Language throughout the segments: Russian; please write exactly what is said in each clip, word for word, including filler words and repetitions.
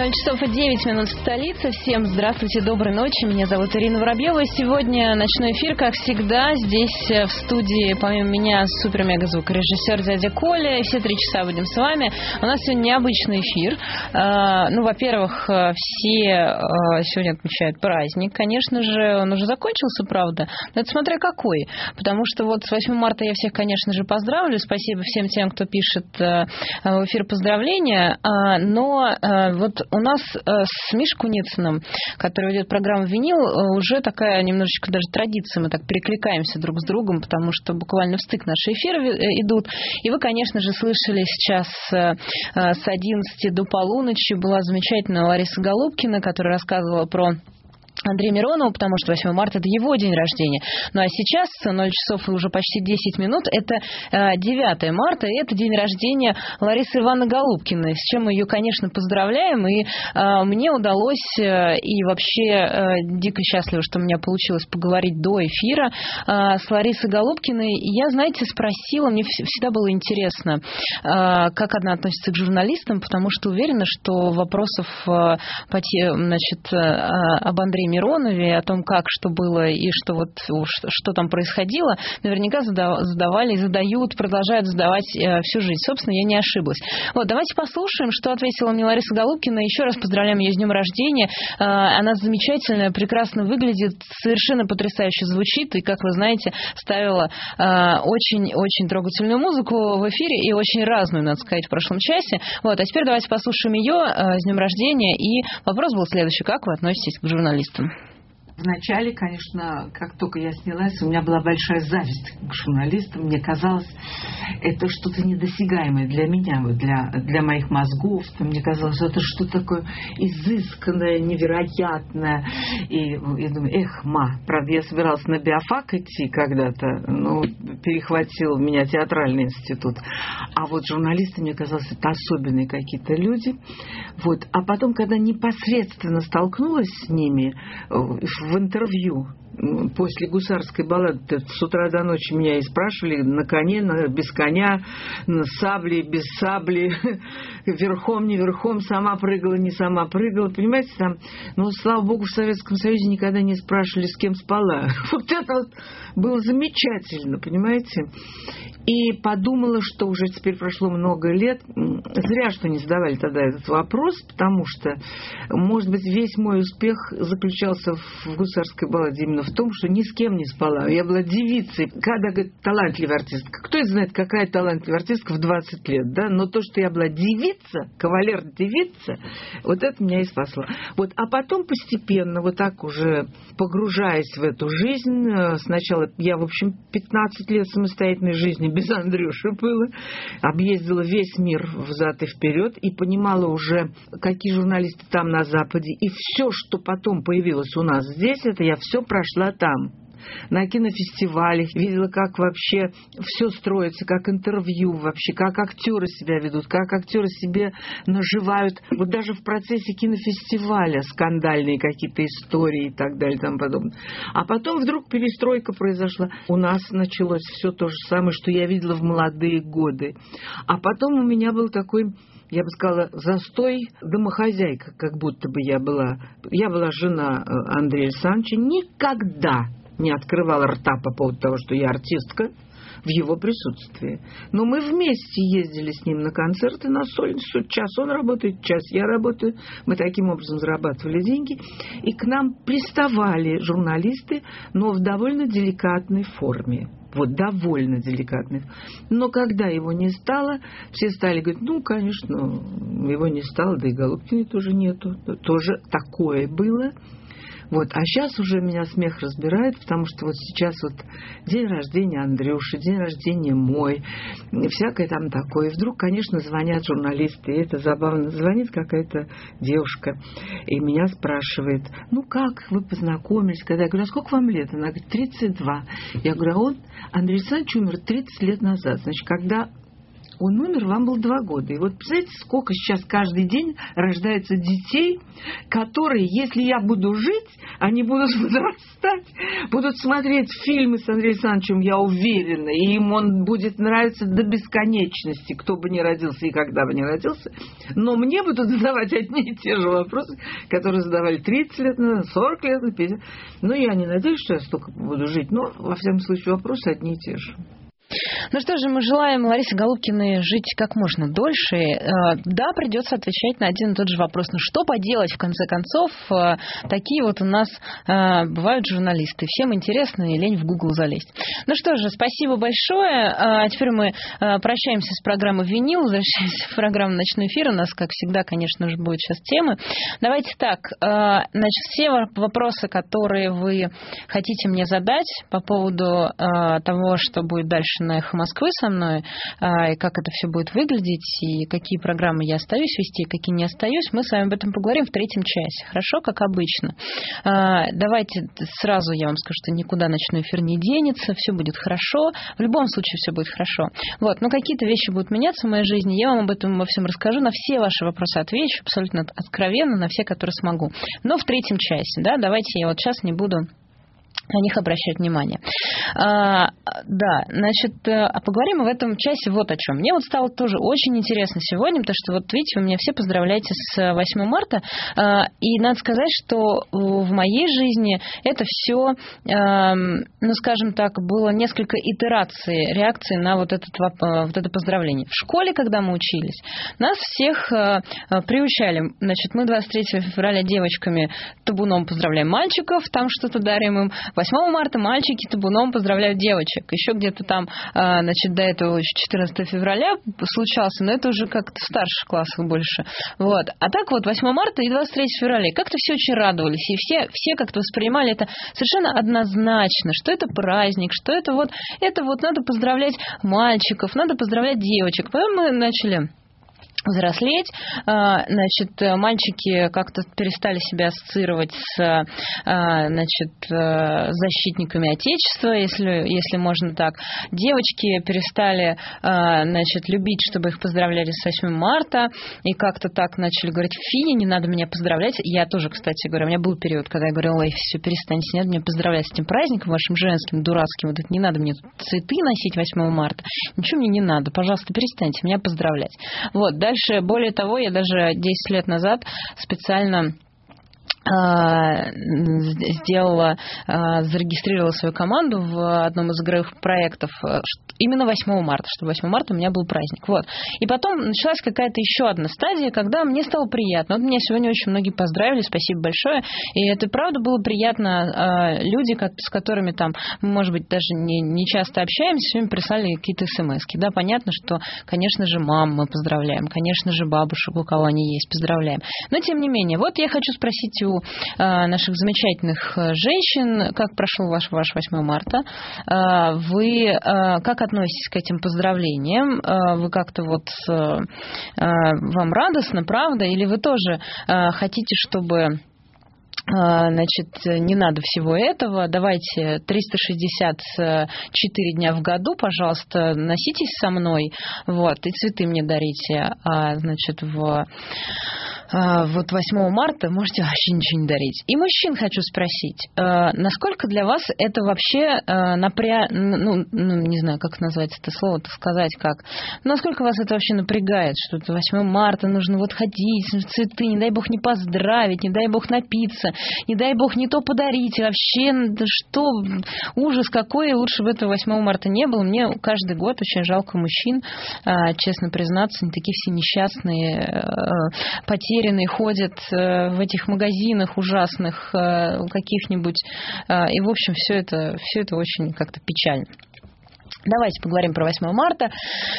ноль часов и девять минут в столице. Всем здравствуйте, доброй ночи. Меня зовут Ирина Воробьева. Сегодня ночной эфир, как всегда. Здесь в студии, помимо меня, супер-мега-звукорежиссер дядя Коля. И все три часа будем с вами. У нас сегодня необычный эфир. Ну, во-первых, все сегодня отмечают праздник. Конечно же, он уже закончился, правда. Но это смотря какой. Потому что вот с восьмого марта я всех, конечно же, поздравлю. Спасибо всем тем, кто пишет в эфир поздравления. Но вот у нас с Мишей Куницыным, который ведет программу «Винил», уже такая немножечко даже традиция. Мы так перекликаемся друг с другом, потому что буквально в стык наши эфиры идут. И вы, конечно же, слышали сейчас с одиннадцати до полуночи была замечательная Лариса Голубкина, которая рассказывала про Андрея Миронова, потому что восьмого марта – это его день рождения. Ну а сейчас, ноль часов и уже почти десять минут, это девятого марта, и это день рождения Ларисы Ивановны Голубкиной, с чем мы ее, конечно, поздравляем. И э, мне удалось, э, и вообще э, дико счастлива, что у меня получилось поговорить до эфира э, с Ларисой Голубкиной. И я, знаете, спросила, мне всегда было интересно, э, как она относится к журналистам, потому что уверена, что вопросов э, по те, значит, э, об Андрее Миронове, о том, как, что было и что, вот, что, что там происходило, наверняка задавали, задают, продолжают задавать э, всю жизнь. Собственно, я не ошиблась. Вот, давайте послушаем, что ответила мне Лариса Голубкина. Еще раз поздравляем ее с днем рождения. Э, она замечательная, прекрасно выглядит, совершенно потрясающе звучит, и, как вы знаете, ставила очень-очень трогательную музыку в эфире, и очень разную, надо сказать, в прошлом часе. Вот, а теперь давайте послушаем ее э, с днем рождения. И вопрос был следующий: как вы относитесь к журналистам? Вначале, конечно, как только я снялась, у меня была большая зависть к журналистам. Мне казалось, это что-то недосягаемое для меня, для, для моих мозгов. Мне казалось, это что-то такое изысканное, невероятное. И я думаю, эх, ма, правда, я собиралась на биофак идти когда-то, но перехватил меня театральный институт. А вот журналисты, мне казалось, это особенные какие-то люди. Вот. А потом, когда непосредственно столкнулась с ними в интервью после гусарской баллады, с утра до ночи меня и спрашивали на коне, на, без коня, на сабле, без сабли, верхом, не верхом, сама прыгала, не сама прыгала, понимаете, там, ну, слава богу, в Советском Союзе никогда не спрашивали, с кем спала. Вот это вот было замечательно, понимаете. И подумала, что уже теперь прошло много лет. Зря, что не задавали тогда этот вопрос, потому что, может быть, весь мой успех заключался в гусарской балладе именно в том, что ни с кем не спала. Я была девицей. Когда, говорит, талантливая артистка. Кто знает, какая талантливая артистка в двадцать лет, да? Но то, что я была девица, кавалер-девица, вот это меня и спасло. Вот. А потом постепенно, вот так уже погружаясь в эту жизнь, сначала я, в общем, пятнадцать лет самостоятельной жизни без Андрюши было, объездила весь мир взад и вперед и понимала уже, какие журналисты там на Западе. И все, что потом появилось у нас здесь, это я все прошла там. На кинофестивалях видела, как вообще все строится, как интервью вообще, как актеры себя ведут, как актеры себе наживают. Вот даже в процессе кинофестиваля скандальные какие-то истории и так далее и тому подобное. А потом вдруг перестройка произошла. У нас началось все то же самое, что я видела в молодые годы. А потом у меня был такой, я бы сказала, застой, домохозяйка, как будто бы я была. Я была жена Андрея Александровича, никогда не открывала рта по поводу того, что я артистка, в его присутствии. Но мы вместе ездили с ним на концерты на Сольницу. Час он работает, час я работаю. Мы таким образом зарабатывали деньги. И к нам приставали журналисты, но в довольно деликатной форме. Вот, довольно деликатной. Но когда его не стало, все стали говорить, ну, конечно, его не стало, да и Голубкиной тоже нету. Тоже такое было. Вот. А сейчас уже меня смех разбирает, потому что вот сейчас вот день рождения Андрюши, день рождения мой, всякое там такое. И вдруг, конечно, звонят журналисты, и это забавно. Звонит какая-то девушка и меня спрашивает, ну как вы познакомились? Когда я говорю, а сколько вам лет? Она говорит, тридцать два. Я говорю, а он, Андрей Александрович, умер тридцать лет назад. Значит, когда Он умер, вам было два года. И вот представляете, сколько сейчас каждый день рождается детей, которые, если я буду жить, они будут возрастать, будут смотреть фильмы с Андреем Александровичем, я уверена, и им он будет нравиться до бесконечности, кто бы ни родился и когда бы ни родился. Но мне будут задавать одни и те же вопросы, которые задавали тридцать лет назад, сорок лет назад, пятьдесят. Но я не надеюсь, что я столько буду жить, но, во всяком случае, вопросы одни и те же. Ну что же, мы желаем Ларисе Голубкиной жить как можно дольше. Да, придется отвечать на один и тот же вопрос. Ну что поделать, в конце концов, такие вот у нас бывают журналисты. Всем интересно и лень в Google залезть. Ну что же, спасибо большое. А теперь мы прощаемся с программой «Винил», возвращаемся в программу «Ночной эфир». У нас, как всегда, конечно же, будут сейчас темы. Давайте так, значит, все вопросы, которые вы хотите мне задать по поводу того, что будет дальше на «Эхо Москвы» со мной, и как это все будет выглядеть, и какие программы я остаюсь вести, и какие не остаюсь, мы с вами об этом поговорим в третьем часе. Хорошо, как обычно. Давайте сразу я вам скажу, что никуда ночной эфир не денется, все будет хорошо. В любом случае все будет хорошо. Вот, но какие-то вещи будут меняться в моей жизни, я вам об этом во всем расскажу, на все ваши вопросы отвечу, абсолютно откровенно, на все, которые смогу. Но в третьем часе, да, давайте я вот сейчас не буду на них обращать внимание. А, да, значит, поговорим в этом часе вот о чем. Мне вот стало тоже очень интересно сегодня, потому что, вот видите, вы меня все поздравляете с восьмым марта, а, и надо сказать, что в моей жизни это все, а, ну, скажем так, было несколько итераций, реакции на вот, этот, вот это поздравление. В школе, когда мы учились, нас всех а, приучали, значит, мы двадцать третьего февраля девочками табуном поздравляем мальчиков, там что-то дарим им. восьмого марта мальчики табуном поздравляют девочек. Еще где-то там, значит, до этого четырнадцатого февраля случался, но это уже как-то в старших классах больше. Вот. А так вот восьмого марта и двадцать третьего февраля как-то все очень радовались. И все, все как-то воспринимали это совершенно однозначно, что это праздник, что это вот, это вот надо поздравлять мальчиков, надо поздравлять девочек. Потом мы начали взрослеть, значит, мальчики как-то перестали себя ассоциировать с, значит, защитниками Отечества, если, если можно так. Девочки перестали, значит, любить, чтобы их поздравляли с восьмым марта, и как-то так начали говорить: фи, не надо меня поздравлять. Я тоже, кстати говоря, у меня был период, когда я говорила: ой, все, перестаньте, не надо меня поздравлять с этим праздником вашим женским, дурацким, вот это не надо мне цветы носить восьмого марта, ничего мне не надо, пожалуйста, перестаньте меня поздравлять. Вот, дальше. Более того, я даже десять лет назад специально сделала, зарегистрировала свою команду в одном из игровых проектов именно восьмого марта, чтобы восьмого марта у меня был праздник. Вот. И потом началась какая-то еще одна стадия, когда мне стало приятно. Вот меня сегодня очень многие поздравили, спасибо большое. И это правда было приятно. Люди, с которыми там, может быть, даже не, не часто общаемся, сегодня прислали какие-то смс-ки. Да, понятно, что, конечно же, мам мы поздравляем, конечно же, бабушек, у кого они есть, поздравляем. Но, тем не менее, вот я хочу спросить у наших замечательных женщин, как прошел ваш, ваш восьмое марта. Вы как относитесь к этим поздравлениям? Вы как-то вот вам радостно, правда? Или вы тоже хотите, чтобы, значит, не надо всего этого, давайте триста шестьдесят четыре дня в году, пожалуйста, носитесь со мной, вот, и цветы мне дарите, а, значит, в... вот восьмого марта можете вообще ничего не дарить. И мужчин хочу спросить, насколько для вас это вообще напря... ну, ну, не знаю, как назвать это слово, так сказать, как, насколько вас это вообще напрягает, что это восьмого марта нужно вот ходить, цветы, не дай бог не поздравить, не дай бог напиться, не дай бог не то подарить, вообще, да что, ужас какой, лучше бы этого восьмого марта не было. Мне каждый год очень жалко мужчин, честно признаться, они такие все несчастные, потерянные, ходят в этих магазинах ужасных каких-нибудь, и, в общем, все это, все это очень как-то печально. Давайте поговорим про восьмое марта.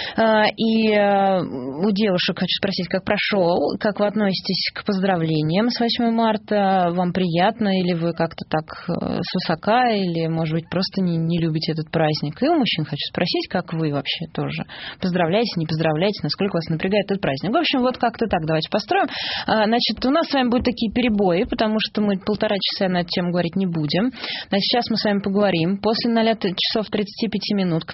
И у девушек хочу спросить, как прошел, как вы относитесь к поздравлениям с восьмого марта? Вам приятно, или вы как-то так свысока, или, может быть, просто не, не любите этот праздник? И у мужчин хочу спросить, как вы вообще тоже поздравляете, не поздравляете, насколько вас напрягает этот праздник? В общем, вот как-то так давайте построим. Значит, у нас с вами будут такие перебои, потому что мы полтора часа на эту тему говорить не будем. Значит, сейчас мы с вами поговорим. После ноля часов тридцати пяти минут к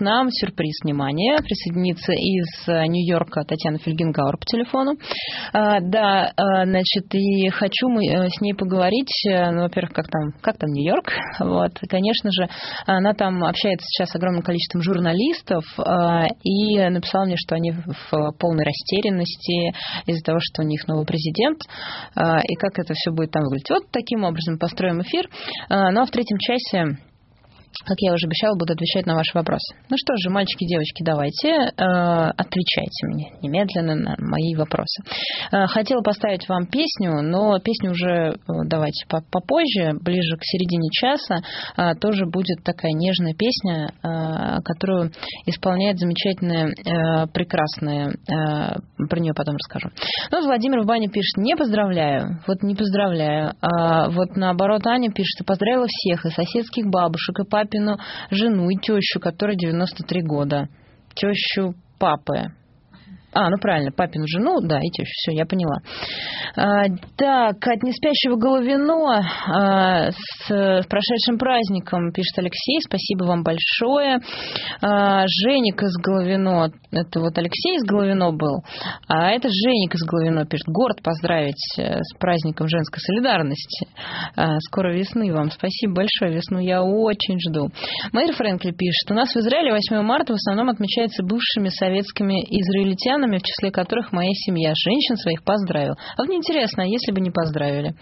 нам сюрприз, внимание, присоединится из Нью-Йорка Татьяна Фельгенгауэр по телефону. Да, значит, и хочу мы с ней поговорить, ну, во-первых, как там, как там Нью-Йорк, вот, конечно же, она там общается сейчас с огромным количеством журналистов и написала мне, что они в полной растерянности из-за того, что у них новый президент, и как это все будет там выглядеть. Вот таким образом построим эфир. Ну а в третьем часе, как я уже обещала, буду отвечать на ваши вопросы. Ну что же, мальчики, девочки, давайте, э, отвечайте мне немедленно на мои вопросы. Э, хотела поставить вам песню, но песню уже э, давайте попозже, ближе к середине часа, э, тоже будет такая нежная песня, э, которую исполняет замечательная, э, прекрасная, э, про нее потом расскажу. Ну, Владимир в бане пишет: не поздравляю, вот не поздравляю, а вот наоборот Аня пишет, что поздравила всех, и соседских бабушек, и папу, папину жену и тещу, которой девяносто три года. Тещу папы. А, ну правильно, папину жену, да, и тещу, все, я поняла. А, так, от неспящего Головино а, с, с прошедшим праздником, пишет Алексей, спасибо вам большое. А, Женик из Головино, это вот Алексей из Головино был, а это Женик из Головино пишет: горд поздравить с праздником женской солидарности. А, скоро весны вам, спасибо большое, весну я очень жду. Мэйр Фрэнкли пишет: у нас в Израиле восьмое марта в основном отмечается бывшими советскими израильтянами, в числе которых моя семья. Женщин своих поздравил. А вот мне интересно, а если бы не поздравили?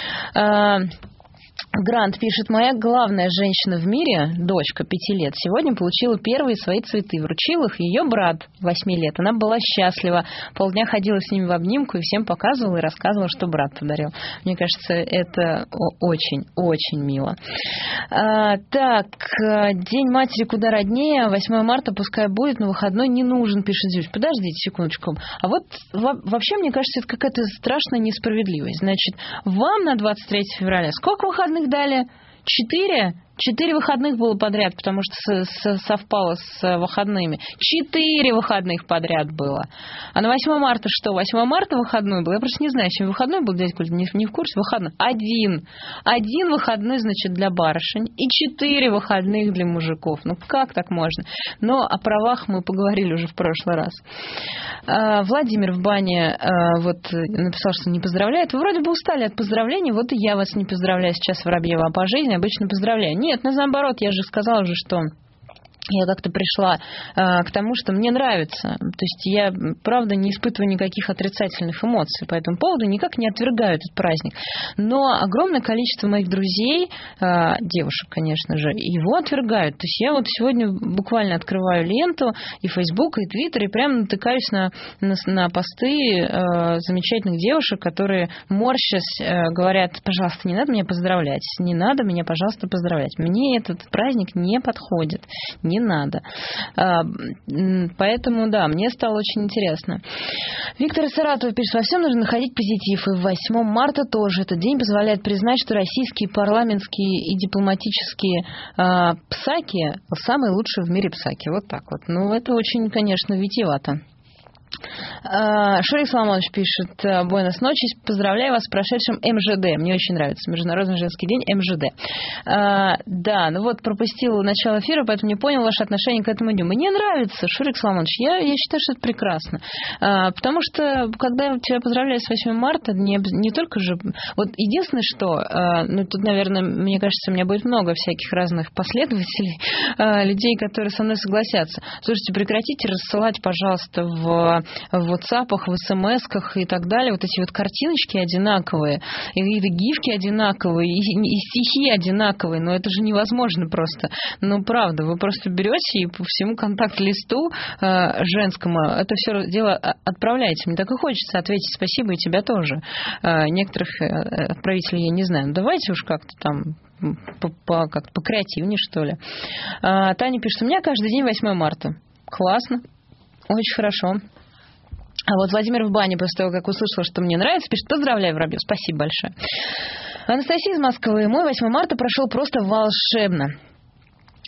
Грант пишет: моя главная женщина в мире, дочка пяти лет, сегодня получила первые свои цветы. Вручил их ее брат восьми лет. Она была счастлива. Полдня ходила с ними в обнимку и всем показывала и рассказывала, что брат подарил. Мне кажется, это очень-очень мило. А, так, День матери куда роднее. восьмое марта пускай будет, но выходной не нужен, пишет Зюч. Подождите секундочку. А вот вообще, мне кажется, это какая-то страшная несправедливость. Значит, вам на двадцать третье февраля сколько выходных дали? Четыре? Четыре выходных было подряд, потому что совпало с выходными. Четыре выходных подряд было. А на восьмое марта что? восьмое марта выходной был? Я просто не знаю, чем выходной был, дядя Коль, не, не в курсе. Выходной. Один. Один выходной, значит, для барышень. И четыре выходных для мужиков. Ну, как так можно? Но о правах мы поговорили уже в прошлый раз. А, Владимир в бане а, вот написал, что не поздравляет. Вы вроде бы устали от поздравлений, вот и я вас не поздравляю сейчас, Воробьева, а по жизни обычно поздравляю. Нет, ну, наоборот, я же сказала уже, что я как-то пришла э, к тому, что мне нравится. То есть я, правда, не испытываю никаких отрицательных эмоций по этому поводу, никак не отвергаю этот праздник. Но огромное количество моих друзей, э, девушек, конечно же, его отвергают. То есть я вот сегодня буквально открываю ленту и Facebook, и Twitter, и прямо натыкаюсь на, на, на посты э, замечательных девушек, которые, морщась, э, говорят: пожалуйста, не надо меня поздравлять, не надо меня, пожалуйста, поздравлять. Мне этот праздник не подходит. Не надо. Поэтому, да, мне стало очень интересно. Виктор из Саратова пишет: во всем нужно находить позитив. И восьмое марта тоже. Этот день позволяет признать, что российские парламентские и дипломатические э, псаки самые лучшие в мире псаки. Вот так вот. Ну, это очень, конечно, витиевато. Шурик Соломонович пишет: Буэнос ночес, поздравляю вас с прошедшим эм жэ дэ. Мне очень нравится. Международный женский день эм жэ дэ. А, да, ну вот пропустила начало эфира, поэтому не понял ваше отношение к этому дню. Мне нравится, Шурик Соломонович. Я, я считаю, что это прекрасно. А, потому что, когда тебя поздравляют с восьмое марта, не, не только же... Вот единственное, что... А, ну, тут, наверное, мне кажется, у меня будет много всяких разных последователей, а, людей, которые со мной согласятся. Слушайте, прекратите рассылать, пожалуйста, в... в WhatsApp, в смс-ках и так далее, вот эти вот картиночки одинаковые, и, и гифки одинаковые, и, и стихи одинаковые, но это же невозможно просто. Ну, правда, вы просто берете и по всему контакт-листу э, женскому это все дело отправляете. Мне так и хочется ответить спасибо, и тебя тоже. Э, некоторых отправителей я не знаю. Ну, давайте уж как-то там по, по, как покреативнее, что ли. Э, Таня пишет: у меня каждый день восьмое марта. Классно. Очень хорошо. А вот Владимир в бане, после того, как услышал, что мне нравится, пишет: поздравляю, Воробьев, спасибо большое. Анастасия из Москвы: мой восьмое марта прошел просто волшебно.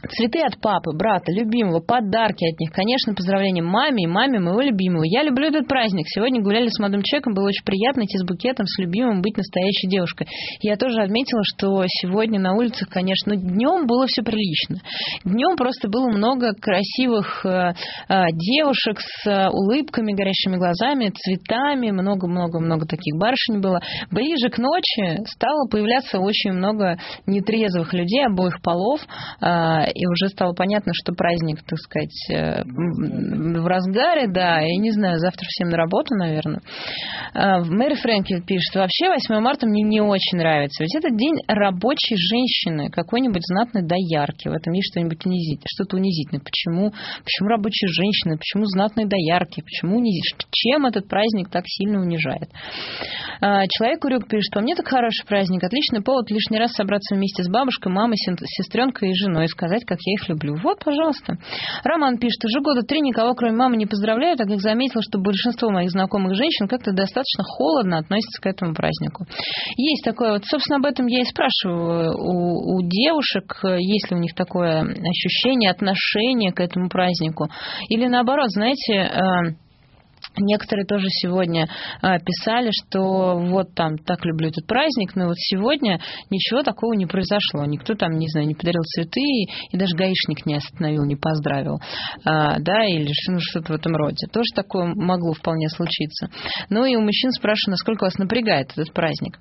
Цветы от папы, брата, любимого, подарки от них. Конечно, поздравления маме и маме моего любимого. Я люблю этот праздник. Сегодня гуляли с молодым человеком, было очень приятно идти с букетом, с любимым, быть настоящей девушкой. Я тоже отметила, что сегодня на улицах, конечно, ну, днем было все прилично. Днем просто было много красивых э, э, девушек с э, улыбками, горящими глазами, цветами, много-много-много таких барышень было. Ближе к ночи стало появляться очень много нетрезвых людей обоих полов, э, и уже стало понятно, что праздник, так сказать, в разгаре, да, и не знаю, завтра всем на работу, наверное. Мэри Фрэнкель пишет, вообще восьмое марта мне не очень нравится, ведь это день рабочей женщины, какой-нибудь знатной доярки, в этом есть что-нибудь унизительное, что-то унизительное. Почему? Почему рабочие женщины? Почему знатные доярки? Почему унизительное? Чем этот праздник так сильно унижает? Человек-урюк пишет, по мне так хороший праздник, отличный повод лишний раз собраться вместе с бабушкой, мамой, сестренкой и женой и сказать, как я их люблю. Вот, пожалуйста. Роман пишет, уже года три никого, кроме мамы, не поздравляю, так как заметила, что большинство моих знакомых женщин как-то достаточно холодно относятся к этому празднику. Есть такое, вот, собственно, об этом я и спрашиваю у, у девушек, есть ли у них такое ощущение, отношение к этому празднику. Или наоборот, знаете, некоторые тоже сегодня а, писали, что вот там так люблю этот праздник, но вот сегодня ничего такого не произошло. Никто там, не знаю, не подарил цветы, и даже гаишник не остановил, не поздравил. А, да, или ну, что-то в этом роде. Тоже такое могло вполне случиться. Ну и у мужчин спрашиваю, насколько вас напрягает этот праздник.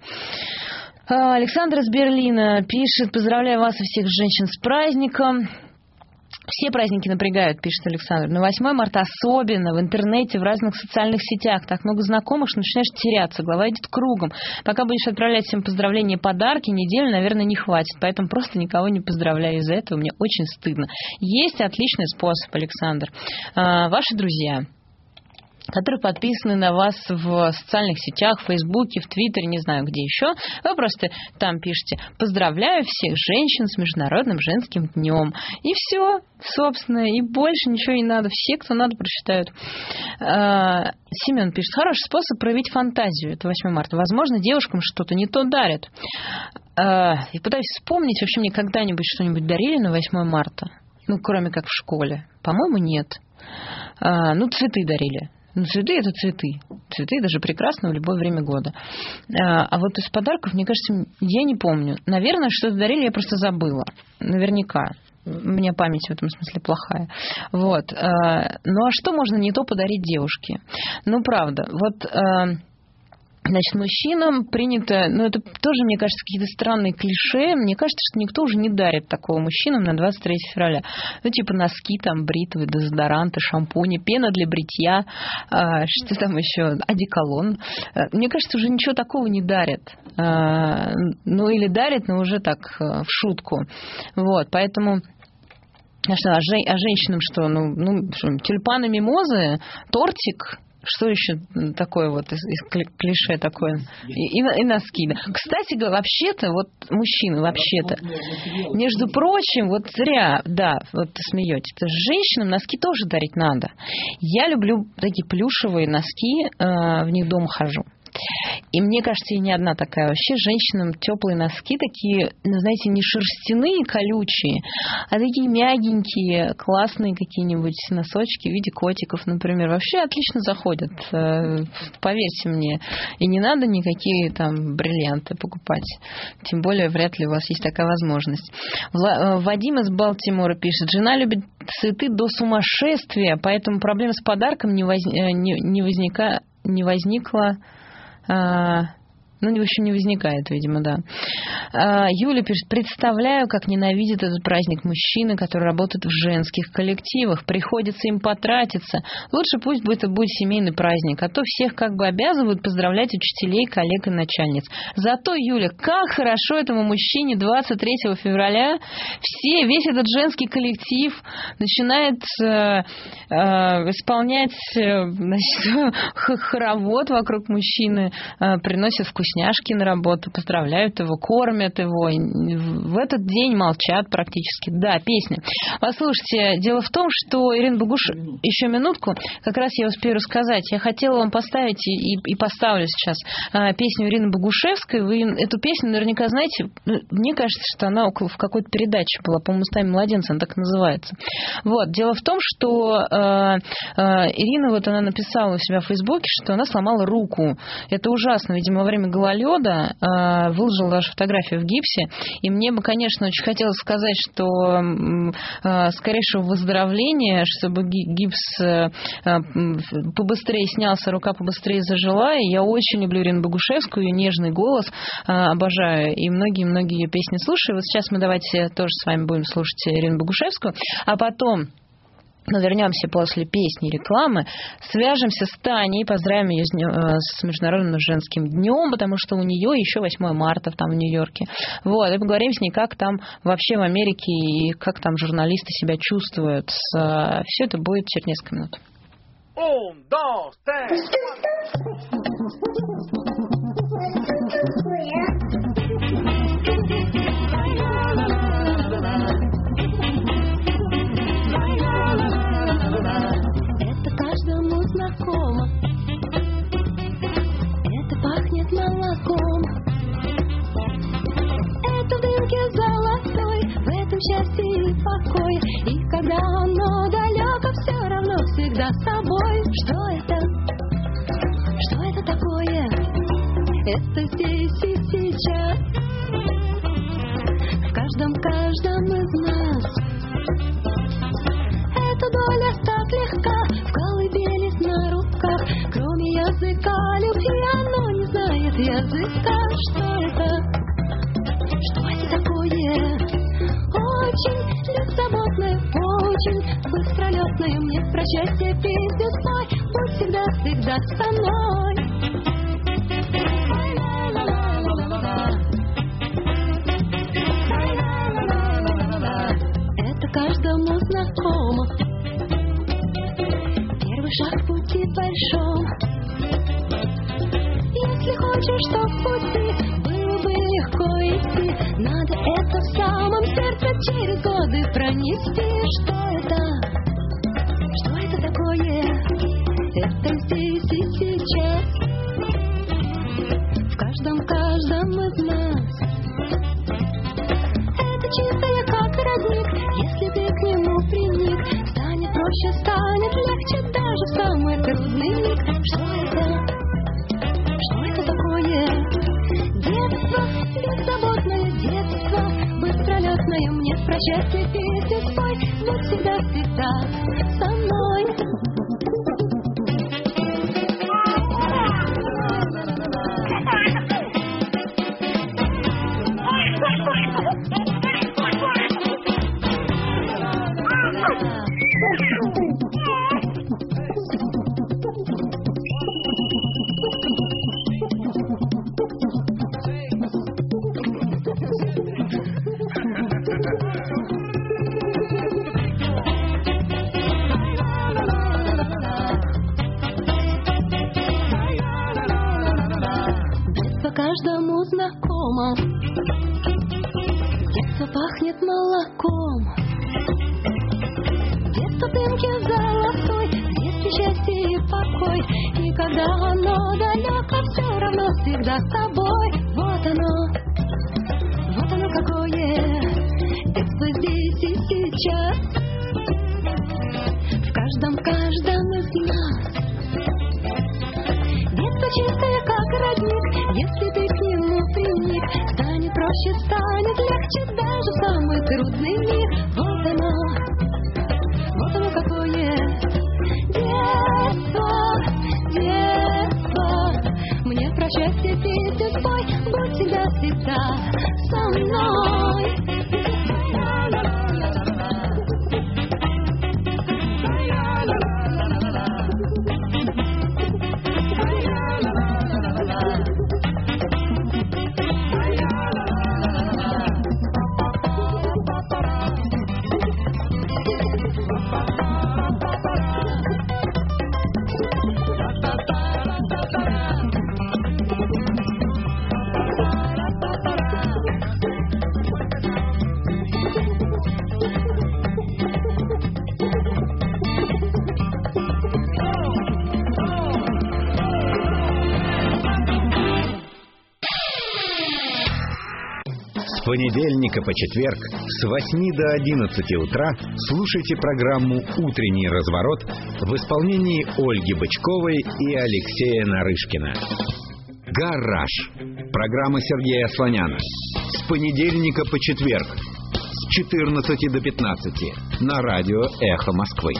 Александр из Берлина пишет, поздравляю вас и всех женщин с праздником. Все праздники напрягают, пишет Александр. Но восьмое марта особенно в интернете, в разных социальных сетях. Так много знакомых, что начинаешь теряться. Голова идет кругом. Пока будешь отправлять всем поздравления и подарки, неделю, наверное, не хватит. Поэтому просто никого не поздравляю из-за этого. Мне очень стыдно. Есть отличный способ, Александр. Ваши друзья, которые подписаны на вас в социальных сетях, в Фейсбуке, в Твиттере, не знаю где еще. Вы просто там пишете «Поздравляю всех женщин с Международным женским днем». И все, собственно, и больше ничего не надо. Все, кто надо, прочитают. Семен пишет, хороший способ проявить фантазию. Это восьмое марта. Возможно, девушкам что-то не то дарят. И пытаюсь вспомнить, вообще мне когда-нибудь что-нибудь дарили на восьмое марта? Ну, кроме как в школе. По-моему, нет. Ну, цветы дарили. Ну, цветы – это цветы. Цветы даже прекрасно в любое время года. А вот из подарков, мне кажется, я не помню. Наверное, что-то дарили, я просто забыла. Наверняка. У меня память в этом смысле плохая. Вот. Ну, а что можно не то подарить девушке? Ну, правда. Вот... Значит, мужчинам принято, ну, это тоже, мне кажется, какие-то странные клише. Мне кажется, что никто уже не дарит такого мужчинам на двадцать третьего февраля. Ну, типа носки, там, бритвы, дезодоранты, шампуни, пена для бритья, а, что там еще, одеколон. Мне кажется, уже ничего такого не дарят. А, ну, или дарят, но уже так, в шутку. Вот, поэтому... А что, а, жен, а женщинам что? Ну, ну что, тюльпаны, мимозы, тортик... Что еще такое вот из, из клише такое? И, и носки. Да. Кстати, вообще-то, вот мужчины, вообще-то, между прочим, вот зря, да, вот смеетесь, женщинам носки тоже дарить надо. Я люблю такие плюшевые носки, э, в них дома хожу. И мне кажется, я не одна такая. Вообще женщинам теплые носки такие, ну, знаете, не шерстяные, колючие, а такие мягенькие, классные какие-нибудь носочки в виде котиков, например. Вообще отлично заходят. Поверьте мне. И не надо никакие там бриллианты покупать. Тем более, вряд ли у вас есть такая возможность. Вадим из Балтимора пишет. Жена любит цветы до сумасшествия, поэтому проблем с подарком не, воз... не, не, возника... не возникла. Ну, в общем, не возникает, видимо, да. Юля пишет, представляю, как ненавидит этот праздник мужчины, которые работают в женских коллективах. Приходится им потратиться. Лучше пусть будет, это будет семейный праздник, а то всех как бы обязывают поздравлять учителей, коллег и начальниц. Зато, Юля, как хорошо этому мужчине двадцать третьего февраля все, весь этот женский коллектив начинает э, э, исполнять э, значит, хоровод вокруг мужчины, э, приносит вкусняшки, вкусняшки на работу, поздравляют его, кормят его. В этот день молчат практически. Да, песня. Послушайте, дело в том, что Ирина Богушевская... Еще минутку, как раз я успею рассказать. Я хотела вам поставить и, и поставлю сейчас песню Ирины Богушевской. Вы эту песню наверняка знаете. Мне кажется, что она в какой-то передаче была. По-моему, «Стаем младенца», она так и называется. Вот. Дело в том, что э, э, Ирина, вот она написала у себя в Фейсбуке, что она сломала руку. Это ужасно. Видимо, во время гололеда э, выложила даже фотографию в гипсе. И мне бы, конечно, очень хотелось сказать, что э, скорейшего выздоровления, чтобы гипс э, побыстрее снялся, рука побыстрее зажила. И я очень люблю Ирину Богушевскую, ее нежный голос э, обожаю. И многие-многие ее песни слушаю. Вот сейчас мы давайте тоже с вами будем слушать Ирину Богушевскую. А потом мы вернемся после песни и рекламы, свяжемся с Таней, поздравим ее с, днем, с Международным женским днем, потому что у нее еще восьмое марта там в Нью-Йорке. Вот, и поговорим с ней, как там вообще в Америке и как там журналисты себя чувствуют. Все это будет через несколько минут. Un, dos, tres. Это каждому знакомо. Это пахнет молоком. Это в дымке золотой, в этом счастье и покой. И когда оно далеко, все равно всегда с тобой. Что это? Что это такое? Это здесь и сейчас. В каждом, каждом из нас. Эта доля так легка, в колыбели на руках. Кроме языка любви оно не знает языка. Что это? Что это такое? Очень беззаботное, очень быстролетное. Мне про счастье песню спой, будь всегда, всегда со мной. Это каждому знакомо. Первый шаг в пути большом. Если хочешь, что в пути было бы легко идти, надо это в самом сердце через годы пронести. Что это? Что это такое? Это здесь и сейчас. В каждом, каждом из нас. Это чистое, как родник. Если ты к нему приник, станет проще, станет легче даже в самый трудный миг. Что это? Что это такое? Детство, беззаботное детство, быстролетное. Мне про счастье песню спой, будь всегда, всегда со мной. Каждому знакомо. Детство пахнет молоком. Детство дымки золотой, детство счастье и покой. И когда оно далеко, все равно всегда с тобой. Вот оно, вот оно какое. Детство здесь и сейчас. В каждом, каждом из нас. Детство чистое, как родник. Если ты к нему приник, станет проще, станет легче даже в самый трудный миг. Вот оно, вот оно какое. Детство, детство. Мне про счастье песню спой, будь всегда, всегда со мной. С понедельника по четверг с восьми до одиннадцати утра слушайте программу «Утренний разворот» в исполнении Ольги Бычковой и Алексея Нарышкина. «Гараж» – программа Сергея Слоняна. С понедельника по четверг с четырнадцати до пятнадцати на радио «Эхо Москвы».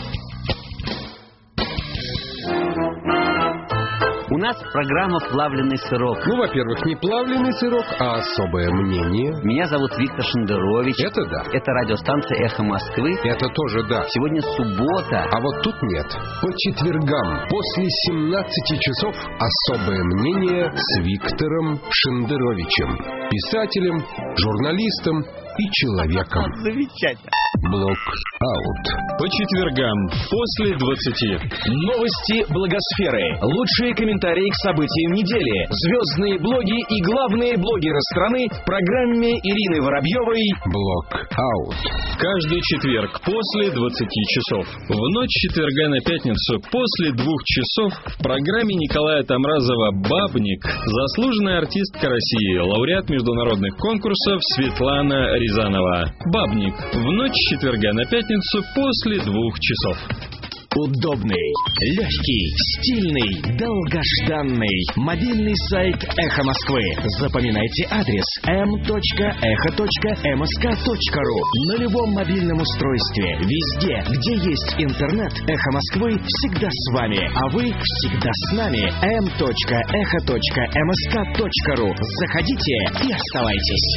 У нас программа «Плавленый сырок». Ну, во-первых, не плавленый сырок, а особое мнение. Меня зовут Виктор Шендерович. Это да. Это радиостанция «Эхо Москвы». Это тоже да. Сегодня суббота. А вот тут нет. По четвергам после семнадцати часов особое мнение с Виктором Шендеровичем. Писателем, журналистом и человеком. Замечательно. Блок-аут. По четвергам после двадцати. Новости блогосферы. Лучшие комментарии к событиям недели. Звездные блоги и главные блогеры страны в программе Ирины Воробьевой Блок-аут. Каждый четверг после двадцати часов. В ночь четверга на пятницу после двух часов в программе Николая Тамразова «Бабник» заслуженная артистка России, лауреат международных конкурсов Светлана Рязанова. «Бабник» в ночь четверга на пятницу после двух часов. Удобный, легкий, стильный, долгожданный мобильный сайт «Эхо Москвы». Запоминайте адрес эм точка эхо точка эм эс ка точка ру. На любом мобильном устройстве, везде, где есть интернет, «Эхо Москвы» всегда с вами, а вы всегда с нами. эм точка эхо точка эм эс ка точка ру. Заходите и оставайтесь.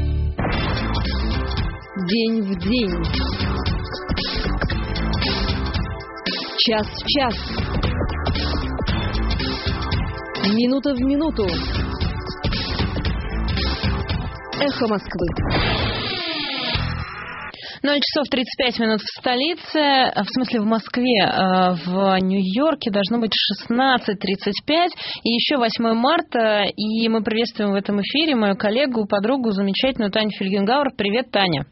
День в день. Час в час. Минута в минуту. Эхо Москвы. ноль часов тридцать пять минут в столице, в смысле в Москве, в Нью-Йорке должно быть шестнадцать тридцать пять, и еще восьмое марта, и мы приветствуем в этом эфире мою коллегу, подругу, замечательную Таню Фельгенгауэр. Привет, Таня.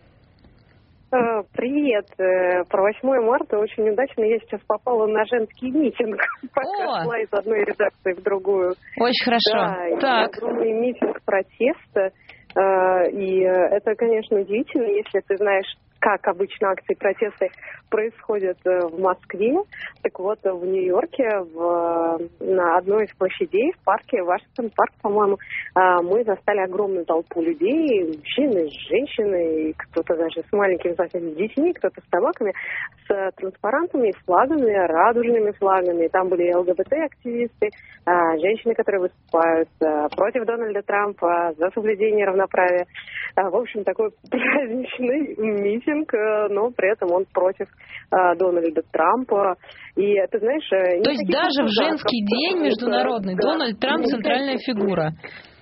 Привет. Про восьмое марта очень удачно. Я сейчас попала на женский митинг. Пока шла из одной редакции в другую. Очень хорошо. Да, так. Огромный митинг протеста. И это, конечно, удивительно, если ты знаешь, как обычно акции протеста происходят в Москве. Так вот, в Нью-Йорке, в, на одной из площадей, в парке, Вашингтон парк, по-моему, мы застали огромную толпу людей, мужчины, женщины, кто-то даже с маленькими совсем детьми, кто-то с собаками, с транспарантами, флагами, радужными флагами. Там были ЛГБТ-активисты, женщины, которые выступают против Дональда Трампа, за соблюдение равноправия. В общем, такой праздничный митинг, но при этом он против Дональда Трампа. И ты знаешь... То есть даже в женский день международный да, Дональд Трамп центральная фигура.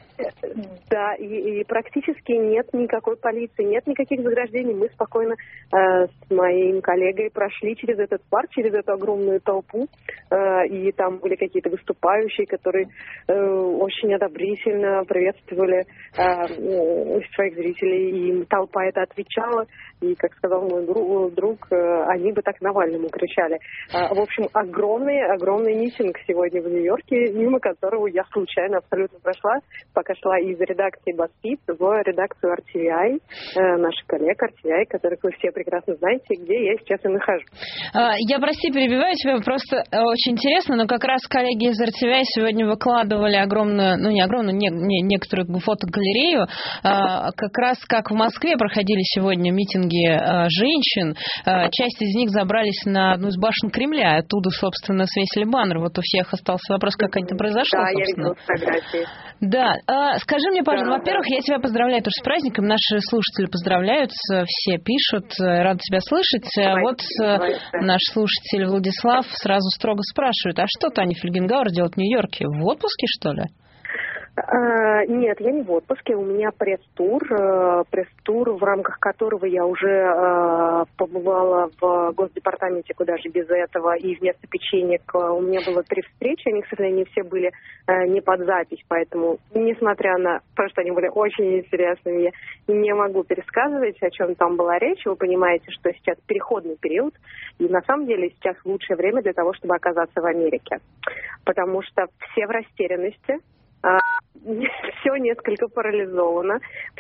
Да, и, и практически нет никакой полиции, нет никаких заграждений. Мы спокойно э, с моим коллегой прошли через этот парк, через эту огромную толпу, э, и там были какие-то выступающие, которые э, очень одобрительно приветствовали э, своих зрителей, и толпа это отвечала, и, как сказал мой друг, друг э, они бы так Навальному кричали. Э, в общем, огромный, огромный митинг сегодня в Нью-Йорке, мимо которого я случайно абсолютно прошла, пока шла из редакции BuzzFeed в редакцию эр ти ви ай, э, наша коллега эр ти ви ай, которых вы все прекрасно знаете, где я сейчас и нахожусь. Я, прости, перебиваю тебя, просто очень интересно, но как раз коллеги из эр ти ви ай сегодня выкладывали огромную, ну не огромную, не, не, некоторую фотогалерею, как раз как в Москве проходили сегодня митинги женщин, часть из них забрались на одну из башен Кремля, оттуда, собственно, свесили баннер. Вот у всех остался вопрос, как это произошло, да, собственно. Я видела фотографии. Да, скажи мне, пожалуйста, да, во-первых, да. я тебя поздравляю тоже с праздником, наши слушатели поздравляют, все пишут, рада тебя слышать. Давайте, вот давайте. Наш слушатель Владислав сразу строго спрашивает, а что Таня Фельгенгауэр делает в Нью-Йорке? В отпуске, что ли? Uh, нет, я не в отпуске, у меня пресс-тур, uh, пресс-тур, в рамках которого я уже uh, побывала в Госдепартаменте, куда же без этого, и вместо печенек uh, у меня было три встречи, они, к сожалению, все были uh, не под запись, поэтому, несмотря на то, что они были очень интересными, я не могу пересказывать, о чем там была речь. Вы понимаете, что сейчас переходный период, и на самом деле сейчас лучшее время для того, чтобы оказаться в Америке, потому что все в растерянности. Все несколько парализовано,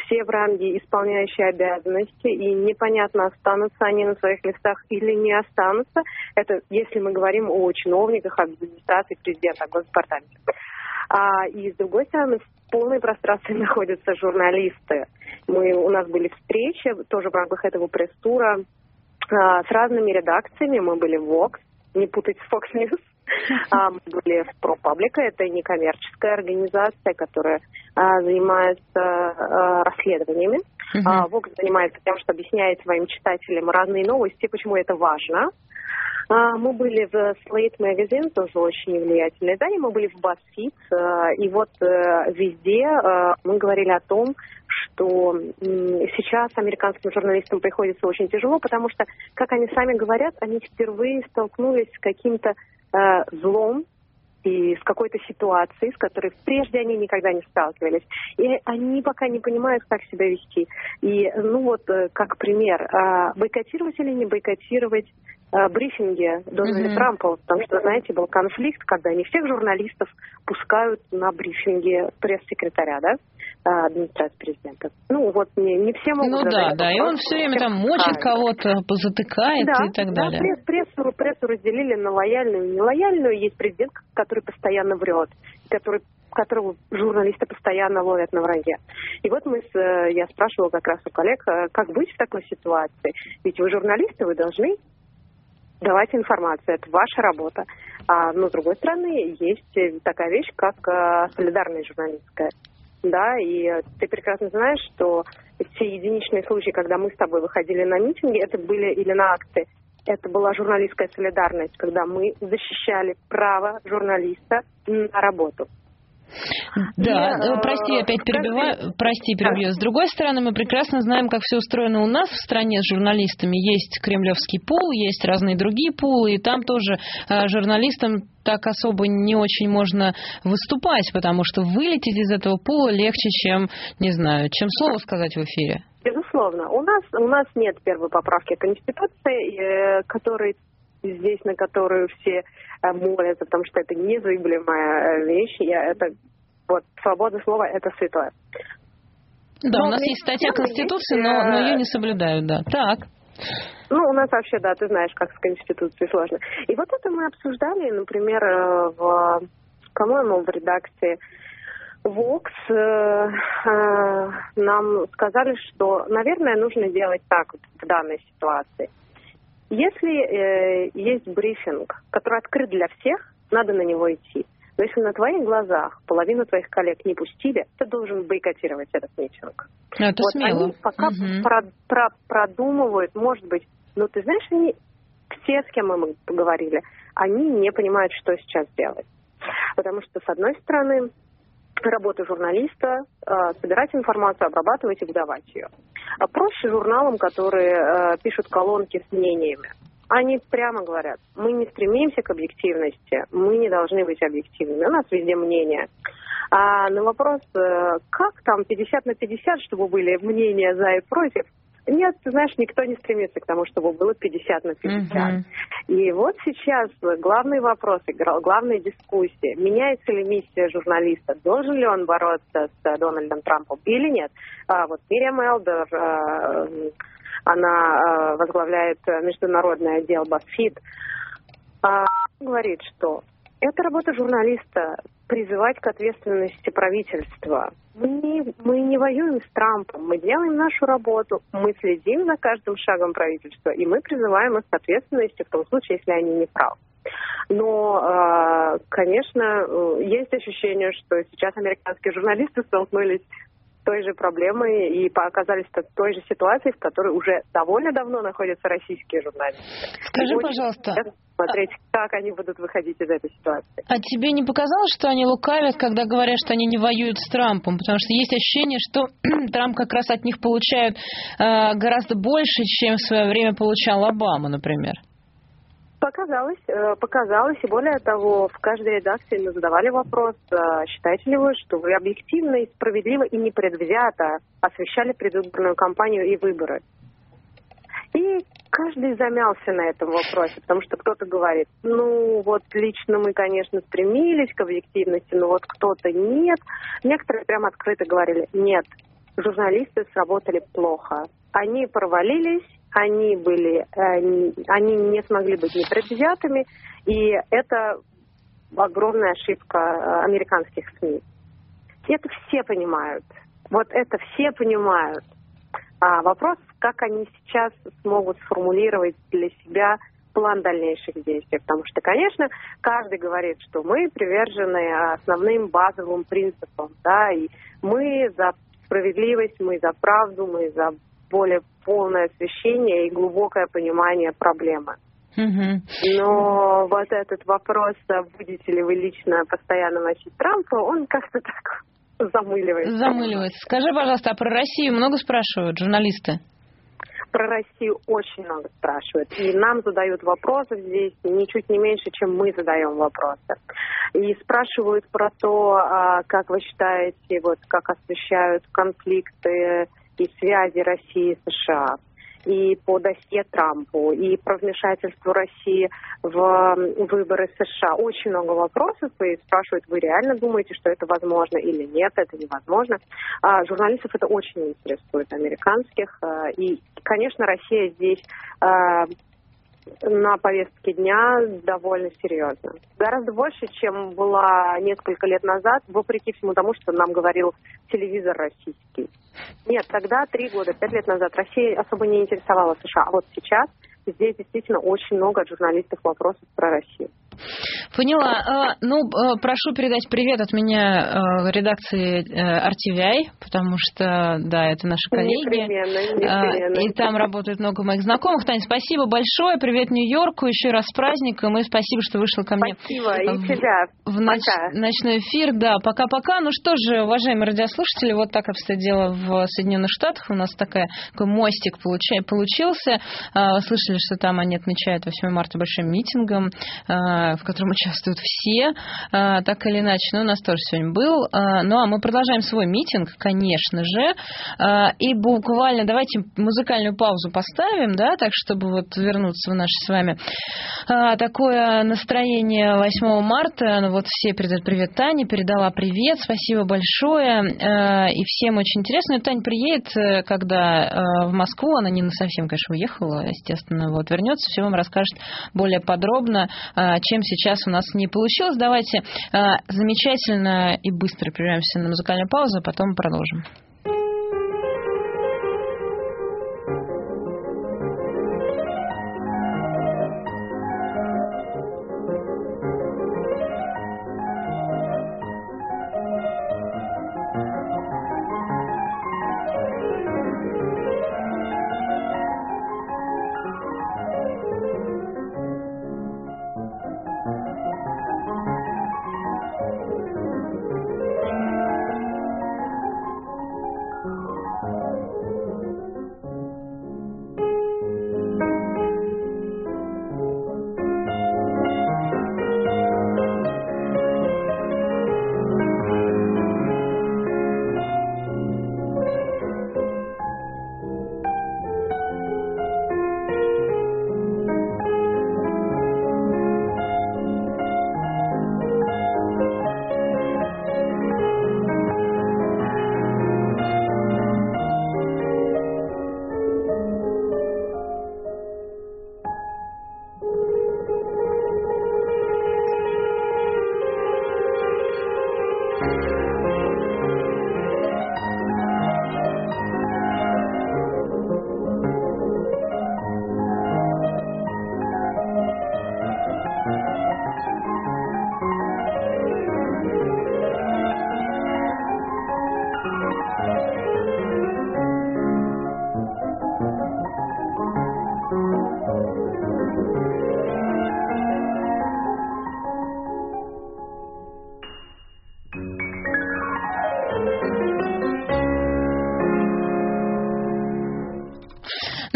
все в ранге исполняющие обязанности, и непонятно, останутся они на своих местах или не останутся. Это если мы говорим о чиновниках, об администрации президента, о Госдепартаменте. А, и с другой стороны, в полной пространстве находятся журналисты. Мы, у нас были встречи, тоже в рамках этого пресс-тура, а, с разными редакциями. Мы были в Vox, не путать с Fox News. А, мы были в ProPublica, это некоммерческая организация, которая а, занимается а, расследованиями. Uh-huh. А, Vox занимается тем, что объясняет своим читателям разные новости, почему это важно. А, мы были в Slate Magazine, тоже очень влиятельное издание, мы были в BuzzFeed, а, и вот а, везде а, мы говорили о том, что м, сейчас американским журналистам приходится очень тяжело, потому что, как они сами говорят, они впервые столкнулись с каким-то а, злом и с какой-то ситуацией, с которой прежде они никогда не сталкивались. И они пока не понимают, как себя вести. И, ну вот, как пример, а, бойкотировать или не бойкотировать брифинге Дональда mm-hmm. Трампа, потому что, знаете, был конфликт, когда не всех журналистов пускают на брифинге пресс-секретаря, да, администрации президента. Ну, вот не, не все могут... Ну да, да, и он все время там мочит кого-то, позатыкает да, и так далее. Да, прессу, прессу разделили на лояльную и нелояльную. Есть президент, который постоянно врет, который которого журналисты постоянно ловят на вранье. И вот мы с, я спрашивала как раз у коллег, как быть в такой ситуации. Ведь вы журналисты, вы должны давать информацию, это ваша работа. А, но, с другой стороны, есть такая вещь, как а, солидарность журналистская. Да, и ты прекрасно знаешь, что все единичные случаи, когда мы с тобой выходили на митинги, это были или на акции, это была журналистская солидарность, когда мы защищали право журналиста на работу. Да, и, прости, э, опять перебиваю, прости, перебью. С другой стороны, мы прекрасно знаем, как все устроено у нас в стране с журналистами. Есть кремлевский пул, есть разные другие пулы, и там тоже э, журналистам так особо не очень можно выступать, потому что вылететь из этого пула легче, чем, не знаю, чем слово сказать в эфире. Безусловно. У нас, у нас нет первой поправки Конституции, э, которой здесь, на которую все э, молятся, потому что это незыблемая вещь. Я, это, вот, свобода слова – это святое. Да, но у нас есть статья Конституции, есть, но, но ее не соблюдают, да. Так. Ну, у нас вообще, да, ты знаешь, как с Конституцией сложно. И вот это мы обсуждали, например, в, по-моему, в редакции Vox э, э, нам сказали, что, наверное, нужно делать так вот в данной ситуации. Если э, есть брифинг, который открыт для всех, надо на него идти. Но если на твоих глазах половину твоих коллег не пустили, ты должен бойкотировать этот митинг. Это вот смело. Они пока угу. про, про, продумывают, может быть, ну ты знаешь, они, все, с кем мы поговорили, они не понимают, что сейчас делать. Потому что, с одной стороны, работа журналиста э, собирать информацию, обрабатывать и выдавать ее. А проще журналам, которые э, пишут колонки с мнениями. Они прямо говорят, мы не стремимся к объективности, мы не должны быть объективными, у нас везде мнения. А на вопрос, э, как там пятьдесят на пятьдесят, чтобы были мнения за и против, нет, ты знаешь, никто не стремится к тому, чтобы было пятьдесят на пятьдесят. Uh-huh. И вот сейчас главный вопрос, главная дискуссия. Меняется ли миссия журналиста? Должен ли он бороться с Дональдом Трампом или нет? А вот Мириам Элдер, она возглавляет международный отдел BuzzFeed, говорит, что это работа журналиста призывать к ответственности правительства. Мы не, мы не воюем с Трампом, мы делаем нашу работу, мы следим за каждым шагом правительства, и мы призываем их к ответственности в том случае, если они не правы. Но, конечно, есть ощущение, что сейчас американские журналисты столкнулись с той же проблемой и оказались в той же ситуации, в которой уже довольно давно находятся российские журналисты. Скажи, пожалуйста, смотреть, как они будут выходить из этой ситуации. А тебе не показалось, что они лукавят, когда говорят, что они не воюют с Трампом? Потому что есть ощущение, что Трамп как раз от них получает э, гораздо больше, чем в свое время получал Обама, например. Показалось, показалось, и более того, в каждой редакции мы задавали вопрос, считаете ли вы, что вы объективно и справедливо и непредвзято освещали предвыборную кампанию и выборы? И каждый замялся на этом вопросе, потому что кто-то говорит, ну вот лично мы, конечно, стремились к объективности, но вот кто-то нет. Некоторые прямо открыто говорили, нет, журналисты сработали плохо. Они провалились, они были, они, они не смогли быть непредвзятыми, и это огромная ошибка американских СМИ. Это все понимают. Вот это все понимают. А вопрос, как они сейчас смогут сформулировать для себя план дальнейших действий. Потому что, конечно, каждый говорит, что мы привержены основным базовым принципам, да, и мы за справедливость, мы за правду, мы за более полное освещение и глубокое понимание проблемы. Но вот этот вопрос, будете ли вы лично постоянно носить Трампа, он как-то так замыливается. Замыливается. Скажи, пожалуйста, а про Россию много спрашивают журналисты? Про Россию очень много спрашивают. И нам задают вопросы здесь ничуть не меньше, чем мы задаем вопросы. И спрашивают про то, как вы считаете, вот как освещают конфликты и связи России и США, и по досье Трампу, и про вмешательство России в выборы США. Очень много вопросов, и спрашивают, вы реально думаете, что это возможно или нет, это невозможно. А журналистов это очень интересует, американских. И, конечно, Россия здесь а, на повестке дня довольно серьезно. Гораздо больше, чем была несколько лет назад, вопреки всему тому, что нам говорил телевизор российский. Нет, тогда, три года, пять лет назад, Россия особо не интересовала США. А вот сейчас здесь действительно очень много от журналистов вопросов про Россию. Поняла. Ну, прошу передать привет от меня редакции ар ти ви ай, потому что, да, это наши коллеги. Непременно, непременно. И там работает много моих знакомых. Таня, спасибо большое. Привет Нью-Йорку. Еще раз с праздником. И спасибо, что вышла ко мне. Спасибо. И тебя. В ноч... ночной эфир. Да, пока-пока. Ну что же, уважаемые радиослушатели, вот так обстоит дело в Соединенных Штатах. У нас такая, такой мостик получай, получился. Слышали, что там они отмечают восьмое марта большим митингом, в котором участвуют все, так или иначе. Но у нас тоже сегодня был. Ну, а мы продолжаем свой митинг, конечно же. И буквально давайте музыкальную паузу поставим, да, так, чтобы вот вернуться в наше с вами такое настроение восьмого марта. Ну, вот все передают привет Тане, передала привет, спасибо большое. И всем очень интересно. Таня приедет, когда в Москву, она не совсем, конечно, уехала, естественно, вот вернется, все вам расскажет более подробно, чем сейчас у нас не получилось. Давайте замечательно и быстро прервемся на музыкальную паузу, а потом продолжим.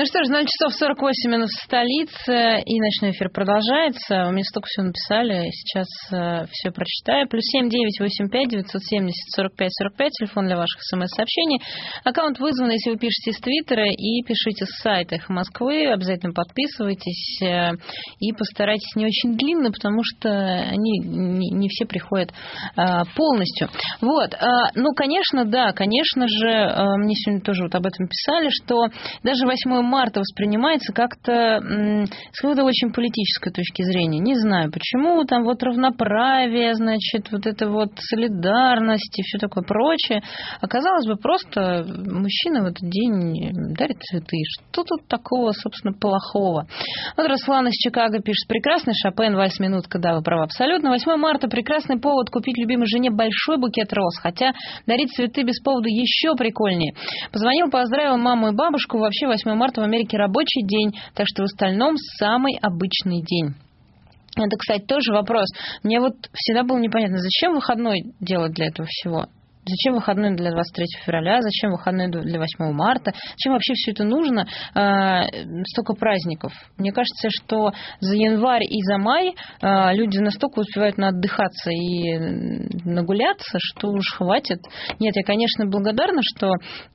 Ну что ж, ноль часов сорок восемь минут в столице, и ночной эфир продолжается. Вы мне столько всего написали, сейчас э, все прочитаю. Плюс семь девять восемь пять девятьсот семьдесят сорок пять сорок пять, телефон для ваших смс-сообщений. Аккаунт вызван, если вы пишете из Твиттера, и пишите с сайта «Эхо Москвы». Обязательно подписывайтесь э, и постарайтесь не очень длинно, потому что они не, не все приходят э, полностью. Вот. Э, ну, конечно, да, конечно же, э, мне сегодня тоже вот об этом писали, что даже восьмое марта воспринимается как-то м, с какой-то очень политической точки зрения. Не знаю, почему там вот равноправие, значит, вот это вот солидарность и все такое прочее. Оказалось бы, просто мужчина в этот день дарит цветы. Что тут такого, собственно, плохого? Вот Руслан из Чикаго пишет: прекрасный Шопен, вальс-минутка, да, вы правы, абсолютно. восьмое марта прекрасный повод купить любимой жене большой букет роз, хотя дарить цветы без повода еще прикольнее. Позвонил, поздравил маму и бабушку. Вообще восьмое марта в Америке рабочий день, так что в остальном самый обычный день. Это, кстати, тоже вопрос. Мне вот всегда было непонятно, зачем выходной делать для этого всего? Зачем выходной для двадцать третьего февраля? Зачем выходной для восьмого марта? Зачем вообще все это нужно? Э, столько праздников. Мне кажется, что за январь и за май э, люди настолько успевают наотдыхаться и нагуляться, что уж хватит. Нет, я, конечно, благодарна, что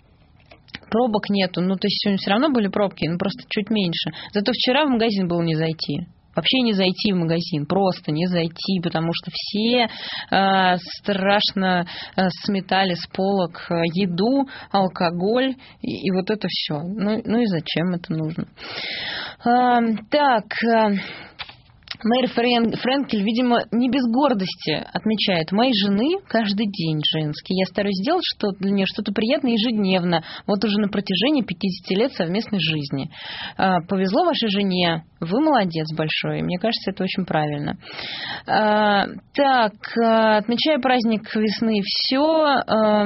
пробок нету. Ну, то есть сегодня все равно были пробки, но просто чуть меньше. Зато вчера в магазин было не зайти. Вообще не зайти в магазин, просто не зайти, потому что все э, страшно э, сметали с полок еду, алкоголь и, и вот это все. Ну, ну и зачем это нужно? Э, так... Э, Мэри Френкель, видимо, не без гордости отмечает: моей жены каждый день женский. Я стараюсь сделать что для нее что-то приятное ежедневно. Вот уже на протяжении пятидесяти лет совместной жизни. Повезло вашей жене. Вы молодец большой. Мне кажется, это очень правильно. Так, отмечаю праздник весны. Все.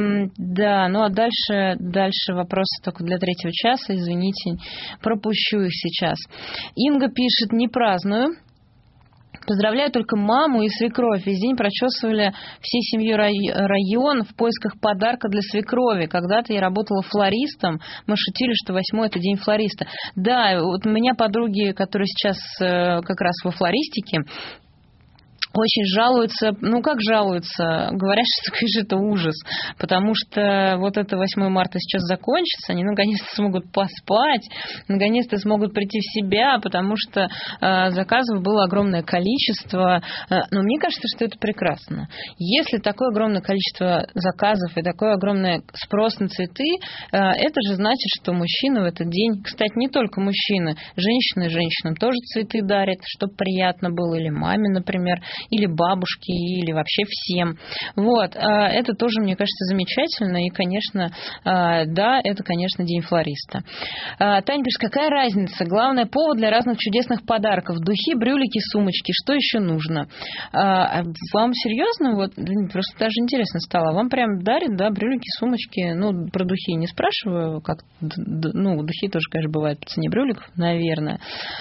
Да, ну а дальше, дальше вопросы только для третьего часа. Извините, пропущу их сейчас. Инга пишет: не праздную. Поздравляю только маму и свекровь. Весь день прочесывали всей семьей район в поисках подарка для свекрови. Когда-то я работала флористом. Мы шутили, что восьмой – это день флориста. Да, вот у меня подруги, которые сейчас как раз во флористике, очень жалуются, ну как жалуются, говорят, что такой же это ужас, потому что вот это восьмое марта сейчас закончится, они наконец-то смогут поспать, наконец-то смогут прийти в себя, потому что э, заказов было огромное количество, э, но мне кажется, что это прекрасно. Если такое огромное количество заказов и такой огромный спрос на цветы, э, это же значит, что мужчина в этот день, кстати, не только мужчины, женщины женщинам тоже цветы дарят, чтобы приятно было, или маме, например, или бабушке, или вообще всем. Вот. Это тоже, мне кажется, замечательно. И, конечно, да, это, конечно, день флориста. Таня пишет: какая разница? Главное, повод для разных чудесных подарков. Духи, брюлики, сумочки. Что еще нужно? Вам серьезно? Вот, просто даже интересно стало. Вам прям дарят, да, брюлики, сумочки? Ну, про духи не спрашиваю. Как, ну, духи тоже, конечно, бывают по цене брюликов, наверное.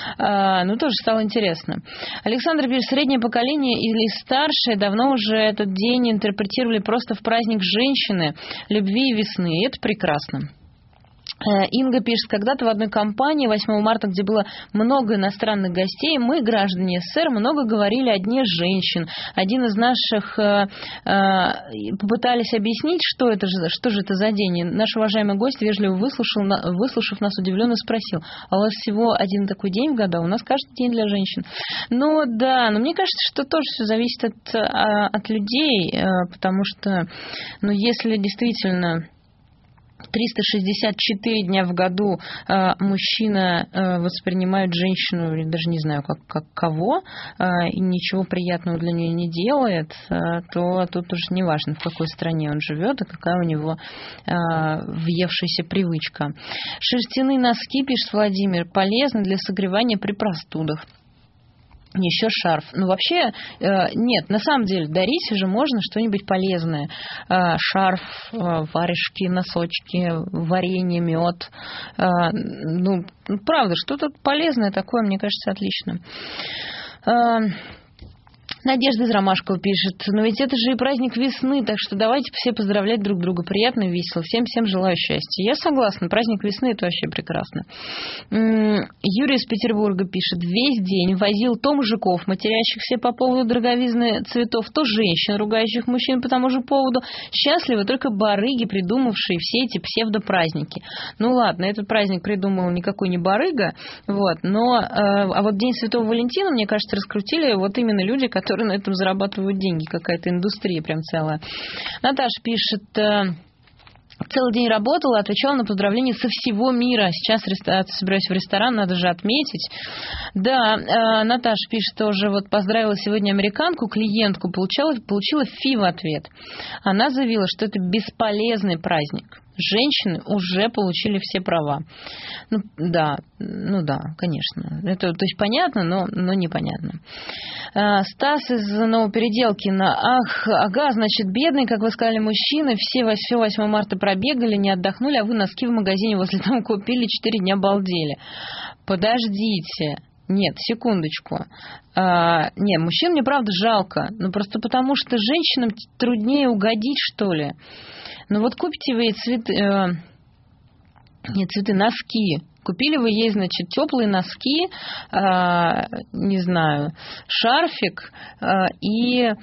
Но тоже стало интересно. Александр пишет: среднее поколение или старшие давно уже этот день интерпретировали просто в праздник женщины, любви и весны. И это прекрасно. Инга пишет: когда-то в одной компании восьмого марта, где было много иностранных гостей, мы, граждане СССР, много говорили о Дне женщин. Один из наших э, э, попытались объяснить, что это же, что же это за день. И наш уважаемый гость вежливо выслушал, выслушав нас, удивленно спросил: а у вас всего один такой день в году? У нас каждый день для женщин. Ну да, но мне кажется, что тоже все зависит от, от людей, потому что, ну, если действительно триста шестьдесят четыре дня в году э, мужчина э, воспринимает женщину, даже не знаю, как, как кого, э, и ничего приятного для нее не делает, э, то тут уже не важно, в какой стране он живет и какая у него э, въевшаяся привычка. Шерстяные носки, пишет Владимир, полезны для согревания при простудах. Еще шарф. Ну, вообще, э, нет, на самом деле, дарить же можно что-нибудь полезное. Э, шарф, э, варежки, носочки, варенье, мед. Э, ну, правда, что-то полезное такое, мне кажется, отлично. Э, Надежда из Ромашкова пишет, но ведь это же и праздник весны, так что давайте все поздравлять друг друга. Приятно и весело. Всем-всем желаю счастья. Я согласна, праздник весны – это вообще прекрасно. Юрий из Петербурга пишет, весь день возил то мужиков, матерящихся по поводу дороговизны цветов, то женщин, ругающих мужчин по тому же поводу. Счастливы только барыги, придумавшие все эти псевдопраздники. Ну ладно, этот праздник придумал никакой не барыга, вот, но а вот День Святого Валентина, мне кажется, раскрутили вот именно люди, которые которые на этом зарабатывают деньги, какая-то индустрия прям целая. Наташа пишет, целый день работала, отвечала на поздравления со всего мира. Сейчас собираюсь в ресторан, надо же отметить. Да, Наташа пишет тоже, вот поздравила сегодня американку, клиентку, получила, получила фи в ответ. Она заявила, что это бесполезный праздник. Женщины уже получили все права. Ну, да, ну да, конечно. Это, то есть, понятно, но, но непонятно. Стас из Новопеределкина. Ах, ага, значит, бедный, как вы сказали, мужчины, все, все восьмое марта пробегали, не отдохнули, а вы носки в магазине возле дома купили, четыре дня обалдели. Подождите. Нет, секундочку. А, нет, мужчин мне правда жалко. Ну, просто потому что женщинам труднее угодить, что ли. Ну вот купите вы цветы, э, нет, цветы, носки. Купили вы ей, значит, теплые носки, э, не знаю, шарфик э, и э,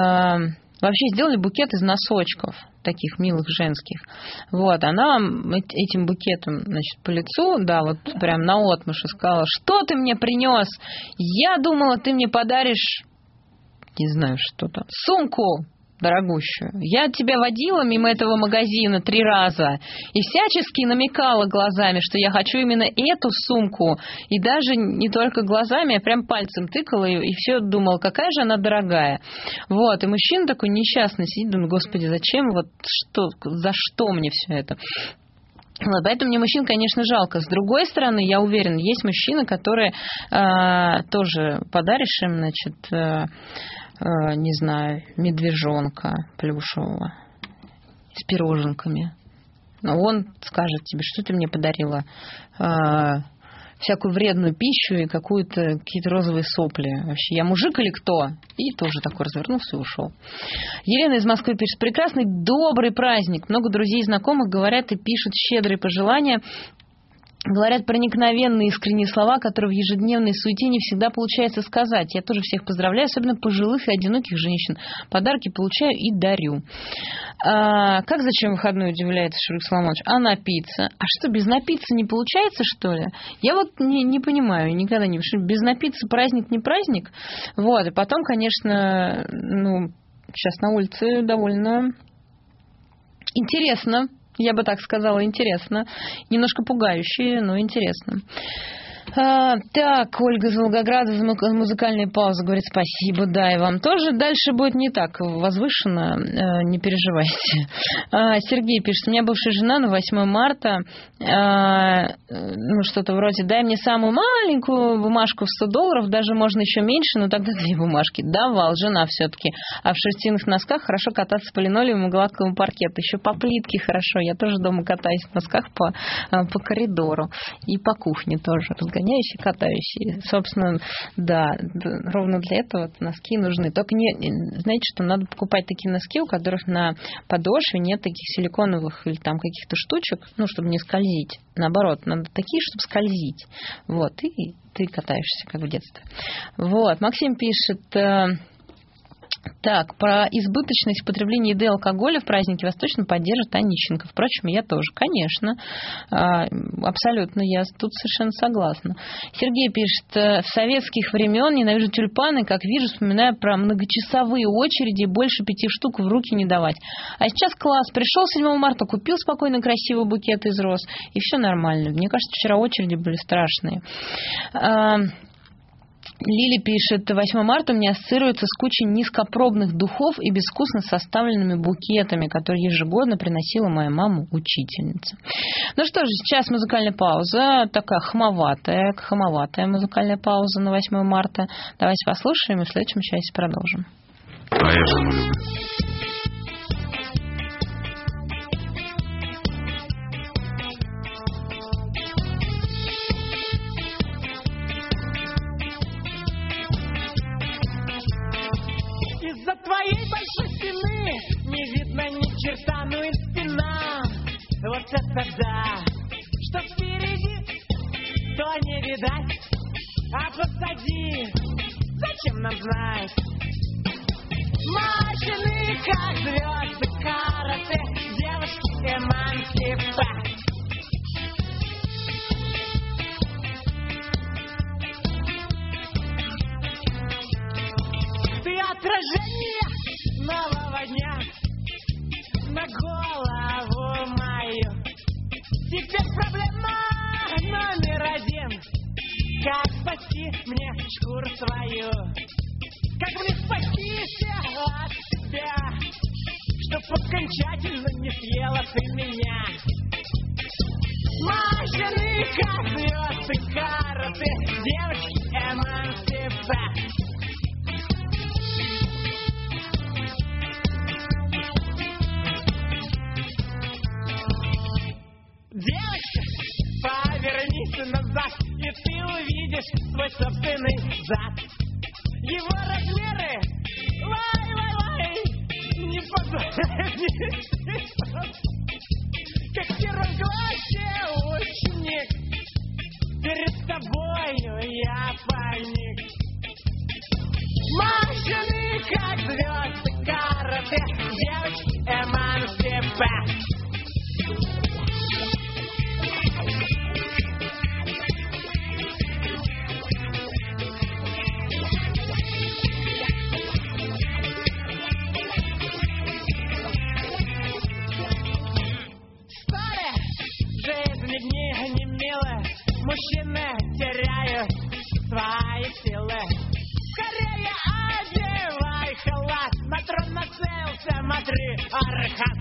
вообще сделали букет из носочков, таких милых женских. Вот, она этим букетом, значит, по лицу, да, вот прям наотмашь и сказала, что ты мне принес? Я думала, ты мне подаришь, не знаю, что там, сумку дорогущую. Я тебя водила мимо этого магазина три раза и всячески намекала глазами, что я хочу именно эту сумку. И даже не только глазами, а прям пальцем тыкала и, и все думала, какая же она дорогая. Вот. И мужчина такой несчастный сидит, думает, господи, зачем, вот что, за что мне все это? Вот, поэтому мне мужчин, конечно, жалко. С другой стороны, я уверена, есть мужчины, которые э, тоже подаришь им, значит, э, э, не знаю, медвежонка плюшевого с пироженками. Но он скажет тебе, что ты мне подарила? Э, всякую вредную пищу и какую-то, какие-то розовые сопли. Вообще, я мужик или кто? И тоже такой развернулся и ушел. Елена из Москвы пишет, прекрасный, добрый праздник. Много друзей и знакомых говорят и пишут щедрые пожелания. Говорят проникновенные, искренние слова, которые в ежедневной суете не всегда получается сказать. Я тоже всех поздравляю, особенно пожилых и одиноких женщин. Подарки получаю и дарю. А, как зачем выходной, удивляется Шурик Соломонович? А напиться? А что, без напиться не получается, что ли? Я вот не, не понимаю, никогда не понимаю. Без напиться праздник не праздник. Вот, и потом, конечно, ну, сейчас на улице довольно интересно. Я бы так сказала, интересно. Немножко пугающе, но интересно. А, так, Ольга из Волгограда за музыкальные паузы говорит спасибо, да, и вам тоже. Дальше будет не так возвышенно, не переживайте. А, Сергей пишет, у меня бывшая жена на восьмое марта, а, ну, что-то вроде, дай мне самую маленькую бумажку в сто долларов, даже можно еще меньше, но тогда две бумажки. Давал, жена все-таки. А в шерстяных носках хорошо кататься по линолеуму и гладкому паркету. Еще по плитке хорошо. Я тоже дома катаюсь в носках по, по коридору. И по кухне тоже. Разгоняющие, катающие. Собственно, да, ровно для этого носки нужны. Только не, знаете, что надо покупать такие носки, у которых на подошве нет таких силиконовых или там каких-то штучек, ну, чтобы не скользить. Наоборот, надо такие, чтобы скользить. Вот, и ты катаешься, как в детстве. Вот, Максим пишет... Так, про избыточность потребления еды и алкоголя в празднике вас точно поддержит Онищенко. Впрочем, я тоже, конечно. Абсолютно, я тут совершенно согласна. Сергей пишет, в советских времен ненавижу тюльпаны, как вижу, вспоминаю про многочасовые очереди, больше пяти штук в руки не давать. А сейчас класс, пришел седьмого марта, купил спокойно красивый букет из роз, и все нормально. Мне кажется, вчера очереди были страшные. Лили пишет, восьмое марта у меня ассоциируется с кучей низкопробных духов и безвкусно составленными букетами, которые ежегодно приносила моя мама-учительница. Ну что же, сейчас музыкальная пауза, такая хамоватая, хамоватая музыкальная пауза на восьмое марта. Давайте послушаем и в следующем часе продолжим. А я жену люблю. это тогда, что впереди, то не видать, а позади, зачем нам знать? Мужчины, как звезды, карате, девушки, эмансипа. Ты отражение нового дня на голову мою. Теперь проблема номер один. Как спасти мне шкуру свою? Как мне спастись от тебя, чтоб окончательно не съела ты меня? Мужчины, как звезды, караты, девочки, эмансипа. Девочка, повернись назад, и ты увидишь свой собственный зад. Его размеры, лай-лай-лай, не позволяют мне. Как первоклассный ученик, перед тобою я паник. Мужчины, как звезды, карате, девочки, эмансипа. Мужчины теряют свои силы. Скорее одевай халат, на трон нацелился матриархат.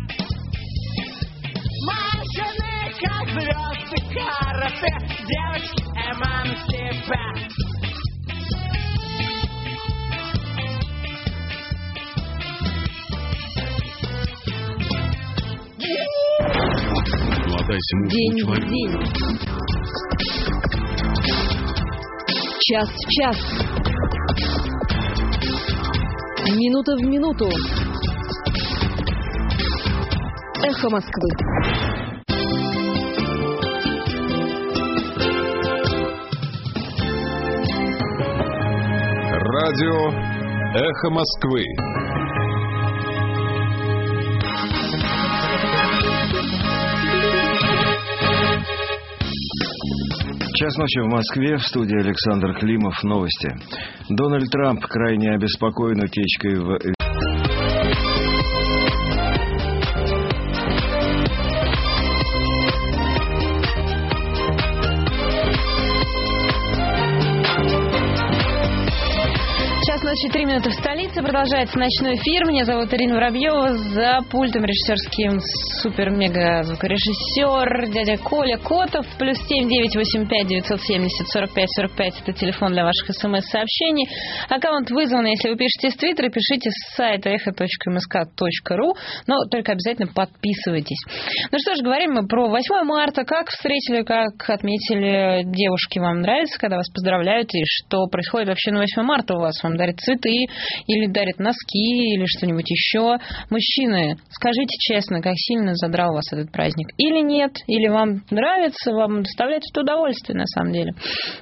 Мужчины, как звезды, карате, девочки, эмансипа. День в день. Час в час. Минута в минуту. Эхо Москвы. Радио Эхо Москвы. Час ночи в Москве, в студии Александр Климов. Новости. Дональд Трамп крайне обеспокоен утечкой в... Три минуты в столице. Продолжается ночной эфир. Меня зовут Ирина Воробьева. За пультом режиссерским супер-мега-звукорежиссер дядя Коля Котов. Плюс семь девять восемь пять девятьсот семьдесят сорок пять сорок пять. Это телефон для ваших смс-сообщений. Аккаунт вызван. Если вы пишете с Твиттера, пишите с сайта эхо точка эм эс ка точка ру. Но только обязательно подписывайтесь. Ну что ж, говорим мы про восьмое марта. Как встретили, как отметили девушки? Вам нравится, когда вас поздравляют? И что происходит вообще на восьмое марта у вас? Вам дарят цветы или дарят носки, или что-нибудь еще. Мужчины, скажите честно, как сильно задрал вас этот праздник? Или нет? Или вам нравится, вам доставляет это удовольствие, на самом деле?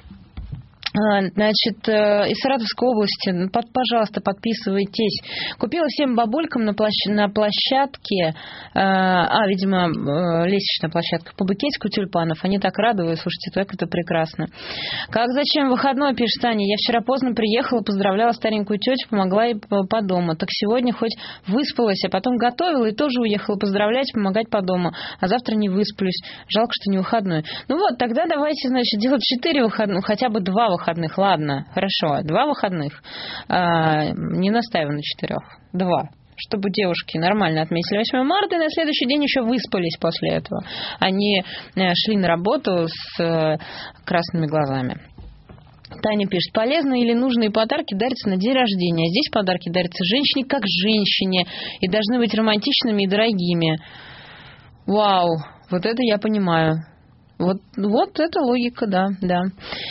Значит, из Саратовской области, под, пожалуйста, подписывайтесь. Купила всем бабулькам на, площ... на площадке, а, видимо, лестничная площадка, по букетику тюльпанов. Они так радуют, слушайте, так это прекрасно. Как зачем выходной, пишет Таня. Я вчера поздно приехала, поздравляла старенькую тетю, помогла ей по, по дому. Так сегодня хоть выспалась, а потом готовила и тоже уехала поздравлять, помогать по дому. А завтра не высплюсь. Жалко, что не выходной. Ну вот, тогда давайте, значит, делать четыре выходных, хотя бы два выходных. выходных, ладно, хорошо, два выходных, а, не настаиваю на четырех, два, чтобы девушки нормально отметили восьмое марта и на следующий день еще выспались после этого, они шли на работу с красными глазами. Таня пишет, полезные или нужные подарки дарятся на день рождения, а здесь подарки дарятся женщине как женщине и должны быть романтичными и дорогими. Вау, вот это я понимаю. Вот, вот это логика, да, да.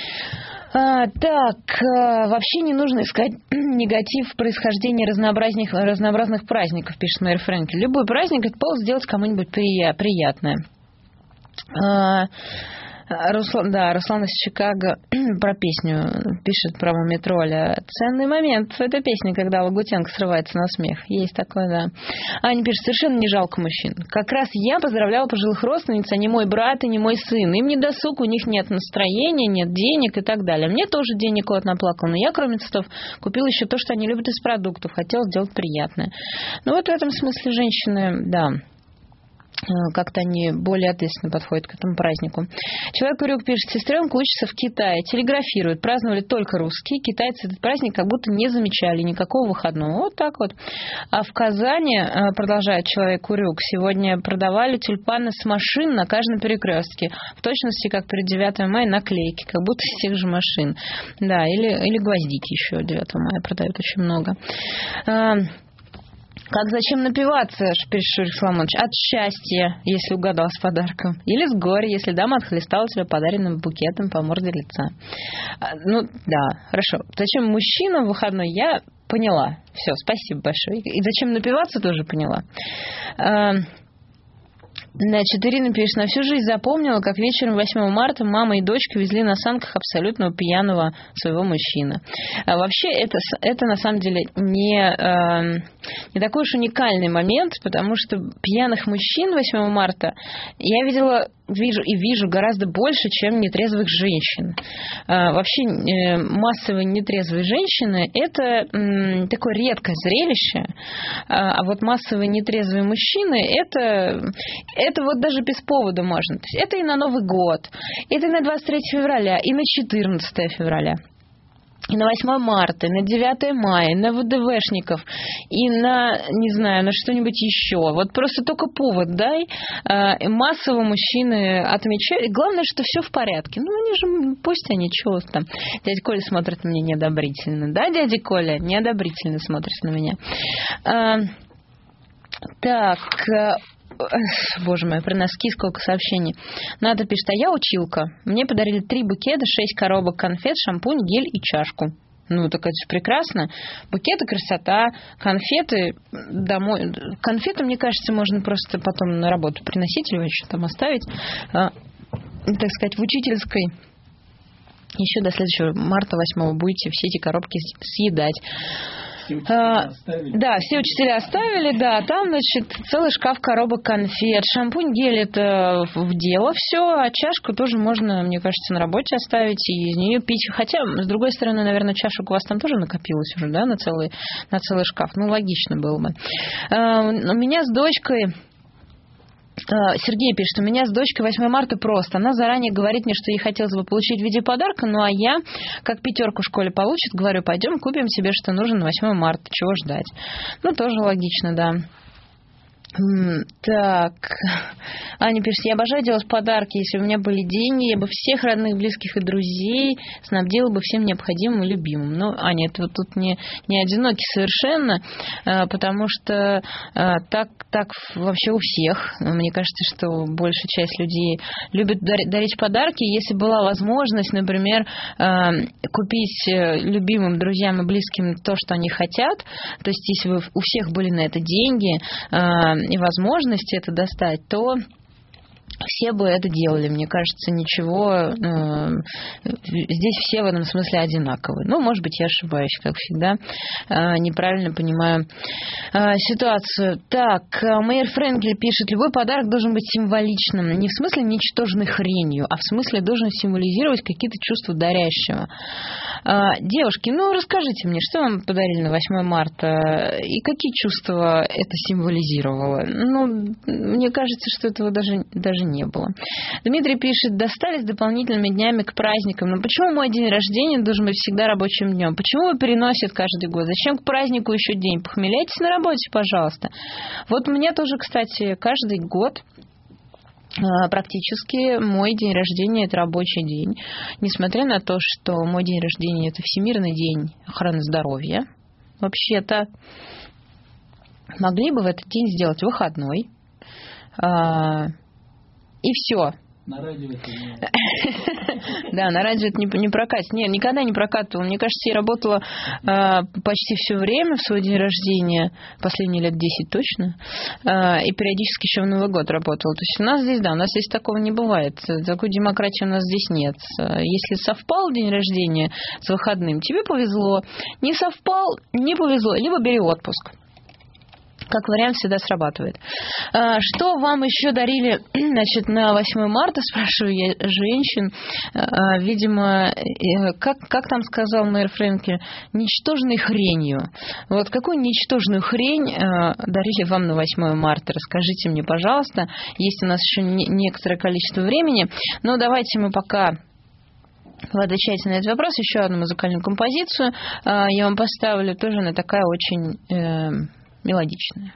А, так, а, вообще не нужно искать негатив в происхождении разнообразных, разнообразных праздников, пишет Мэри Фрэнкель. Любой праздник – это повод сделать кому-нибудь приятное. Руслан, да, Руслан из Чикаго про песню пишет про Мумитроля. Ценный момент в этой песне, когда Лагутенко срывается на смех. Есть такое, да. Аня пишет, совершенно не жалко мужчин. Как раз я поздравляла пожилых родственниц, они мой брат и не мой сын. Им не досуг, у них нет настроения, нет денег и так далее. Мне тоже денег вот наплакал, но я, кроме цветов, купила еще то, что они любят из продуктов. Хотела сделать приятное. Ну вот в этом смысле женщины, да, как-то они более ответственно подходят к этому празднику. Человек-урюк пишет, сестренка учится в Китае, телеграфирует, праздновали только русские, китайцы этот праздник как будто не замечали, никакого выходного. Вот так вот. А в Казани, продолжает Человек-урюк, сегодня продавали тюльпаны с машин на каждом перекрестке, в точности, как перед девятого мая наклейки, как будто из тех же машин. Да, или, или гвоздики еще девятого мая продают очень много. Как зачем напиваться, пишет Шурик Соломонович? От счастья, если угадал с подарком. Или с горя, если дама отхлестала тебя подаренным букетом по морде лица. Ну, да, хорошо. Зачем мужчина в выходной, я поняла. Все, спасибо большое. И зачем напиваться, тоже поняла. Значит, Ирина пишет, на всю жизнь запомнила, как вечером восьмого марта мама и дочка везли на санках абсолютно пьяного своего мужчину. А вообще, это, это на самом деле не, э, не такой уж уникальный момент, потому что пьяных мужчин восьмого марта я видела, вижу и вижу гораздо больше, чем нетрезвых женщин. А, вообще, э, массовые нетрезвые женщины – это э, такое редкое зрелище, а, а вот массовые нетрезвые мужчины – это... Это вот даже без повода можно. То есть это и на Новый год, это и на двадцать третьего февраля, и на четырнадцатого февраля, и на восьмое марта, и на девятое мая, и на ВДВшников, и на, не знаю, на что-нибудь еще. Вот просто только повод дай, массово мужчины отмечают. Главное, что все в порядке. Ну, они же, пусть они, чего там. Дядя Коля смотрит на меня неодобрительно. Да, дядя Коля? Неодобрительно смотрит на меня. Так... Боже мой, про носки сколько сообщений. Надо пишет, а я училка. Мне подарили три букета, шесть коробок конфет, шампунь, гель и чашку. Ну, так это же прекрасно. Букеты, красота, конфеты домой. Конфеты, мне кажется, можно просто потом на работу приносить или что там оставить, а, так сказать, в учительской. Еще до следующего марта, восьмого будете все эти коробки съедать. А, да, все учителя оставили, да, там, значит, целый шкаф коробок конфет, шампунь, гель, это в дело все, а чашку тоже можно, мне кажется, на работе оставить и из нее пить, хотя, с другой стороны, наверное, чашек у вас там тоже накопилось уже, да, на целый, на целый шкаф, ну, логично было бы. А, у меня с дочкой... Сергей пишет, у меня с дочкой восьмого марта просто. Она заранее говорит мне, что ей хотелось бы получить в виде подарка, ну а я, как пятерку в школе получит, говорю, пойдем купим себе, что нужно на восьмого марта. Чего ждать? Ну, тоже логично, да. Так, Аня пишет, я обожаю делать подарки. Если бы у меня были деньги, я бы всех родных, близких и друзей снабдила бы всем необходимым и любимым. Ну, Аня, это вот тут не, не одиноки совершенно, потому что так, так вообще у всех. Мне кажется, что большая часть людей любит дарить подарки. Если была возможность, например, купить любимым, друзьям и близким то, что они хотят, то есть если бы у всех были на это деньги и возможности это достать, то все бы это делали. Мне кажется, ничего... Э, здесь все в этом смысле одинаковые. Ну, может быть, я ошибаюсь, как всегда. Э, неправильно понимаю э, ситуацию. Так, Мэйр Френкель пишет, любой подарок должен быть символичным. Не в смысле ничтожной хренью, а в смысле должен символизировать какие-то чувства дарящего. Э, девушки, ну, расскажите мне, что вам подарили на восьмое марта и какие чувства это символизировало? Ну, мне кажется, что этого даже, даже не было. Дмитрий пишет, достались дополнительными днями к праздникам. Но почему мой день рождения должен быть всегда рабочим днем? Почему его переносят каждый год? Зачем к празднику еще день? Похмеляйтесь на работе, пожалуйста. Вот у меня тоже, кстати, каждый год практически мой день рождения – это рабочий день. Несмотря на то, что мой день рождения – это Всемирный день охраны здоровья. Вообще-то могли бы в этот день сделать выходной. И все. На радио это Да, на радио это не, не прокатит. Нет, никогда не прокатывала. Мне кажется, я работала э, почти все время в свой день рождения, последние лет десять точно, э, и периодически еще в Новый год работала. То есть у нас здесь, да, у нас здесь такого не бывает. Такой демократии у нас здесь нет. Если совпал день рождения с выходным, тебе повезло. Не совпал, не повезло. Либо бери отпуск. Как вариант, всегда срабатывает. Что вам еще дарили, значит, на восьмое марта, спрашиваю я женщин. Видимо, как, как там сказал мэр Френкель, ничтожной хренью. Вот какую ничтожную хрень дарили вам на восьмое марта? Расскажите мне, пожалуйста. Есть у нас еще некоторое количество времени, но давайте мы пока... Вы отвечаете на этот вопрос. Еще одну музыкальную композицию я вам поставлю. Тоже она такая очень э, мелодичная.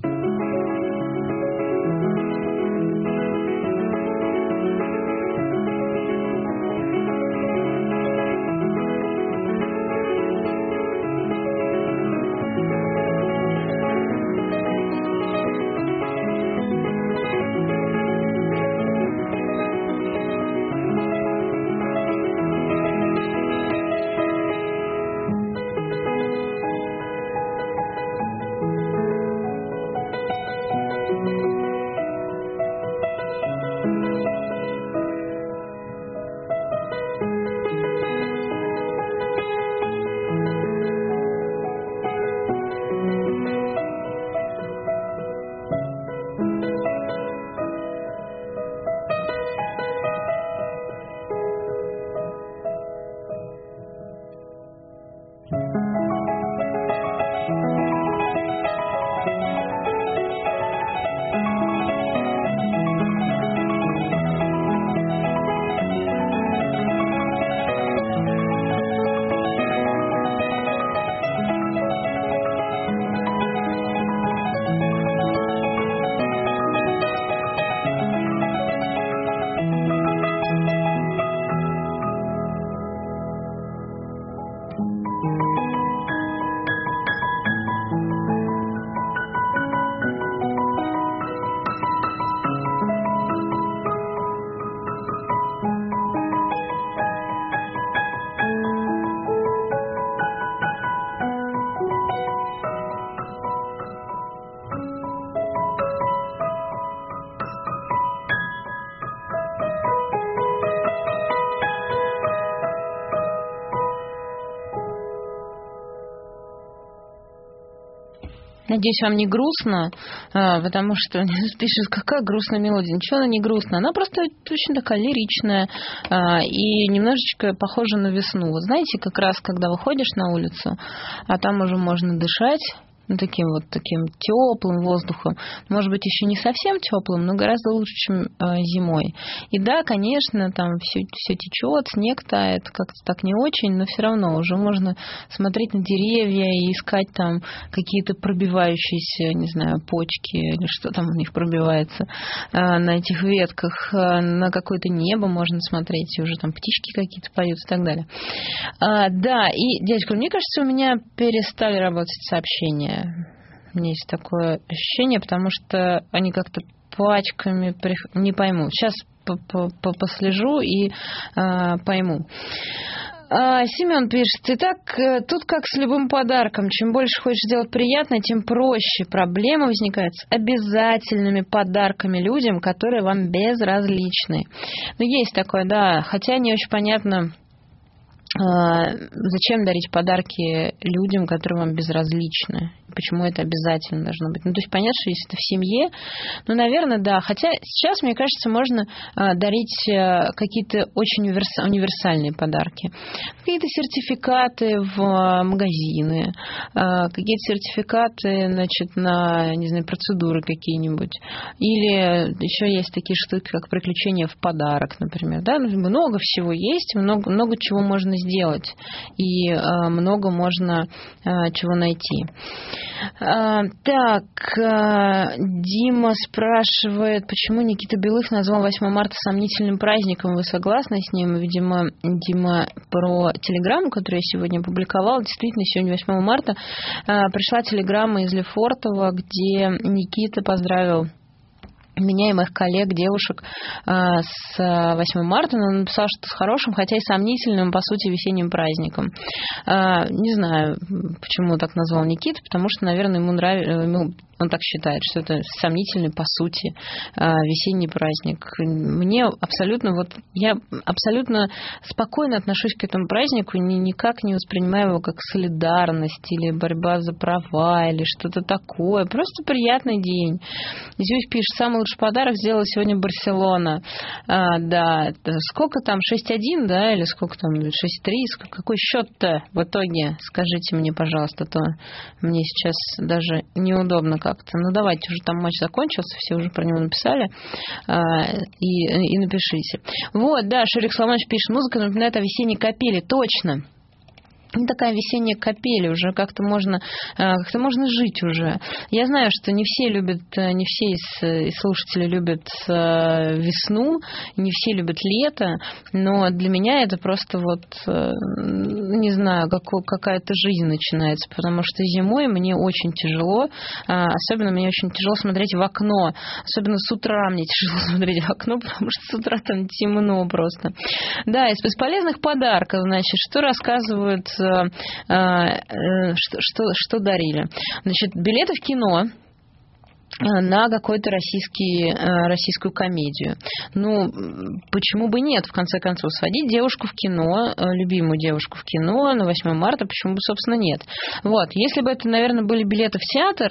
Надеюсь, вам не грустно, потому что пишет, какая грустная мелодия. Ничего она не грустная, она просто очень такая лиричная и немножечко похожа на весну. Вот знаете, как раз, когда выходишь на улицу, а там уже можно дышать, ну, таким вот таким теплым воздухом. Может быть, еще не совсем теплым, но гораздо лучше, чем э, зимой. И да, конечно, там все, все течет, снег тает, как-то так не очень, но все равно уже можно смотреть на деревья и искать там какие-то пробивающиеся, не знаю, почки или что там у них пробивается э, на этих ветках. Э, на какое-то небо можно смотреть, и уже там птички какие-то поют и так далее. Э, да, и, дядька, мне кажется, у меня перестали работать сообщения. У меня есть такое ощущение, потому что они как-то пачками прих... не пойму. Сейчас послежу и а, пойму. А, Семен пишет: итак, тут как с любым подарком. Чем больше хочешь сделать приятное, тем проще. Проблема возникает с обязательными подарками людям, которые вам безразличны. Ну, есть такое, да, хотя не очень понятно, зачем дарить подарки людям, которые вам безразличны? Почему это обязательно должно быть? Ну, то есть понятно, что если это в семье, ну, наверное, да. Хотя сейчас, мне кажется, можно дарить какие-то очень универсальные подарки. Какие-то сертификаты в магазины, какие-то сертификаты, значит, на, не знаю, процедуры какие-нибудь. Или еще есть такие штуки, как приключения в подарок, например. Да? Много всего есть, много, много чего можно сделать. И много можно чего найти. Так, Дима спрашивает, почему Никита Белых назвал восьмое марта сомнительным праздником. Вы согласны с ним? Видимо, Дима, про телеграмму, которую я сегодня опубликовала. Действительно, сегодня восьмое марта пришла телеграмма из Лефортово, где Никита поздравил меня и моих коллег, девушек с восьмого марта. Он написал, что с хорошим, хотя и сомнительным, по сути, весенним праздником. Не знаю, почему так назвал Никита, потому что, наверное, ему нравится... Он так считает, что это сомнительный, по сути, весенний праздник. Мне абсолютно, вот я абсолютно спокойно отношусь к этому празднику, никак не воспринимаю его как солидарность или борьба за права или что-то такое. Просто приятный день. Зюсь пишет, самый лучший подарок сделала сегодня Барселона. А, да, сколько там, шесть один, да, или сколько там, шесть три? Какой счет-то в итоге? Скажите мне, пожалуйста, то мне сейчас даже неудобно как-то. Ну, давайте, уже там матч закончился, все уже про него написали. А, и, и напишите. Вот, да, Шурик Соломонович пишет, музыка напоминает о весенней капели. Точно. Не такая весенняя капель, уже как-то можно, как-то можно жить уже. Я знаю, что не все любят, не все из слушателей любят весну, не все любят лето, но для меня это просто вот, не знаю, как, какая-то жизнь начинается, потому что зимой мне очень тяжело, особенно мне очень тяжело смотреть в окно, особенно с утра мне тяжело смотреть в окно, потому что с утра там темно просто. Да, из бесполезных подарков, значит, что рассказывают Что, что, что дарили? Значит, билеты в кино на какую-то российский, российскую комедию. Ну, почему бы нет, в конце концов, сводить девушку в кино, любимую девушку в кино на восьмое марта, почему бы, собственно, нет. Вот, если бы это, наверное, были билеты в театр,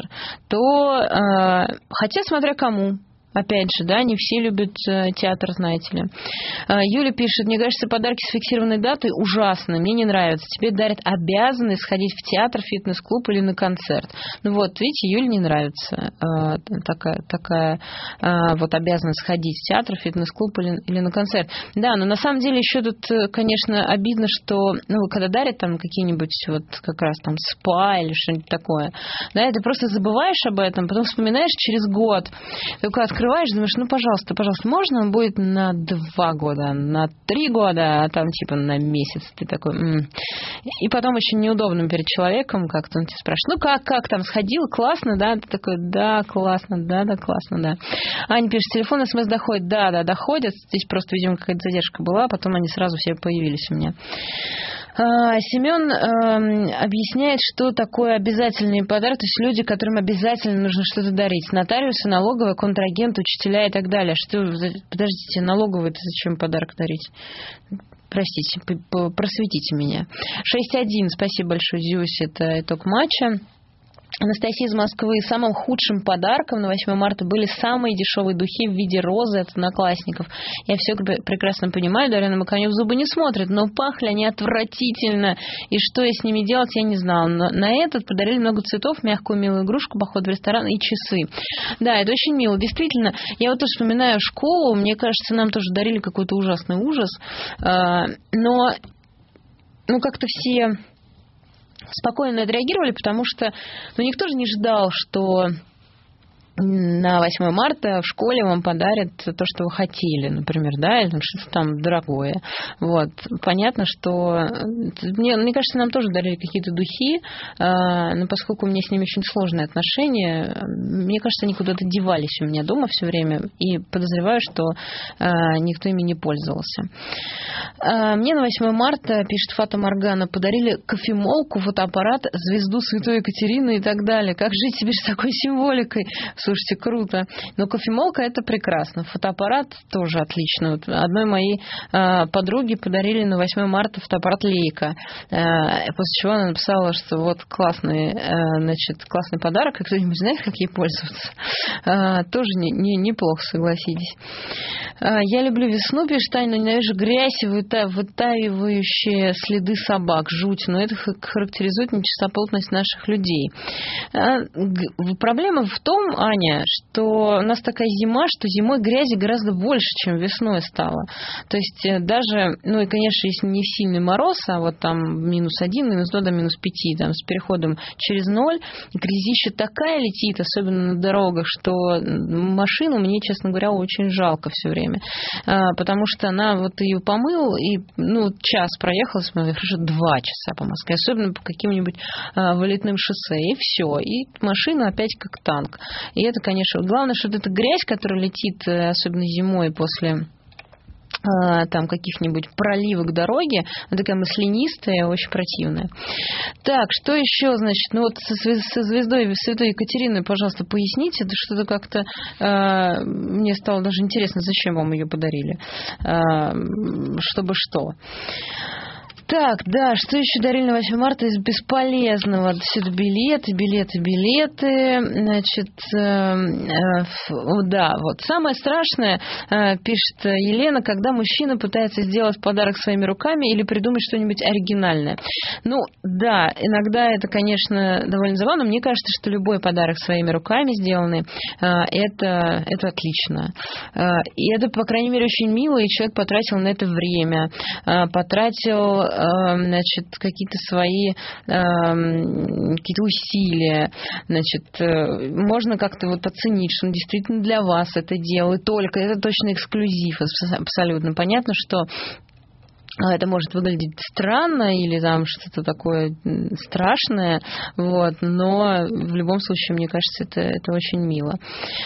то, хотя смотря кому. Опять же, да, не все любят театр, знаете ли. Юля пишет, мне кажется, подарки с фиксированной датой ужасно, мне не нравится. Тебе дарят обязанность сходить в театр, фитнес-клуб или на концерт. Ну вот, видите, Юле не нравится такая, такая вот обязанность сходить в театр, фитнес-клуб или, или на концерт. Да, но на самом деле еще тут, конечно, обидно, что, ну, когда дарят там какие-нибудь вот как раз там спа или что-нибудь такое, да, ты просто забываешь об этом, потом вспоминаешь через год, только открываешь, думаешь, ну, пожалуйста, пожалуйста, можно он будет на два года, на три года, а там типа на месяц. Ты такой... М-м. И потом очень неудобно перед человеком, как-то он тебя спрашивает, ну, как, как там, сходил, классно, да? Ты такой, да, классно, да, да, классно, да. Аня пишет, телефон, смс доходит, да, да, доходит. Здесь просто, видимо, какая-то задержка была, потом они сразу все появились у меня. Семен э, объясняет, что такое обязательные подарки, то есть люди, которым обязательно нужно что-то дарить. Нотариусы, налоговые, контрагенты, учителя и так далее. Что, подождите, налоговые, это зачем подарок дарить? Простите, просветите меня. шесть один, спасибо большое, Зюсь, это итог матча. Анастасия из Москвы. Самым худшим подарком на восьмое марта были самые дешевые духи в виде розы от одноклассников. Я все прекрасно понимаю, Дарьяна Маканёв в зубы не смотрит, но пахли они отвратительно. И что я с ними делать, я не знала. Но на этот подарили много цветов, мягкую милую игрушку, поход в ресторан и часы. Да, это очень мило. Действительно, я вот тоже вспоминаю школу, мне кажется, нам тоже дарили какой-то ужасный ужас. Но, ну, как-то все... спокойно отреагировали, потому что ну, никто же не ждал, что на восьмое марта в школе вам подарят то, что вы хотели, например, да, или что-то там дорогое. Вот. Понятно, что... Мне, мне кажется, нам тоже дарили какие-то духи, но поскольку у меня с ними очень сложные отношения, мне кажется, они куда-то девались у меня дома все время, и подозреваю, что никто ими не пользовался. Мне на восьмое марта, пишет Фата Моргана, подарили кофемолку, фотоаппарат, звезду Святой Екатерины и так далее. Как жить себе с такой символикой? Слушайте, круто. Но кофемолка — это прекрасно. Фотоаппарат тоже отлично. Вот одной моей э, подруге подарили на восьмое марта фотоаппарат Leica. Э, после чего она написала, что вот классный, э, значит, классный подарок. А кто-нибудь знает, как ей пользоваться? Э, тоже не, не, неплохо, согласитесь. Э, я люблю весну, пишет Таня, но ненавижу грязь и выта- вытаивающие следы собак. Жуть. Но это характеризует нечистоплотность наших людей. Э, г- проблема в том, Аня, что у нас такая зима, что зимой грязи гораздо больше, чем весной стало. То есть даже, ну и, конечно, если не сильный мороз, а вот там минус один, минус два до минус пяти, там с переходом через ноль, грязища такая летит, особенно на дорогах, что машину мне, честно говоря, очень жалко все время. Потому что она, вот ее помыл, и, ну, час проехала, смотри, хорошо, два часа по Москве, особенно по каким-нибудь вылетным шоссе, и все. И машина опять как танк. И это, конечно, главное, что вот эта грязь, которая летит, особенно зимой после там каких-нибудь проливок дороги, она такая маслянистая, очень противная. Так, что еще, значит, ну вот со, со звездой Святой Екатериной, пожалуйста, поясните, это что-то как-то э, мне стало даже интересно, зачем вам ее подарили, э, чтобы что. Так, да, что еще дарили на восьмое марта из бесполезного? Все это билеты, билеты, билеты. Значит, э, э, да, вот. Самое страшное, э, пишет Елена, когда мужчина пытается сделать подарок своими руками или придумать что-нибудь оригинальное. Ну, да, иногда это, конечно, довольно забавно. Мне кажется, что любой подарок своими руками сделанный, э, это, это отлично. Э, и это, по крайней мере, очень мило, и человек потратил на это время, э, потратил значит, какие-то свои какие-то усилия, значит, можно как-то вот оценить, что он действительно для вас это делает, только это точно эксклюзив, абсолютно. Понятно, что это может выглядеть странно или там что-то такое страшное, вот, но в любом случае, мне кажется, это, это очень мило.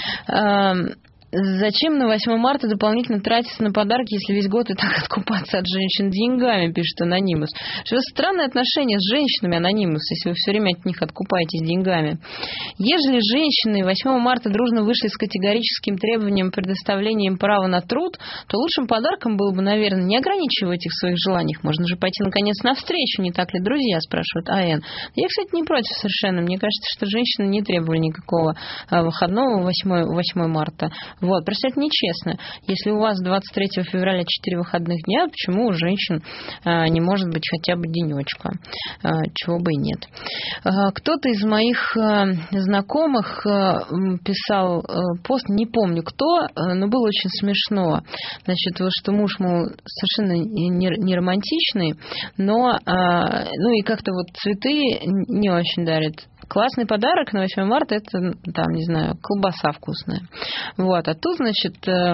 Зачем на восьмое марта дополнительно тратиться на подарки, если весь год и так откупаться от женщин деньгами, пишет Анонимус. Что это странное отношение с женщинами, Анонимус, если вы все время от них откупаетесь деньгами. Ежели женщины восьмого марта дружно вышли с категорическим требованием предоставления им права на труд, то лучшим подарком было бы, наверное, не ограничивать их в своих желаниях. Можно же пойти, наконец, навстречу, не так ли, друзья, спрашивает АН. Я, кстати, не против совершенно. Мне кажется, что женщины не требовали никакого выходного восьмого марта. Вот, просто это нечестно. Если у вас двадцать третьего февраля четыре выходных дня, почему у женщин а, не может быть хотя бы денечка? А, чего бы и нет. А, кто-то из моих а, знакомых а, писал а, пост, не помню кто, а, но было очень смешно. Значит, вот что муж, мол, совершенно не, не романтичный, но а, ну и как-то вот цветы не очень дарит. Классный подарок на восьмое марта, это, там, не знаю, колбаса вкусная. Вот, а тут, значит,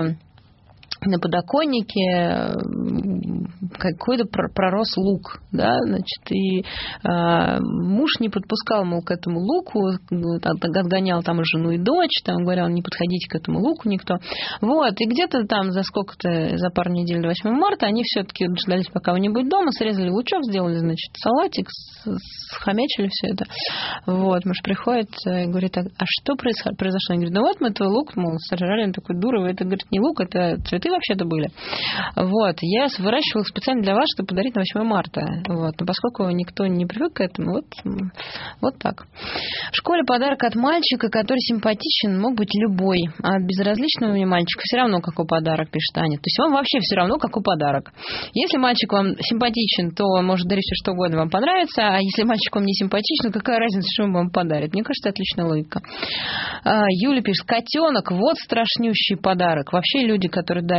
на подоконнике какой-то пророс лук, да, значит, и э, муж не подпускал, мол, к этому луку, отгонял там и жену, и дочь, там говорил, не подходите к этому луку никто. Вот, и где-то там за сколько-то, за пару недель до восьмого марта они все-таки дождались, пока он не будет дома, срезали лучок, сделали, значит, салатик, схомячили все это. Вот, муж приходит и говорит, а что произошло? Он говорит, ну вот мы твой лук, мол, сожрали, он такой, дура, вы это, говорит, не лук, это цветы вообще-то были. Вот. Я выращивала их специально для вас, чтобы подарить на восьмое марта. Вот. Но поскольку никто не привык к этому, вот, вот так. В школе подарок от мальчика, который симпатичен, мог быть любой. А от безразличного мне мальчика все равно какой подарок, пишет Аня. То есть вам вообще все равно какой подарок. Если мальчик вам симпатичен, то может дарить все что угодно, вам понравится. А если мальчик вам не симпатичен, какая разница, что он вам подарит? Мне кажется, отличная логика. Юля пишет, котенок, вот страшнющий подарок. Вообще люди, которые дарят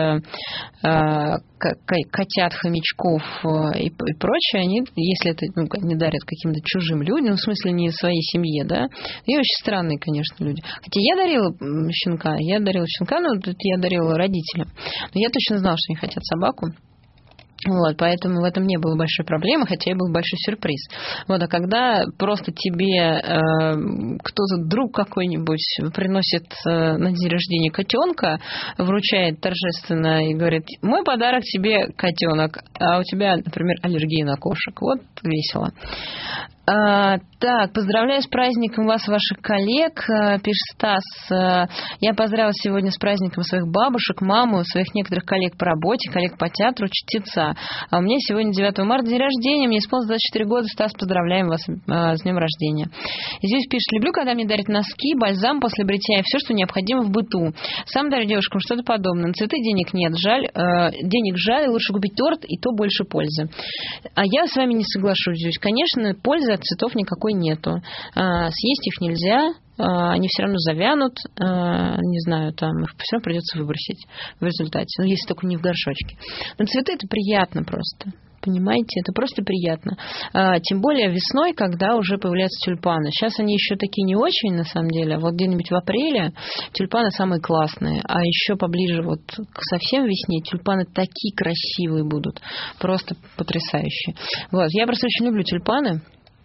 котят, хомячков и, и прочее, они, если это ну, не дарят каким-то чужим людям, в смысле не своей семье, да, и очень странные, конечно, люди. Хотя я дарила щенка, я дарила щенка, но тут я дарила родителям. Но я точно знала, что они хотят собаку. Вот, поэтому в этом не было большой проблемы, хотя и был большой сюрприз. Вот, а когда просто тебе э, кто-то, друг какой-нибудь, приносит э, на день рождения котенка, вручает торжественно и говорит, мой подарок тебе котенок, а у тебя, например, аллергия на кошек. Вот весело. А, так, поздравляю с праздником вас, ваших коллег, пишет Стас. Я поздравила сегодня с праздником своих бабушек, маму, своих некоторых коллег по работе, коллег по театру, чтеца. А у меня сегодня девятого марта день рождения, мне исполнилось двадцать четыре года. Стас, поздравляем вас а, с днем рождения. И здесь пишет, люблю, когда мне дарят носки, бальзам после бритья и все, что необходимо в быту. Сам дарю девушкам что-то подобное. На цветы денег нет, жаль, э, денег жаль, лучше купить торт, и то больше пользы. А я с вами не соглашусь здесь. Конечно, пользы от цветов никакой нету. А, съесть их нельзя, а, они все равно завянут, а, не знаю, там их все равно придется выбросить в результате. Ну, если только не в горшочке. Но цветы это приятно просто. Понимаете, это просто приятно. А, тем более весной, когда уже появляются тюльпаны. Сейчас они еще такие не очень, на самом деле. Вот где-нибудь в апреле тюльпаны самые классные. А еще поближе вот к совсем весне тюльпаны такие красивые будут. Просто потрясающие. Вот. Я просто очень люблю тюльпаны.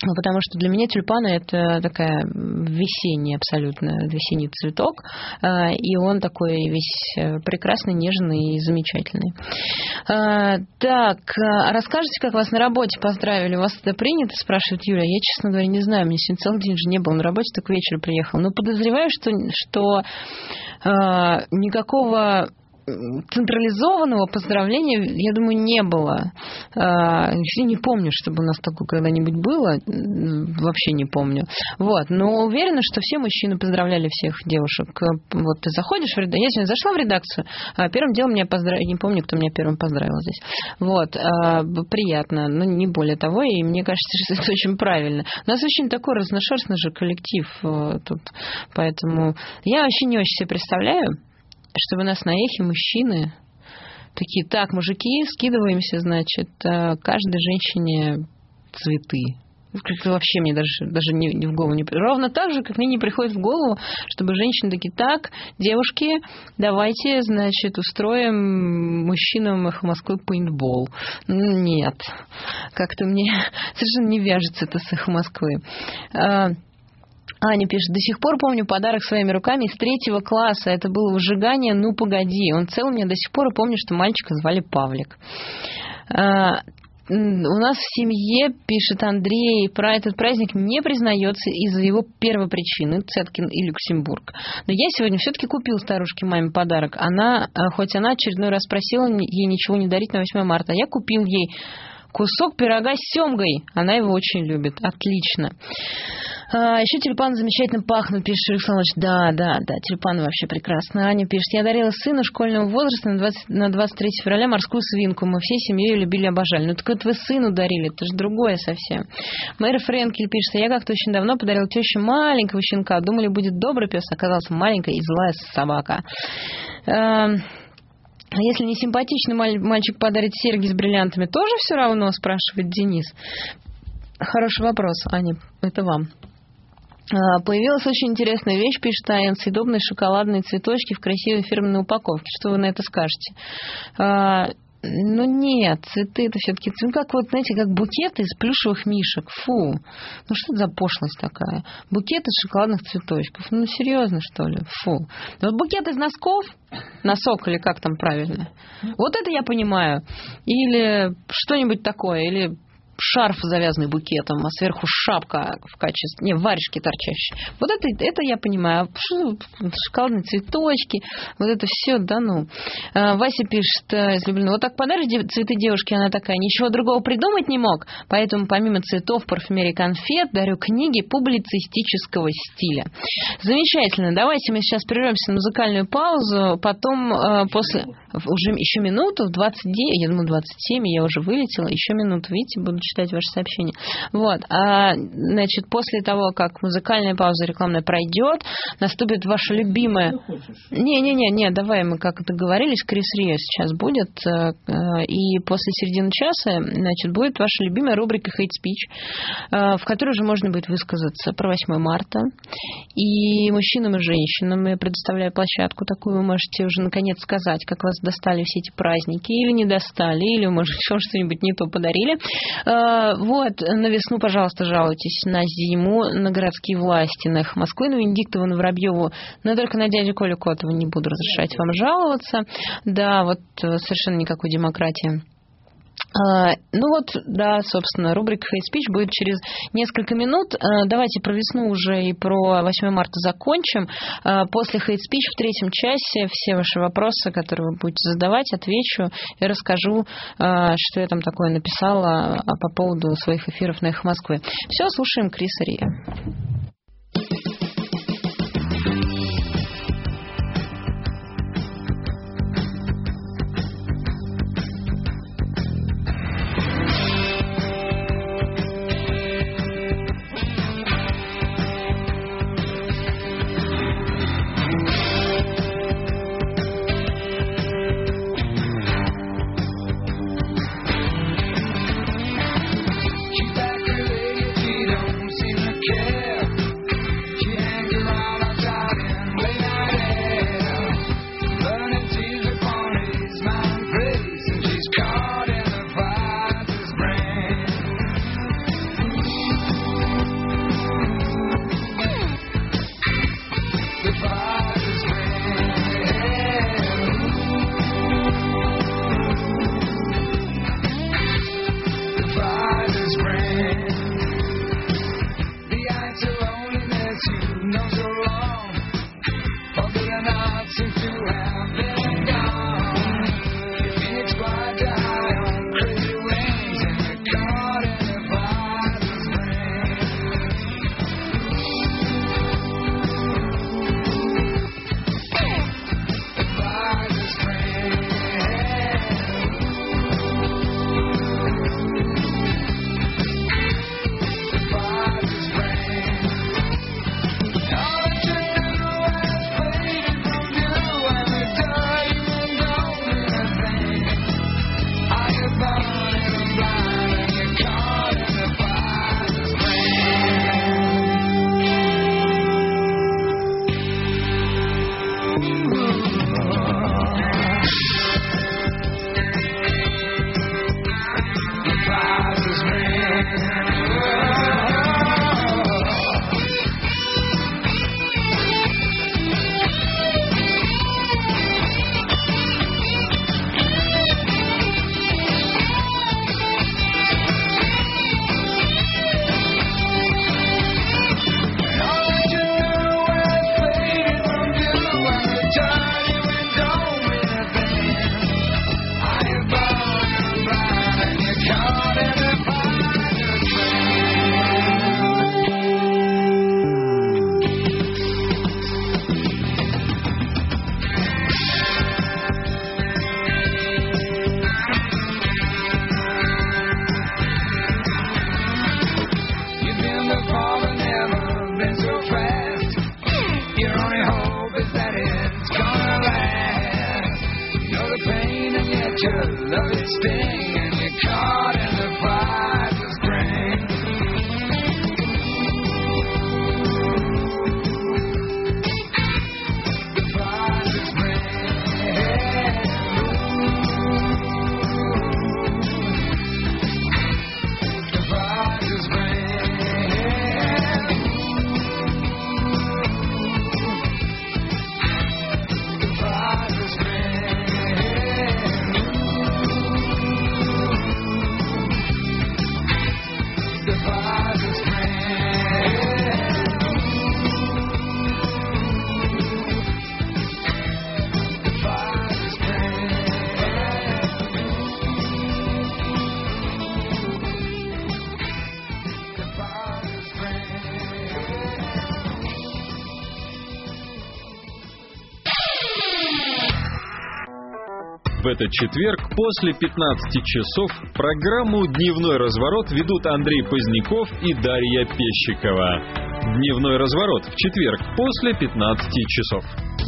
Потому что для меня тюльпаны – это такая весенний абсолютно, весенний цветок, и он такой весь прекрасный, нежный и замечательный. Так, расскажите, как вас на работе поздравили? У вас это принято, спрашивает Юля. Я, честно говоря, не знаю, мне сегодня целый день же не было на работе, только вечером приехал. Но подозреваю, что, что никакого централизованного поздравления, я думаю, не было. Я не помню, чтобы у нас такое когда-нибудь было. Вообще не помню. Вот. Но уверена, что все мужчины поздравляли всех девушек. Вот ты заходишь в редакцию. Я сегодня зашла в редакцию, а первым делом меня поздравили. Не помню, кто меня первым поздравил здесь. Вот. Приятно, но не более того. И мне кажется, что это очень правильно. У нас очень такой разношерстный же коллектив тут. Поэтому я вообще не очень себе представляю, чтобы у нас на эхе мужчины такие: так, мужики, скидываемся, значит, каждой женщине цветы. Как вообще мне даже, даже не, не в голову не... Ровно так же, как мне не приходит в голову, чтобы женщины такие: так, девушки, давайте, значит, устроим мужчинам «Эхо Москвы» пейнтбол. Нет, как-то мне совершенно не вяжется это с «Эхо Москвы». Аня пишет: до сих пор помню подарок своими руками из третьего класса. Это было выжигание «Ну, погоди». Он цел мне до сих пор, и помню, что мальчика звали Павлик. У нас в семье, пишет Андрей, про этот праздник не признается из-за его первопричины, Цеткин и Люксембург. Но я сегодня все-таки купил старушке маме подарок. Она, хоть она очередной раз просила ей ничего не дарить на восьмое марта, я купил ей кусок пирога с семгой. Она его очень любит. Отлично. А, еще тюльпаны замечательно пахнут, пишет Александр Ильич. Да, да, да, тюльпаны вообще прекрасно. Аня пишет: я дарила сыну школьного возраста на, двадцать, на двадцать третьего февраля морскую свинку. Мы всей семьей ее любили и обожали. Ну так вот вы сыну дарили, это же другое совсем. Мэр Френкель пишет: я как-то очень давно подарил теще маленького щенка. Думали, будет добрый пес, оказался маленькая и злая собака. А, А если не симпатичный мальчик подарит серьги с бриллиантами, тоже все равно, спрашивает Денис. Хороший вопрос, Аня, это вам. Появилась очень интересная вещь, пишет Аян, съедобные шоколадные цветочки в красивой фирменной упаковке. Что вы на это скажете? Ну нет, цветы это все-таки цветы, как вот, знаете, как букеты из плюшевых мишек. Фу, ну что это за пошлость такая? Букет из шоколадных цветочков. Ну серьезно, что ли? Фу. Вот букет из носков, носок или как там правильно? Вот это я понимаю. Или что-нибудь такое, или шарф, завязанный букетом, а сверху шапка в качестве... Не, варежки торчащие. Вот это, это я понимаю. Шоколадные цветочки, вот это все, да ну. Вася пишет: излюбленный: вот так подаришь цветы девушке, она такая, ничего другого придумать не мог, поэтому помимо цветов, парфюмерии, конфет, дарю книги публицистического стиля. Замечательно. Давайте мы сейчас прервемся на музыкальную паузу, потом после... Уже еще минуту, в двадцать девять, я думаю, двадцать семь, я уже вылетела, еще минуту, видите, буду читать ваши сообщения. Вот. А, значит, после того, как музыкальная пауза рекламная пройдет, наступит ваша любимая... Не-не-не, не, давай мы как договорились, Крис Рио сейчас будет, и после середины часа, значит, будет ваша любимая рубрика Hate Speech, в которой уже можно будет высказаться про восьмое марта. И мужчинам и женщинам я предоставляю площадку такую, вы можете уже наконец сказать, как вас достали все эти праздники, или не достали, или, может, еще что-нибудь не то подарили. Вот, на весну, пожалуйста, жалуйтесь, на зиму, на городские власти, на «Эхо Москвы», на Венедиктову, на Воробьеву, но только на дядю Колю Котова не буду разрешать вам жаловаться. Да, вот совершенно никакой демократии. Ну вот, да, собственно, рубрика Hate Speech будет через несколько минут. Давайте про весну уже и про восьмое марта закончим. После Hate Speech в третьем часе все ваши вопросы, которые вы будете задавать, отвечу и расскажу, что я там такое написала по поводу своих эфиров на «Эхо Москвы». Все, слушаем Криса Риа. Keep back your leg if you don't seem to care. your love it sting, and you're caught in the fire's ring. The fire's ring. The fire's В этот четверг после пятнадцати часов программу «Дневной разворот» ведут Андрей Поздняков и Дарья Пещикова. «Дневной разворот» в четверг после пятнадцати часов.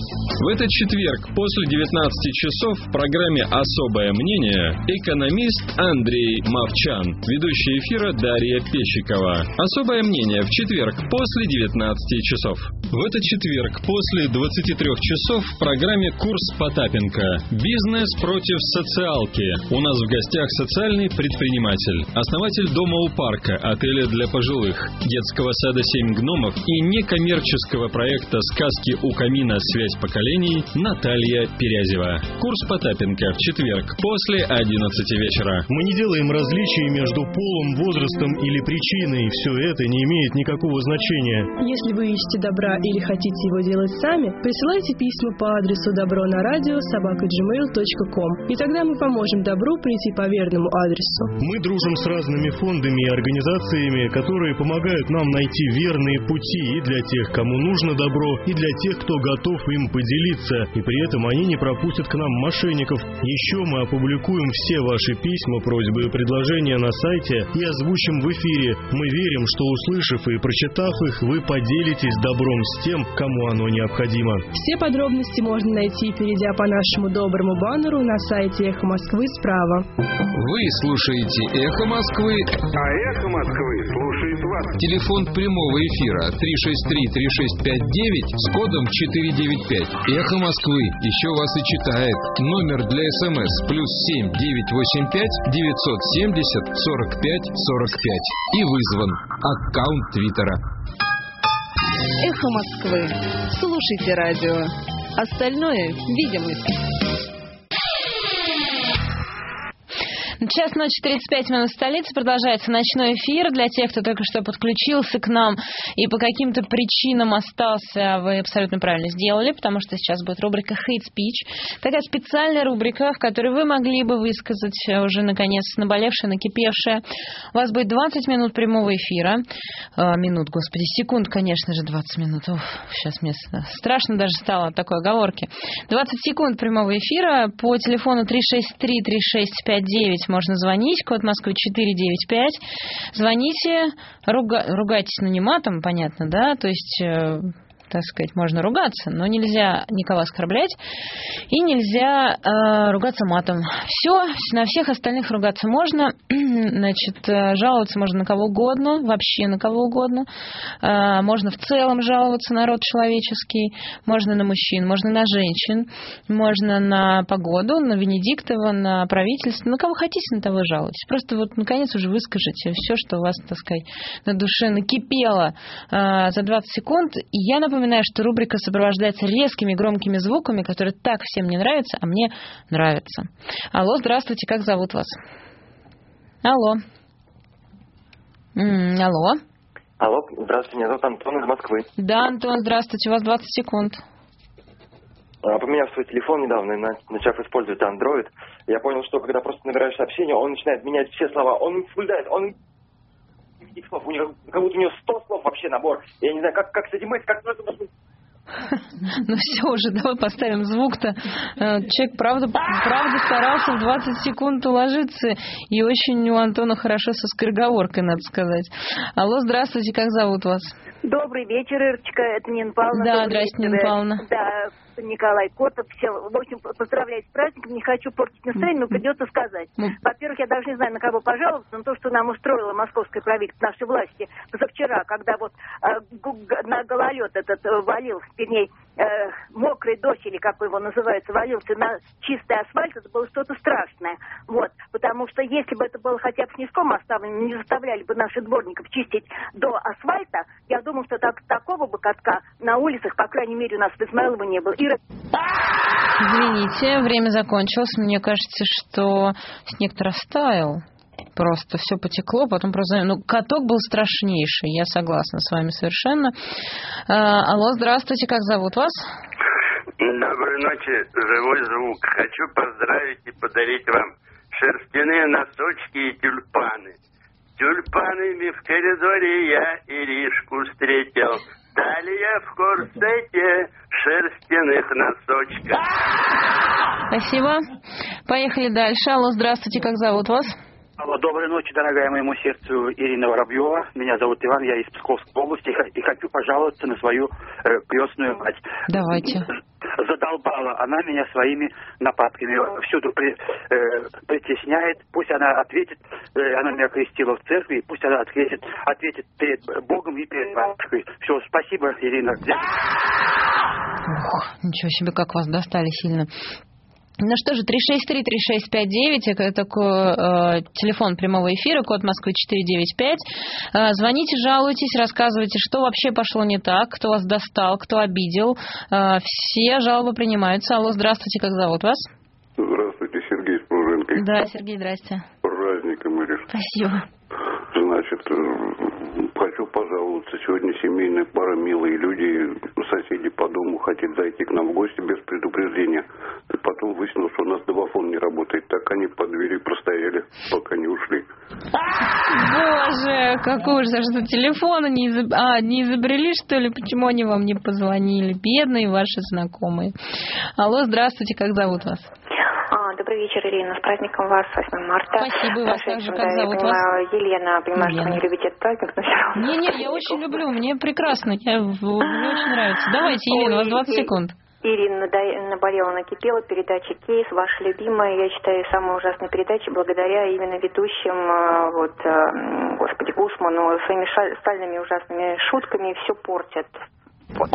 В этот четверг после девятнадцати часов в программе «Особое мнение» экономист Андрей Мовчан, ведущая эфира Дарья Пещикова. «Особое мнение» в четверг после девятнадцати часов. В этот четверг после двадцати трёх часов в программе «Курс Потапенко». Бизнес против социалки. У нас в гостях социальный предприниматель, основатель дома у парка, отеля для пожилых, детского сада «Семь гномов» и некоммерческого проекта «Сказки у камина. Связь поколений» Наталья Перязева. Курс Потапенко в четверг после одиннадцати вечера. Мы не делаем различий между полом, возрастом или причиной. Все это не имеет никакого значения. Если вы ищете добра или хотите его делать сами, присылайте письма по адресу добронарадио собака джимейл точка ком, и тогда мы поможем добру прийти по верному адресу. Мы дружим с разными фондами и организациями, которые помогают нам найти верные пути и для тех, кому нужно добро, и для тех, кто готов им поделиться, и при этом они не пропустят к нам мошенников. Еще мы опубликуем все ваши письма, просьбы и предложения на сайте и озвучим в эфире. Мы верим, что, услышав и прочитав их, вы поделитесь добром с тем, кому оно необходимо. Все подробности можно найти, перейдя по нашему доброму баннеру на сайте «Эхо Москвы» справа. Вы слушаете «Эхо Москвы», а «Эхо Москвы» слушает вас. Телефон прямого эфира три шесть три три шесть пять девять с кодом четыре девять пять. «Эхо Москвы» еще вас и читает. Номер для СМС плюс семь девятьсот восемьдесят пять девятьсот семьдесят сорок пять сорок пять. И вызван аккаунт Твиттера. «Эхо Москвы». Слушайте радио. Остальное видимость. Час ночи, тридцать пять минут в столице. Продолжается ночной эфир. Для тех, кто только что подключился к нам и по каким-то причинам остался, вы абсолютно правильно сделали, потому что сейчас будет рубрика «Hate Speech». Такая специальная рубрика, в которой вы могли бы высказать уже, наконец, наболевшее, накипевшее. У вас будет двадцать минут прямого эфира. А, минут, господи, секунд, конечно же, двадцать минут. Уф, сейчас мне страшно даже стало от такой оговорки. двадцать секунд прямого эфира по телефону три шесть три три шесть пять девять. Можно звонить, код Москвы четыре девять пять. Звоните, руга... ругайтесь, но не матом, понятно, да, то есть, э, так сказать, можно ругаться, но нельзя никого оскорблять и нельзя э, ругаться матом. Все, на всех остальных ругаться можно, значит, э, жаловаться можно на кого угодно, вообще на кого угодно, э, можно в целом жаловаться на род человеческий, можно на мужчин, можно на женщин, можно на погоду, на Венедиктова, на правительство, на кого хотите, на того и жалуйтесь. Просто вот, наконец, уже выскажите все, что у вас, так сказать, на душе накипело э, за двадцать секунд. И я напоминаю, что рубрика сопровождается резкими громкими звуками, которые так всем не нравятся, а мне нравятся. Алло, здравствуйте, как зовут вас? Алло. М-м, алло. Алло, здравствуйте, меня зовут Антон из Москвы. Да, Антон, здравствуйте, у вас двадцать секунд. Поменяв свой телефон недавно, начав использовать Android, я понял, что когда просто набираешь сообщение, он начинает менять все слова, он не соблюдает, он этих слов, у него, как будто у него сто слов вообще набор. Я не знаю, как, как с этим быть, как это должно... Ну все уже, давай поставим звук-то. Человек, правда, правда старался в двадцать секунд уложиться, и очень у Антона хорошо со скороговоркой, надо сказать. Алло, здравствуйте, как зовут вас? Добрый вечер, Ирочка. Это Нина Павловна. Да, Добрый здрасте, вечер. Нина Павловна. Да, Николай Котов. Все, в общем, поздравляю с праздником. Не хочу портить настроение, но придется сказать. Во-первых, я даже не знаю, на кого пожаловаться, но то, что нам устроило московское правительство, наши власти, позавчера, когда вот э, на гололед этот э, валился, вернее, э, мокрый дождь, или как его называется, валился на чистый асфальт, это было что-то страшное. Вот. Потому что если бы это было хотя бы снежком оставлено, не заставляли бы наших дворников чистить до асфальта, я думаю, что так, такого бы катка на улицах, по крайней мере, у нас в Измайлово не было. Ира... Извините, время закончилось. Мне кажется, что снег-то растаял. Просто все потекло, потом просто... Ну, каток был страшнейший, я согласна с вами совершенно. А, алло, здравствуйте, как зовут вас? Доброй ночи, живой звук. Хочу поздравить и подарить вам шерстяные носочки и тюльпаны. Тюльпанами в коридоре я Иришку встретил. Далее в корсете шерстяных носочков. Спасибо. Поехали дальше. Алло, здравствуйте, как зовут вас? Алло, доброй ночи, дорогая моему сердцу Ирина Воробьева. Меня зовут Иван, я из Псковской области и хочу пожаловаться на свою э, крестную мать. Давайте. Задолбала она меня своими нападками. Всюду при, э, притесняет. Пусть она ответит, э, она меня крестила в церкви, пусть она ответит, ответит перед Богом и перед матушкой. Все, спасибо, Ирина. Ух, ничего себе, как вас достали сильно. Ну что же, три шесть три три шесть пять девять, это такой э, телефон прямого эфира, код Москвы четыре девять пять. Э, звоните, жалуйтесь, рассказывайте, что вообще пошло не так, кто вас достал, кто обидел. Э, все жалобы принимаются. Алло, здравствуйте, как зовут вас? Здравствуйте, Сергей с Пружинкой. Да, Сергей, здрасте. С праздником, Ириш. Спасибо. Значит, хочу пожаловаться. Сегодня семейная пара, милые люди, соседи по дому хотят зайти к нам в гости без предупреждения. И потом выяснилось, что у нас домофон не работает. Так они под дверью простояли, пока не ушли. Боже, какой ужас, что телефона не, изоб... а, не изобрели, что ли? Почему они вам не позвонили? Бедные ваши знакомые. Алло, здравствуйте, как зовут вас? А, добрый вечер, Ирина. С праздником вас, восьмое марта. Спасибо, и вас также. Как да, зовут я понимаю, вас? Елена. Понимаю, Елена. Что вы не любите этот праздник, но все равно. Не-не, я очень люблю, мне прекрасно, я, мне очень нравится. Давайте, Елена, у вас двадцать секунд. Ирина наболела, накипела, передача «Кейс», ваша любимая, я считаю, самая ужасная передача, благодаря именно ведущим, вот, господи, Гусману, своими стальными ужасными шутками все портят. Вот.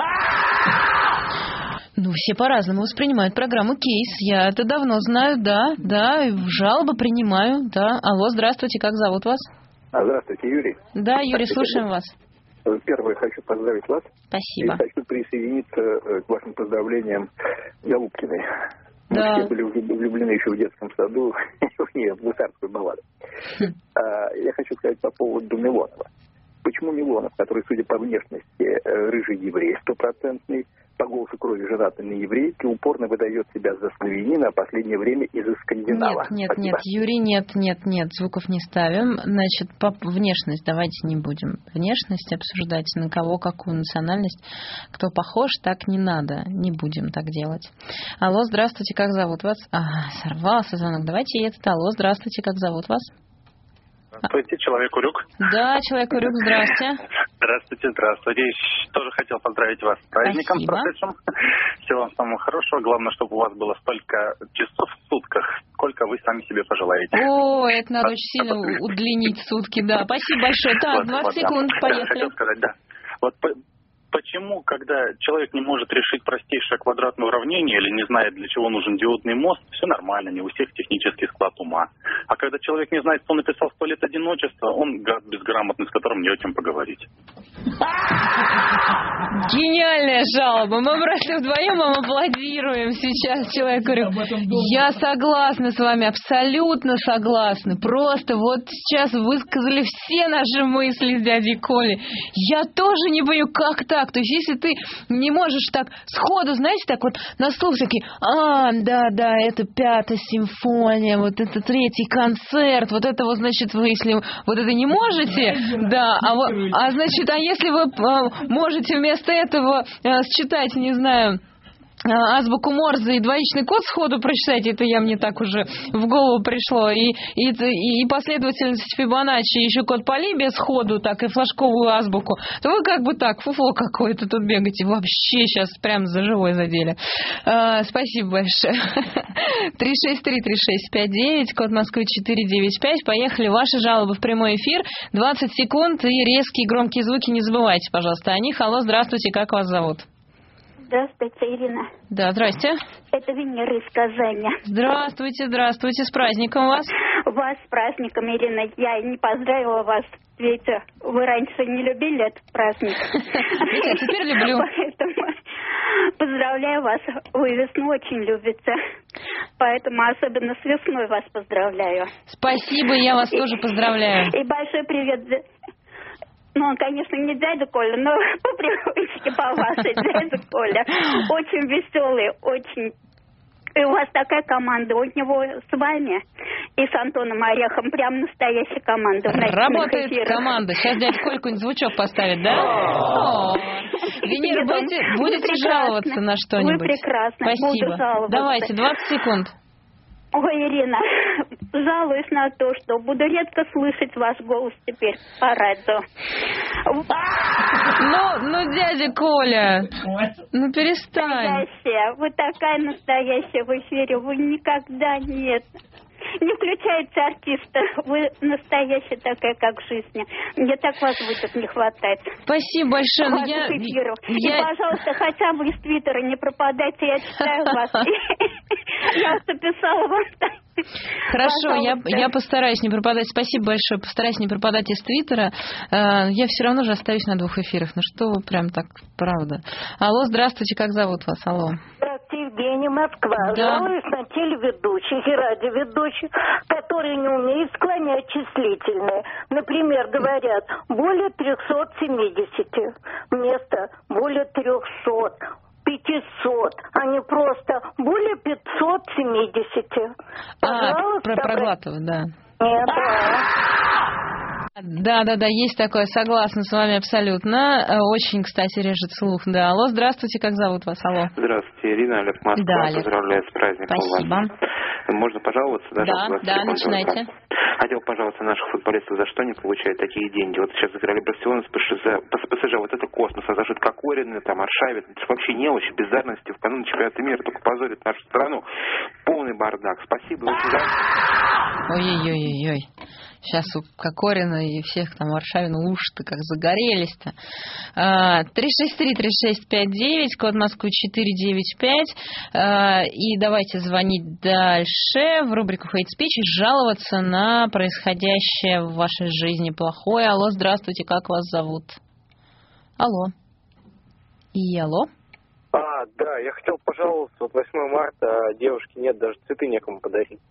Ну, все по-разному воспринимают программу «Кейс». Я это давно знаю, да, да, жалобы принимаю, да. Алло, здравствуйте, как зовут вас? А, здравствуйте, Юрий. Да, Юрий, слушаем вас. Первое, хочу поздравить вас. Спасибо. И хочу присоединиться к вашим поздравлениям Голубкиной. Да. Мы все были влюблены еще в детском саду в нее, в гусарскую балладу. Я хочу сказать по поводу Милонова. Почему Милонов, который, судя по внешности, рыжий еврей, стопроцентный, по голосу крови женатый на еврейке, упорно выдает себя за славянина, а в последнее время и за скандинава? Нет, нет, Спасибо. нет, Юрий, нет, нет, нет, звуков не ставим. Значит, по внешность давайте не будем. Внешность обсуждать, на кого, какую национальность. Кто похож, так не надо. Не будем так делать. Алло, здравствуйте, как зовут вас? А, сорвался звонок. Давайте этот. Алло, здравствуйте, как зовут вас? Здравствуйте, Человек-Урюк. Да, Человек-Урюк, здрасте. Здравствуйте, здравствуйте. Тоже хотел поздравить вас с праздником, Спасибо. с прошедшим. Всего вам самого хорошего. Главное, чтобы у вас было столько часов в сутках, сколько вы сами себе пожелаете. О, это надо очень сильно удлинить сутки, да. Спасибо большое. Так, двадцать секунд, поехали. Хотел сказать, да. Вот почему, когда человек не может решить простейшее квадратное уравнение или не знает, для чего нужен диодный мост, все нормально, не у всех технический склад ума. А когда человек не знает, что написал «Сто лет одиночества», он гад безграмотный, с которым не о чем поговорить. Гениальная жалоба. Мы просто вдвоем вам аплодируем сейчас, Человек-Урюк. Я согласна с вами, абсолютно согласна. Просто вот сейчас высказали все наши мысли с дядей Колей. Я тоже не понимаю, как так. То есть, если ты не можешь так сходу, знаете, так вот на слух такие, а, да, да, это пятая симфония, вот это третий концерт, вот это вот, значит, вы, если вот это не можете, да, а, вот, а значит, а если вы а, можете вместо этого а, считать, не знаю, азбуку Морзе и двоичный код сходу прочитать, это я мне так уже в голову пришло, и, и, и последовательность Фибоначчи, еще код Полибия сходу, так и флажковую азбуку, то вы как бы так, фуфло какое-то тут бегаете, вообще сейчас прям за живой задели. А, спасибо большое. три шесть три три шесть пять девять, код Москвы четыре девять пять, поехали, ваши жалобы в прямой эфир, двадцать секунд и резкие громкие звуки, не забывайте, пожалуйста, о них. Алло, здравствуйте, как вас зовут? Здравствуйте, Ирина. Да, здрасте. Это Венера из Казани. Здравствуйте, здравствуйте. С праздником вас. Вас с праздником, Ирина. Я не поздравила вас, ведь вы раньше не любили этот праздник. Я теперь люблю. Поэтому поздравляю вас. Вы весну очень любите. Поэтому особенно с весной вас поздравляю. Спасибо, я вас тоже поздравляю. И большой привет. Ну, он, конечно, не дядя Коля, но по привычке, по вашей дядя Коля. Очень веселый, очень... И у вас такая команда. У него с вами и с Антоном Орехом прям настоящая команда. Работает команда. Сейчас дядя Коля какой-нибудь звучок поставит, да? Венера, будете, будете жаловаться на что-нибудь? Вы прекрасны. Спасибо. Давайте, двадцать секунд. Ой, Ирина, жалуюсь на то, что буду редко слышать ваш голос теперь по радио. Ну, ну, дядя Коля, ну перестань. Настоящая, вы такая настоящая в эфире, вы никогда нет. Не включайте артиста, вы настоящая такая, как в жизни. Мне так вас будет не хватать. Спасибо большое. Ваших я... эфиров. Я... И, пожалуйста, хотя бы из Твиттера не пропадайте, я читаю вас. Я уже писала вам. Хорошо, я, я постараюсь не пропадать. Спасибо большое. Постараюсь не пропадать из Твиттера. Я все равно же остаюсь на двух эфирах. Ну что вы прям так, правда. Алло, здравствуйте, как зовут вас? Алло. Здравствуйте, Евгения, Москва. Да. Жалуюсь на телеведущих и радиоведущих, которые не умеют склонять числительные. Например, говорят более трехсот семидесяти вместо более трехсот. пятьсот, а не просто более пятьсот семидесяти. А, про проглатывать, да. Нет, да. Да, да, да, есть такое, согласна с вами абсолютно. Очень, кстати, режет слух. Да, алло, здравствуйте, как зовут вас? Алло. Здравствуйте, Ирина, Олег, Москва. Да, Олег. Поздравляю с праздником. Спасибо. Вас. Можно пожаловаться? Даже да, да, начинайте. Хотел пожаловаться наших футболистов, за что они получают такие деньги. Вот сейчас играли Барселона с ПСЖ, вот это космос, а за что Кокорин, там, Аршавин, это вообще немощь, бездарности в канун чемпионата мира, только позорит нашу страну. Полный бардак. Спасибо. Ой-ой-ой-ой. Сейчас у Кокорина и всех там Аршавина уши-то как загорелись-то. три шесть три три шесть пять девять, код Москвы четыре девять пять. И давайте звонить дальше в рубрику Hate Speech и жаловаться на происходящее в вашей жизни плохое. Алло, здравствуйте, как вас зовут? Алло. И алло. А, да, я хотел пожаловаться. Вот восьмое марта, а девушке нет, даже цветы некому подарить.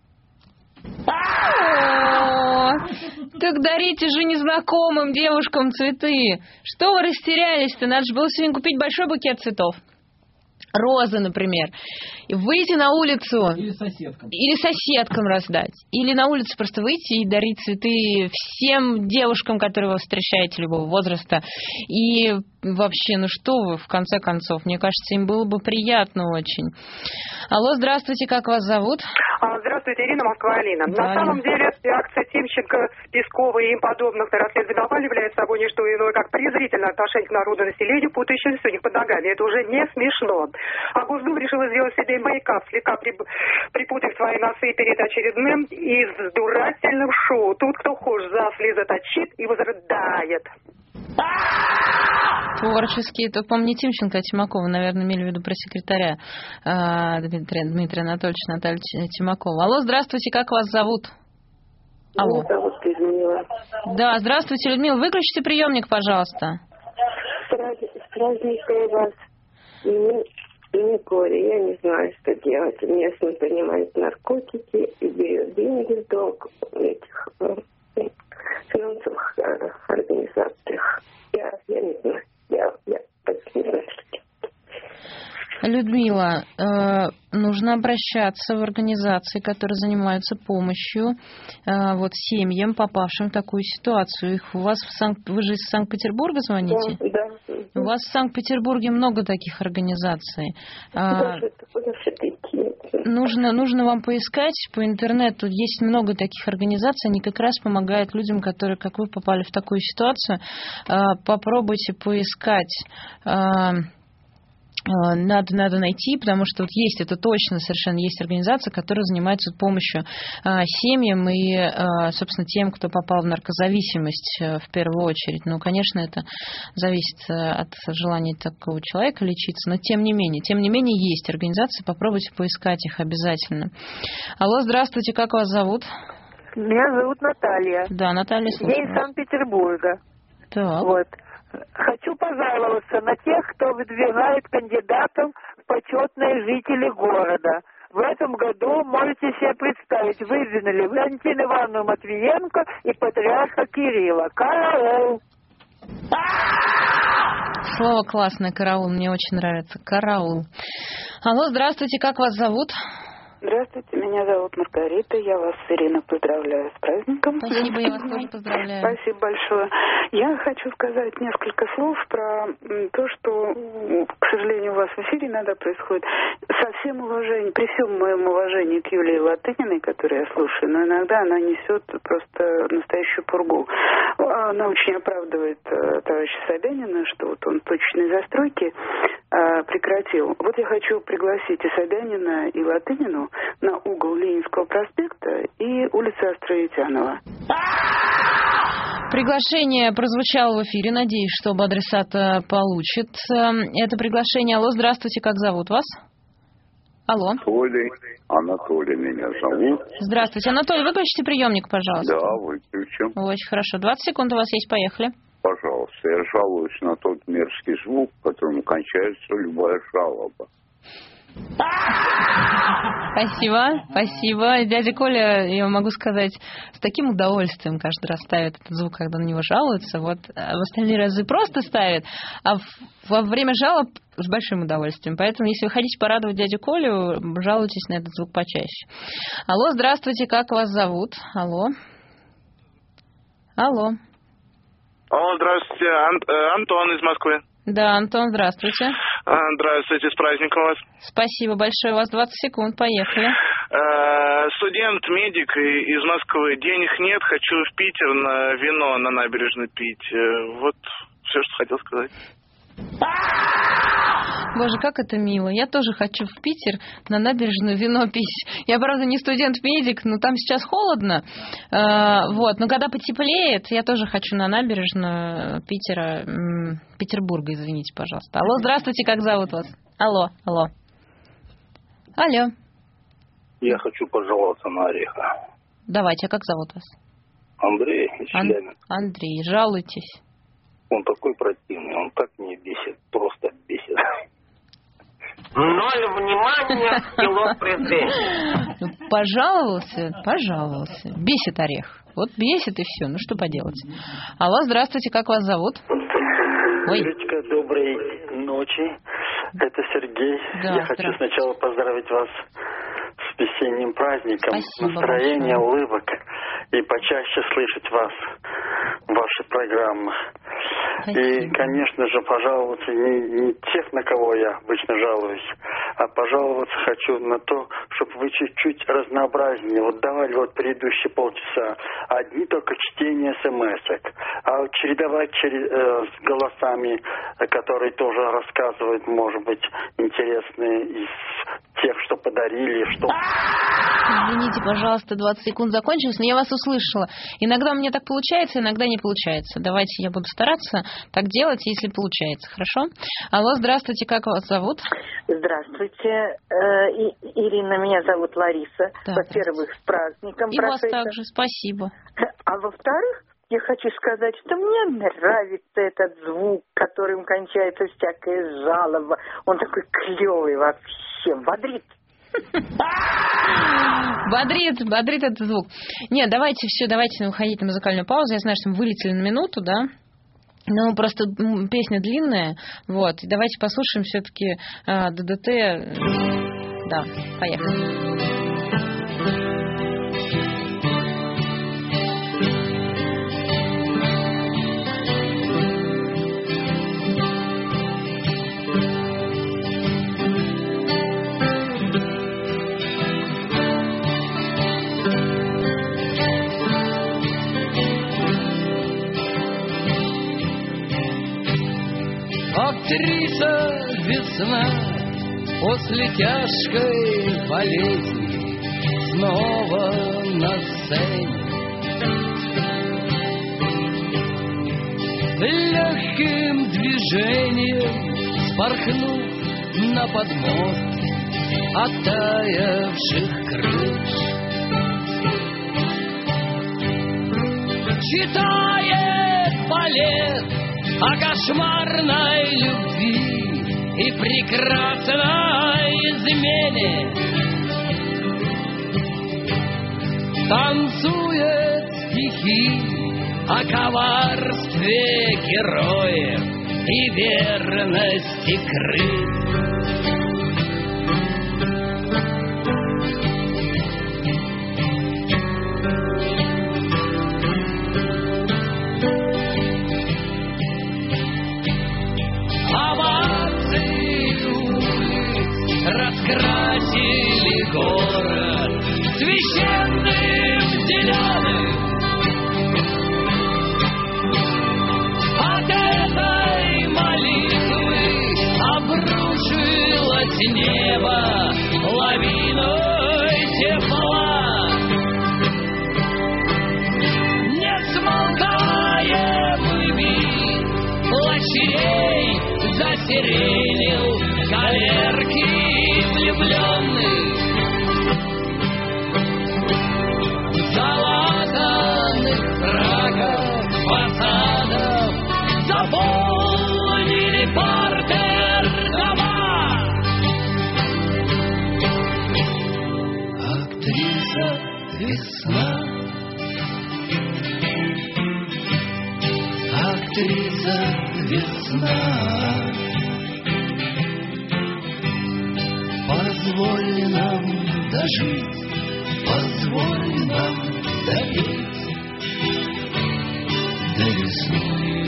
О, так дарите же незнакомым девушкам цветы. Что вы растерялись-то? Надо же было сегодня купить большой букет цветов. Розы, например. И выйти на улицу. Или соседкам. Или соседкам раздать. Или на улицу просто выйти и дарить цветы всем девушкам, которые вы встречаете любого возраста. И вообще, ну что вы, в конце концов, мне кажется, им было бы приятно очень. Алло, здравствуйте, как вас зовут? Здравствуйте, Ирина, Москва, Алина. Да, На самом деле, акция Тимченко, Пескова и им подобных расследований является собой не что иное, как презрительное отношение к народу населению, путающимся у них под ногами. Это уже не смешно. А Госдума решила сделать себе мейкап, слегка припутав свои носы перед очередным издурательным шоу. Тут кто хочет, за слеза точит и возрыдает. Творческий, это, по-моему, не Тимченко, а Тимакова, наверное, имели в виду про секретаря Дмитрия, Дмитрия Анатольевича, Наталья Тимакова. Алло, здравствуйте, как вас зовут? Алло. Меня зовут Людмила. Да, здравствуйте, Людмила. Выключите приемник, пожалуйста. С праздником вас. Мне, мне горе, я не знаю, что делать. Местные принимают наркотики и берут деньги в долг этих финансовых организациях. Я, я не знаю. Я, я почти не знаю, что делать. Людмила, э, ну нужно обращаться в организации, которые занимаются помощью э, вот семьям, попавшим в такую ситуацию. Их у вас в Санкт... Вы же из Санкт-Петербурга звоните? Да, да. У вас в Санкт-Петербурге много таких организаций. Куда же это, куда же это идти? Нужно, нужно вам поискать по интернету. Есть много таких организаций. Они как раз помогают людям, которые, как вы, попали в такую ситуацию. Попробуйте поискать. Надо, надо найти, потому что вот есть, это точно совершенно есть организация, которая занимается помощью а, семьям и, а, собственно, тем, кто попал в наркозависимость а, в первую очередь. Ну, конечно, это зависит от желания такого человека лечиться, но тем не менее, тем не менее есть организации, попробуйте поискать их обязательно. Алло, здравствуйте, как вас зовут? Меня зовут Наталья. Да, Наталья, слушаю. Я из Санкт-Петербурга. Так. Вот. Хочу пожаловаться на тех, кто выдвигает кандидатов в почетные жители города. В этом году, можете себе представить, выдвинули Валентину Ивановну Матвиенко и патриарха Кирилла. Караул! Слово классное, караул, мне очень нравится. Караул. Алло, здравствуйте, как вас зовут? Здравствуйте, меня зовут Маргарита, я вас, Ирина, поздравляю с праздником. Спасибо, я вас тоже поздравляю. Спасибо большое. Я хочу сказать несколько слов про то, что, к сожалению, у вас в эфире иногда происходит. Со всем уважением, при всем моем уважении к Юлии Латыниной, которую я слушаю, но иногда она несет просто настоящую пургу. Она очень оправдывает товарища Собянина, что вот он точечные застройки прекратил. Вот я хочу пригласить и Собянина, и Латынину на угол Ленинского проспекта и улицы Островитянова. Приглашение прозвучало в эфире. Надеюсь, что оба адресата получит это приглашение. Алло, здравствуйте, как зовут вас? Алло. Анатолий. Анатолий меня зовут. Здравствуйте. Анатолий, выключите приемник, пожалуйста. Да, выключим. Очень хорошо. двадцать секунд у вас есть, поехали. Пожалуйста, я жалуюсь на тот мерзкий звук, которым кончается любая жалоба. Спасибо, спасибо. Дядя Коля, я могу сказать, с таким удовольствием каждый раз ставит этот звук, когда на него жалуются. Вот в остальные разы просто ставит, а во время жалоб с большим удовольствием. Поэтому, если вы хотите порадовать дядю Колю, жалуйтесь на этот звук почаще. Алло, здравствуйте, как вас зовут? Алло. Алло. Алло, здравствуйте, Ан- Антон из Москвы. Да, Антон, здравствуйте. Здравствуйте, с праздником вас. Спасибо большое, у вас двадцать секунд, поехали. Студент, медик из Москвы, денег нет, хочу в Питер на вино на набережной пить. Вот все, что хотел сказать. Боже, как это мило. Я тоже хочу в Питер на набережную вино пить. Я, правда, не студент-медик, но там сейчас холодно. Вот. Но когда потеплеет, я тоже хочу на набережную Питера, Петербурга, извините, пожалуйста. Алло, здравствуйте, как зовут вас? Алло, алло. Алло. Я хочу пожаловаться на Ореха. Давайте, а как зовут вас? Андрей из Челябинска. Ан- Андрей, жалуйтесь. Он такой противный, он так меня бесит, просто бесит. Ноль внимания, кило претензий. Пожаловался, пожаловался. Бесит Орех. Вот бесит и все. Ну что поделать. Алло, здравствуйте, как вас зовут? Ой. Ритка, доброй ночи. Это Сергей. Да, Я хочу сначала поздравить вас с весенним праздником. Спасибо настроения, большое. улыбок. И почаще слышать вас, ваши программы. Спасибо. И, конечно же, пожаловаться не, не тех, на кого я обычно жалуюсь, а пожаловаться хочу на то, чтобы вы чуть-чуть разнообразнее. Вот давали вот предыдущие полчаса одни только чтения смс-ок, а чередовать через, э, с голосами, которые тоже рассказывают, может быть, интересные из тех, что подарили, что... Извините, пожалуйста, двадцать секунд закончилось, но я вас услышала. Иногда у меня так получается, иногда не получается. Давайте я буду стараться так делать, если получается. Хорошо? Алло, здравствуйте, как вас зовут? Здравствуйте, Ирина, меня зовут Лариса. Да, Во-первых, с праздником. И вас также, спасибо. А во-вторых, я хочу сказать, что мне нравится этот звук, которым кончается всякая жалоба. Он такой клевый вообще, бодрит. Бодрит, бодрит этот звук. Нет, давайте все, давайте уходить на музыкальную паузу. Я знаю, что мы вылетели на минуту, да? Ну, просто песня длинная. Вот. Давайте послушаем все-таки ДДТ. Да, поехали. Актриса весна после тяжкой болезни снова на сцене. Легким движением спорхнув на подмостки оттаявших крыш, читает балет о кошмарной любви и прекрасной измене, танцует стихи о коварстве героев и верности крыс. Раскрасили город священным зеленым. От этой молитвы обрушилось небо лавиной тепла. Несмолкаемыми плащей засеренил галерки влюбленных, залатанных фраков фасадов заполнили партер дома. Актриса весна, актриса весна, позволь нам дожить, позволь нам допить до весны.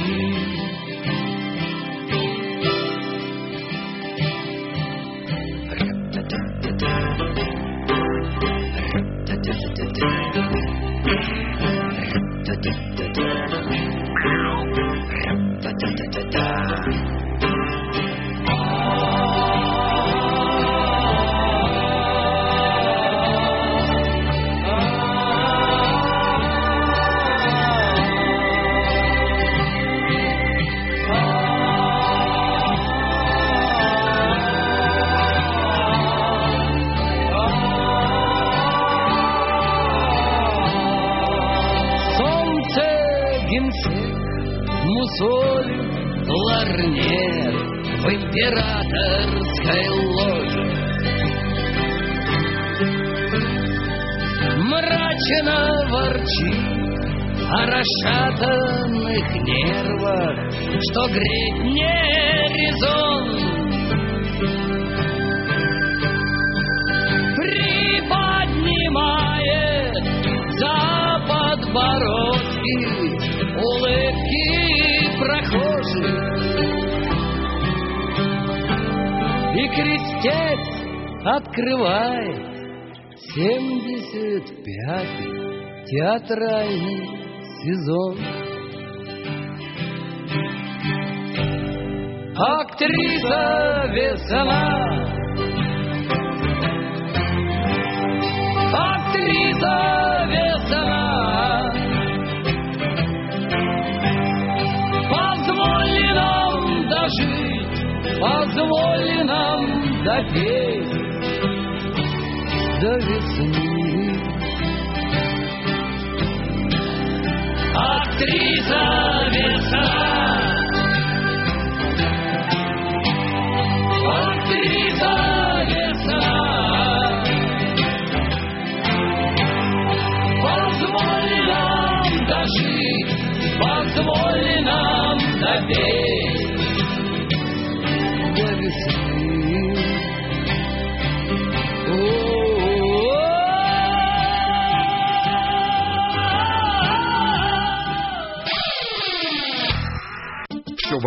Мусоль, ларнет в императорской ложе, мрачно ворчит о расшатанных нервах, что греть не резон. Приподнимает за подбородки улыбки прохожих, и крестец открывает семьдесят пятый театральный сезон. Актриса весна, актриса весна, позволь нам дожить, позволь нам допеть до весны. Актриса весна, актриса весна, позволь нам дожить, позволь нам допеть до весны.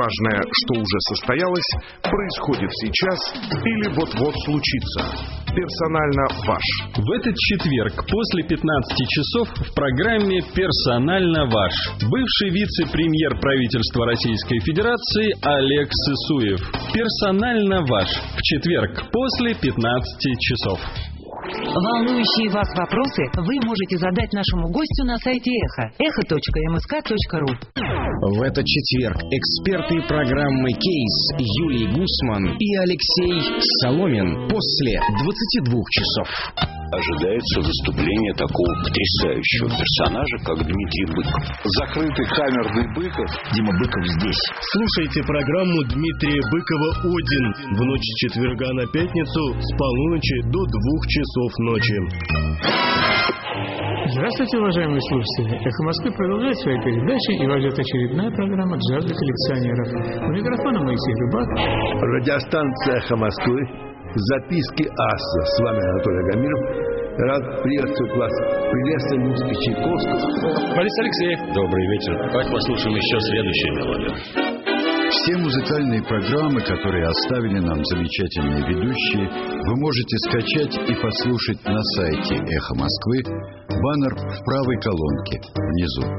Важное, что уже состоялось, происходит сейчас или вот-вот случится. Персонально ваш. В этот четверг после пятнадцати часов в программе «Персонально ваш» бывший вице-премьер правительства Российской Федерации Олег Сысуев. «Персонально ваш» в четверг после пятнадцати часов. Волнующие вас вопросы вы можете задать нашему гостю на сайте Эхо. эхо точка эм эс ка точка ру. В этот четверг эксперты программы «Кейс» Юлий Гусман и Алексей Соломин после двадцати двух часов. Ожидается выступление такого потрясающего персонажа, как Дмитрий Быков. Закрытый камерный Быков. Дима Быков здесь. Слушайте программу Дмитрия Быкова «Один» в ночь с четверга на пятницу с полуночи до двух часов ночи. Здравствуйте, уважаемые слушатели. «Эхо Москвы» продолжает свои передачи, и вас ждет очередная программа джазовых коллекционеров. У микрофона Моисей Рыбак. Радиостанция «Эхо Москвы». Записки аса. С вами Анатолий Агамиров. Рад приветствовать вас в прелестной музыке Чайковского. Борис Алексеев. Добрый вечер. Так, послушаем еще следующую мелодию. Все музыкальные программы, которые оставили нам замечательные ведущие, вы можете скачать и послушать на сайте «Эхо Москвы». Баннер в правой колонке внизу.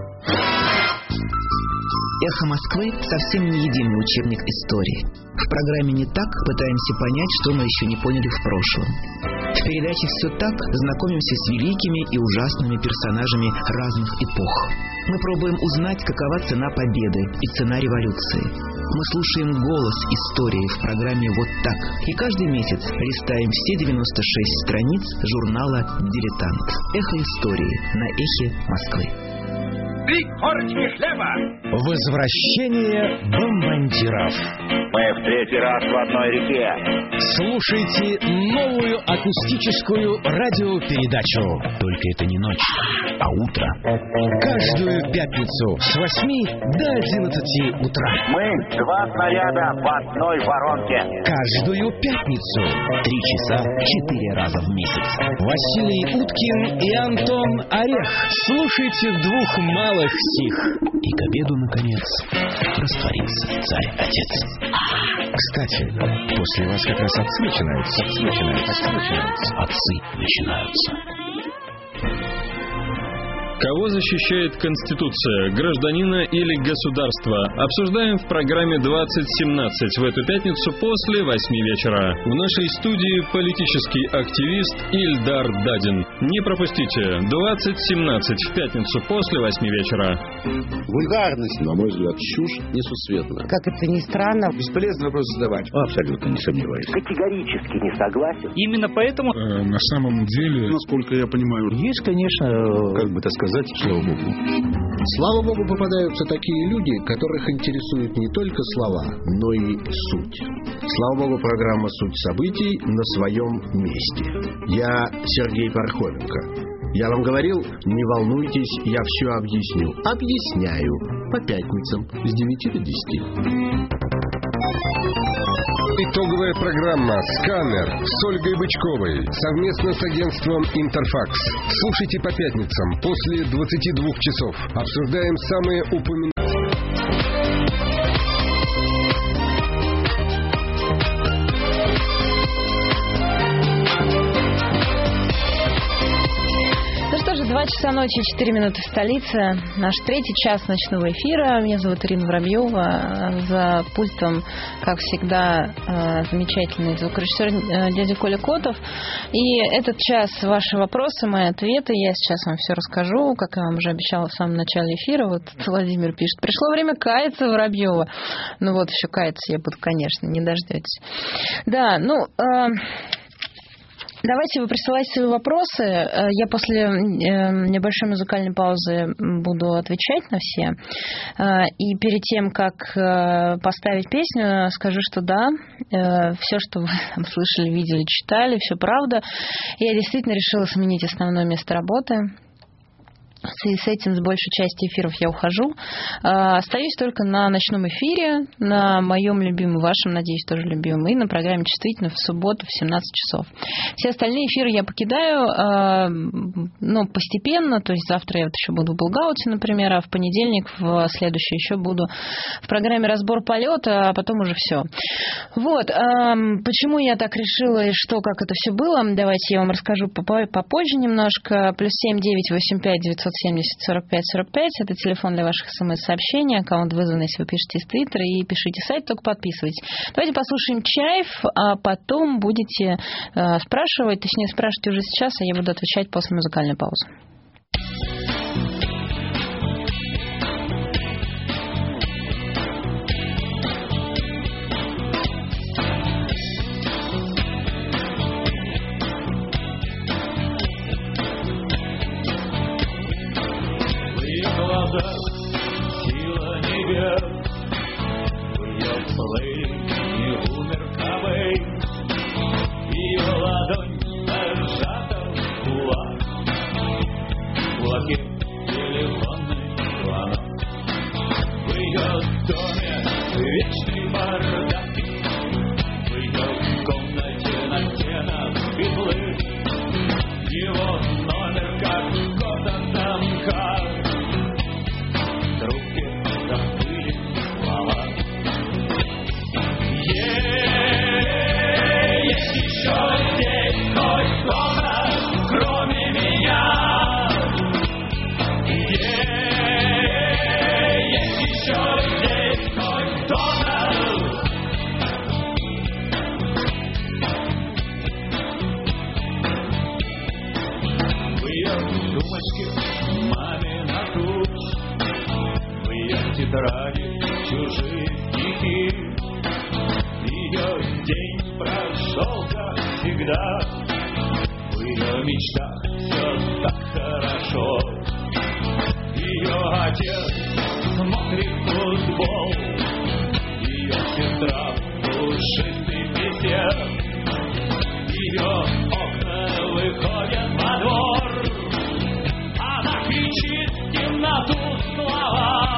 «Эхо Москвы» совсем не единый учебник истории. В программе «Не так» пытаемся понять, что мы еще не поняли в прошлом. В передаче «Все так» знакомимся с великими и ужасными персонажами разных эпох. Мы пробуем узнать, какова цена победы и цена революции. Мы слушаем голос истории в программе «Вот так». И каждый месяц листаем все девяносто шесть страниц журнала «Дилетант». «Эхо истории» на «Эхе Москвы». Три корочки хлеба! Возвращение бомбардиров. Мы в третий раз в одной реке. Слушайте новую акустическую радиопередачу. Только это не ночь, а утро. Каждую пятницу с восьми до одиннадцати утра. Мы два снаряда в одной воронке. Каждую пятницу три часа четыре раза в месяц. Василий Уткин и Антон Орех. Слушайте двух малых сих. И к обеду, наконец, растворится царь-отец. Кстати, после вас как раз отцы начинаются. Отцы начинаются. Отцы начинаются. Отцы начинаются. Кого защищает Конституция, гражданина или государства? Обсуждаем в программе двадцать семнадцать в эту пятницу после восьми вечера. В нашей студии политический активист Ильдар Дадин. Не пропустите. двадцать семнадцать в пятницу после восьми вечера. Вульгарность, на мой взгляд, чушь несусветная. Как это ни странно. Бесполезный вопрос задавать. Абсолютно не сомневаюсь. Категорически не согласен. Именно поэтому... Э, на самом деле, насколько я понимаю, есть, конечно, как бы так сказать, слава Богу. Слава Богу, попадаются такие люди, которых интересуют не только слова, но и суть. Слава Богу, программа «Суть событий» на своем месте. Я Сергей Пархоменко. Я вам говорил, не волнуйтесь, я все объясню. Объясняю. По пятницам с девяти до десяти. Итоговая программа «Сканер» с Ольгой Бычковой совместно с агентством «Интерфакс». Слушайте по пятницам после двадцати двух часов. Обсуждаем самые упомянутые... Два часа ночи, четыре минуты в столице. Наш третий час ночного эфира. Меня зовут Ирина Воробьева. За пультом, как всегда, замечательный звукорежиссер дядя Коля Котов. И этот час ваши вопросы, мои ответы. Я сейчас вам все расскажу, как я вам уже обещала в самом начале эфира. Вот Владимир пишет: пришло время каяться, Воробьева. Ну вот, еще каяться я буду, конечно, не дождетесь. Да, ну... Давайте вы присылайте свои вопросы. Я после небольшой музыкальной паузы буду отвечать на все. И перед тем, как поставить песню, скажу, что да, все, что вы слышали, видели, читали, все правда. Я действительно решила сменить основное место работы. В связи с этим с большей части эфиров я ухожу. Остаюсь только на ночном эфире, на моем любимом, вашем, надеюсь, тоже любимом, и на программе «Чувствительно» в субботу в семнадцать часов. Все остальные эфиры я покидаю, ну, постепенно, то есть завтра я вот еще буду в Булгауте, например, а в понедельник, в следующий еще буду в программе «Разбор полета», а потом уже все. Вот. Почему я так решила и что, как это все было, давайте я вам расскажу попозже немножко. Плюс семь девять восемь пять девятьсот семьдесят сорок пять сорок пять. Это телефон для ваших смс-сообщений. Аккаунт вызван, если вы пишете из Твиттера. И пишите сайт, только подписывайтесь. Давайте послушаем Чаев, а потом будете э, спрашивать. Точнее, спрашивайте уже сейчас, а я буду отвечать после музыкальной паузы. Сила небес, в ее плыне умер Кавей, ее ладонь зажата в кулак, в кулаке телефонный звонок. В ее доме вечный бардак, в ее комнате на стенах битлы, его номер как код от замка. Тетради чужие стихи, ее день прошел, как всегда. В ее мечтах все так хорошо. Ее отец смотрит футбол, ее сестра в пушистой песне. Ее окна выходят во двор, она кричит в темноту слова.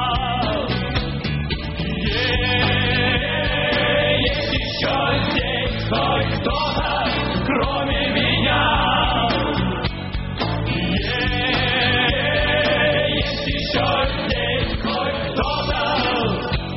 Есть еще здесь хоть кто-то, кроме меня. Есть еще здесь хоть кто-то,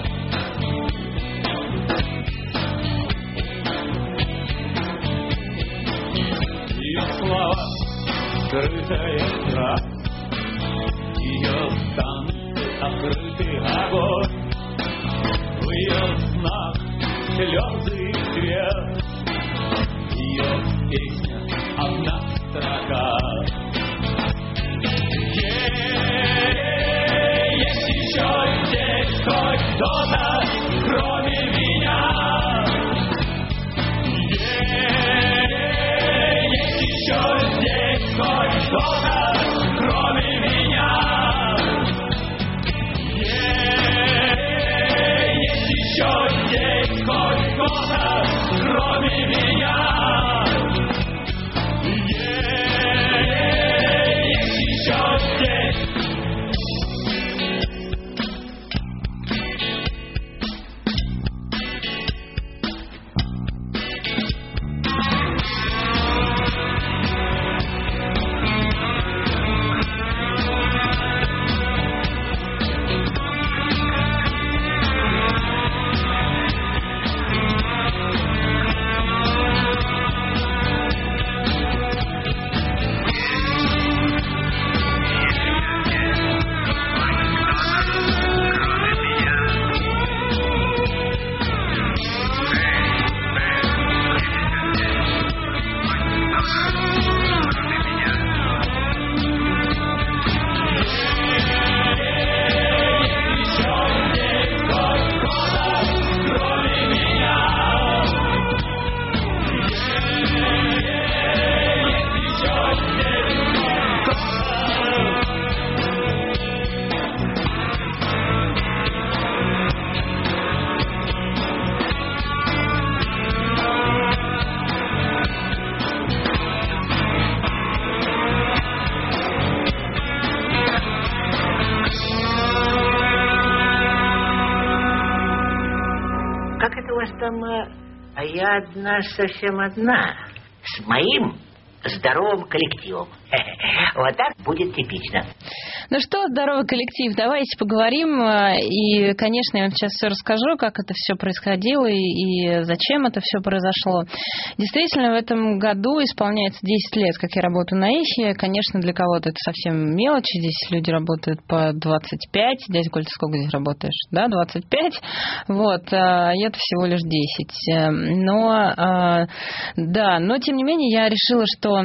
сама, а я одна, совсем одна, с моим здоровым коллективом. Вот так будет типично. Ну что, здоровый коллектив, давайте поговорим. И, конечно, я вам сейчас все расскажу, как это все происходило и, и зачем это все произошло. Действительно, в этом году исполняется десять лет, как я работаю на Эхе. Конечно, для кого-то это совсем мелочь. Здесь люди работают по двадцать пять. Дядя Коль, ты сколько здесь работаешь? Да, двадцать пять. Вот, а это всего лишь десять. Но, да, но, тем не менее, я решила, что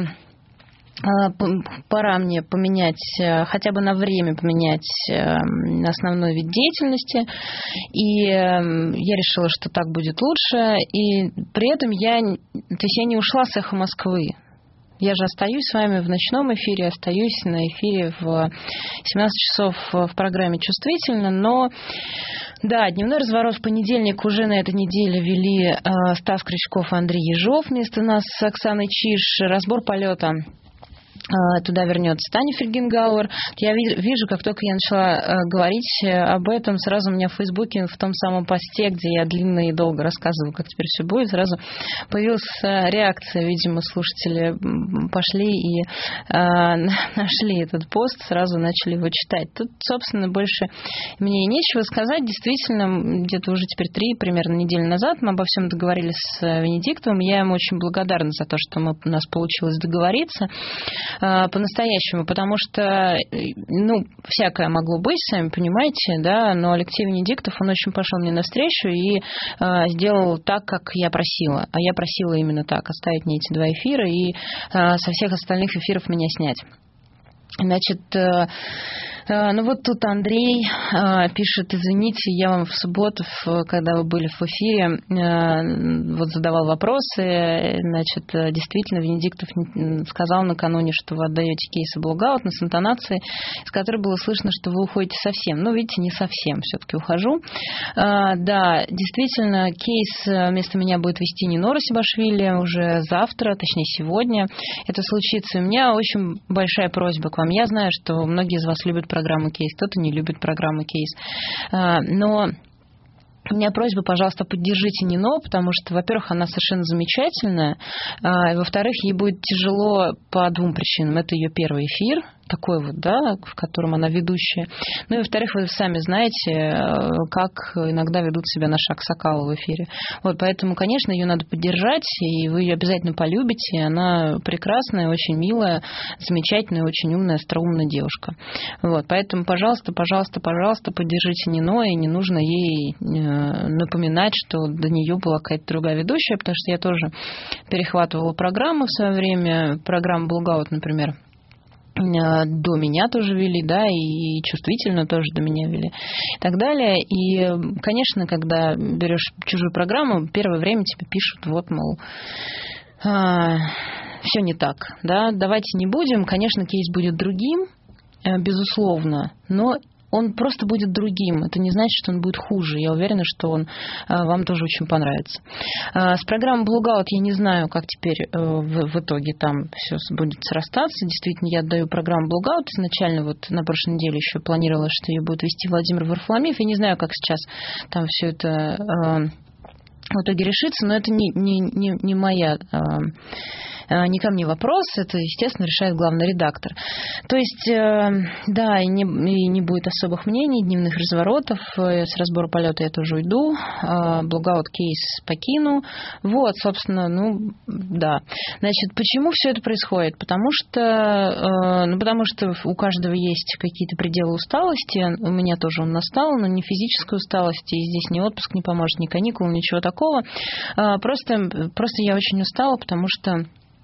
пора мне поменять, хотя бы на время поменять основной вид деятельности. И я решила, что так будет лучше. И при этом я, то есть я не ушла с «Эхо Москвы». Я же остаюсь с вами в ночном эфире, остаюсь на эфире в семнадцать часов в программе «Чувствительно». Но, да, дневной разворот в понедельник уже на этой неделе вели Стас Крючков и Андрей Ежов вместо нас с Оксаной Чиж. Разбор полета. Туда вернется Таня Фельгенгауэр. Я вижу, как только я начала говорить об этом, сразу у меня в Фейсбуке, в том самом посте, где я длинно и долго рассказываю, как теперь все будет, сразу появилась реакция. Видимо, слушатели пошли и э, нашли этот пост, сразу начали его читать. Тут, собственно, больше мне и нечего сказать. Действительно, где-то уже теперь три примерно недели назад мы обо всем договорились с Венедиктовым. Я ему очень благодарна за то, что мы, у нас получилось договориться по-настоящему, потому что, ну, всякое могло быть, сами понимаете, да, но Алексей Венедиктов, он очень пошел мне навстречу и э, сделал так, как я просила. А я просила именно так, оставить мне эти два эфира и э, со всех остальных эфиров меня снять. Значит, э, э, ну вот тут Андрей э, пишет: извините, я вам в субботу, в, когда вы были в эфире, э, вот задавал вопросы. Значит, действительно, Венедиктов сказал накануне, что вы отдаете кейсы Блугаут с интонацией, с которой было слышно, что вы уходите совсем. Ну, видите, не совсем, все-таки ухожу. Э, да, действительно, кейс вместо меня будет вести Нино Расибашвили уже завтра, точнее сегодня. Это случится. У меня очень большая просьба к вам. Я знаю, что многие из вас любят программу «Кейс», кто-то не любит программу «Кейс». Но у меня просьба, пожалуйста, поддержите Нино, потому что, во-первых, она совершенно замечательная, и, во-вторых, ей будет тяжело по двум причинам. Это ее первый эфир, такой вот, да, в котором она ведущая. Ну и, во-вторых, вы сами знаете, как иногда ведут себя наши аксакалы в эфире. Вот, поэтому, конечно, ее надо поддержать, и вы ее обязательно полюбите. Она прекрасная, очень милая, замечательная, очень умная, остроумная девушка. Вот, поэтому, пожалуйста, пожалуйста, пожалуйста, поддержите Нино, и не нужно ей напоминать, что до нее была какая-то другая ведущая, потому что я тоже перехватывала программы в свое время, программу Блугаут, например, до меня тоже вели, да, и чувствительно тоже до меня вели, и так далее. И, конечно, когда берешь чужую программу, первое время тебе пишут, вот, мол, а, все не так, да, давайте не будем. Конечно, кейс будет другим, безусловно, но он просто будет другим. Это не значит, что он будет хуже. Я уверена, что он а, вам тоже очень понравится. А, с программой Блугаут я не знаю, как теперь а, в, в итоге там все будет срастаться. Действительно, я отдаю программу Блугаут. Изначально вот на прошлой неделе еще планировала, что ее будет вести Владимир Варфоломеев. Я не знаю, как сейчас там все это а, в итоге решится, но это не, не, не, не моя... А, не ко мне вопрос, это, естественно, решает главный редактор. То есть, да, и не, и не будет особых мнений, дневных разворотов, с разбора полета я тоже уйду, Блугаут кейс покину. Вот, собственно, ну, да. Значит, почему все это происходит? Потому что, ну, потому что у каждого есть какие-то пределы усталости, у меня тоже он настал, но не физической усталости, и здесь ни отпуск не поможет, ни каникулы, ничего такого. Просто, просто я очень устала, потому что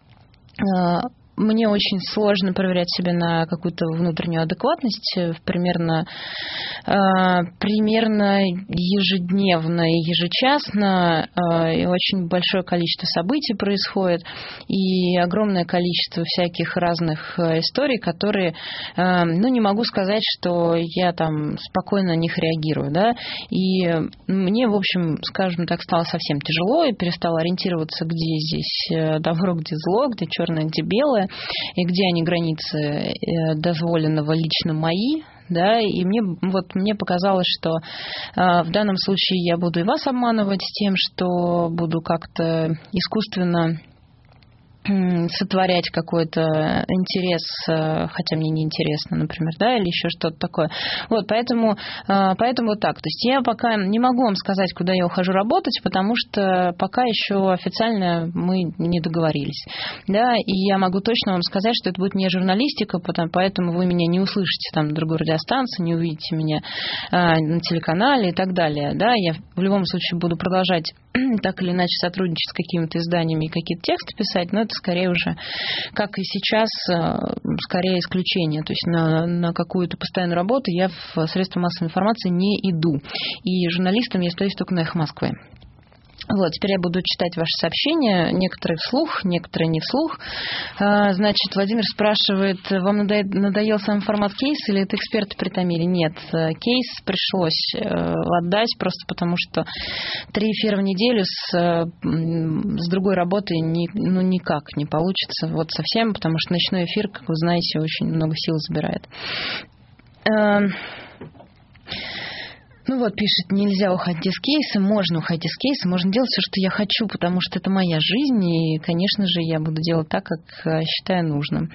мне очень сложно проверять себя на какую-то внутреннюю адекватность. Примерно, примерно ежедневно и ежечасно и очень большое количество событий происходит, и огромное количество всяких разных историй, которые, ну, не могу сказать, что я там спокойно на них реагирую, да, и мне, в общем, скажем так, стало совсем тяжело, и перестала ориентироваться, где здесь добро, где зло, где черное, где белое, и где они границы дозволенного лично мои, да, и мне, вот, мне показалось, что э, в данном случае я буду и вас обманывать тем, что буду как-то искусственно сотворять какой-то интерес, хотя мне не интересно, например, да, или еще что-то такое. Вот, поэтому, поэтому вот так. То есть я пока не могу вам сказать, куда я ухожу работать, потому что пока еще официально мы не договорились. Да, и я могу точно вам сказать, что это будет не журналистика, поэтому вы меня не услышите там на другой радиостанции, не увидите меня на телеканале и так далее. Да, я в любом случае буду продолжать так или иначе сотрудничать с какими-то изданиями и какие-то тексты писать, но это скорее уже, как и сейчас, скорее исключение. То есть на, на какую-то постоянную работу я в средства массовой информации не иду. И журналистом я остаюсь только на «Эхо Москвы». Вот, теперь я буду читать ваши сообщения, некоторые вслух, некоторые не вслух. Значит, Владимир спрашивает, вам надоел сам формат кейса или это эксперты притомили? Нет, кейс пришлось отдать просто потому, что три эфира в неделю с, с другой работой ни, ну, никак не получится. Вот совсем, потому что ночной эфир, как вы знаете, очень много сил забирает. Ну вот, пишет, нельзя уходить из кейса, можно уходить из кейса, можно делать все, что я хочу, потому что это моя жизнь, и, конечно же, я буду делать так, как считаю нужным.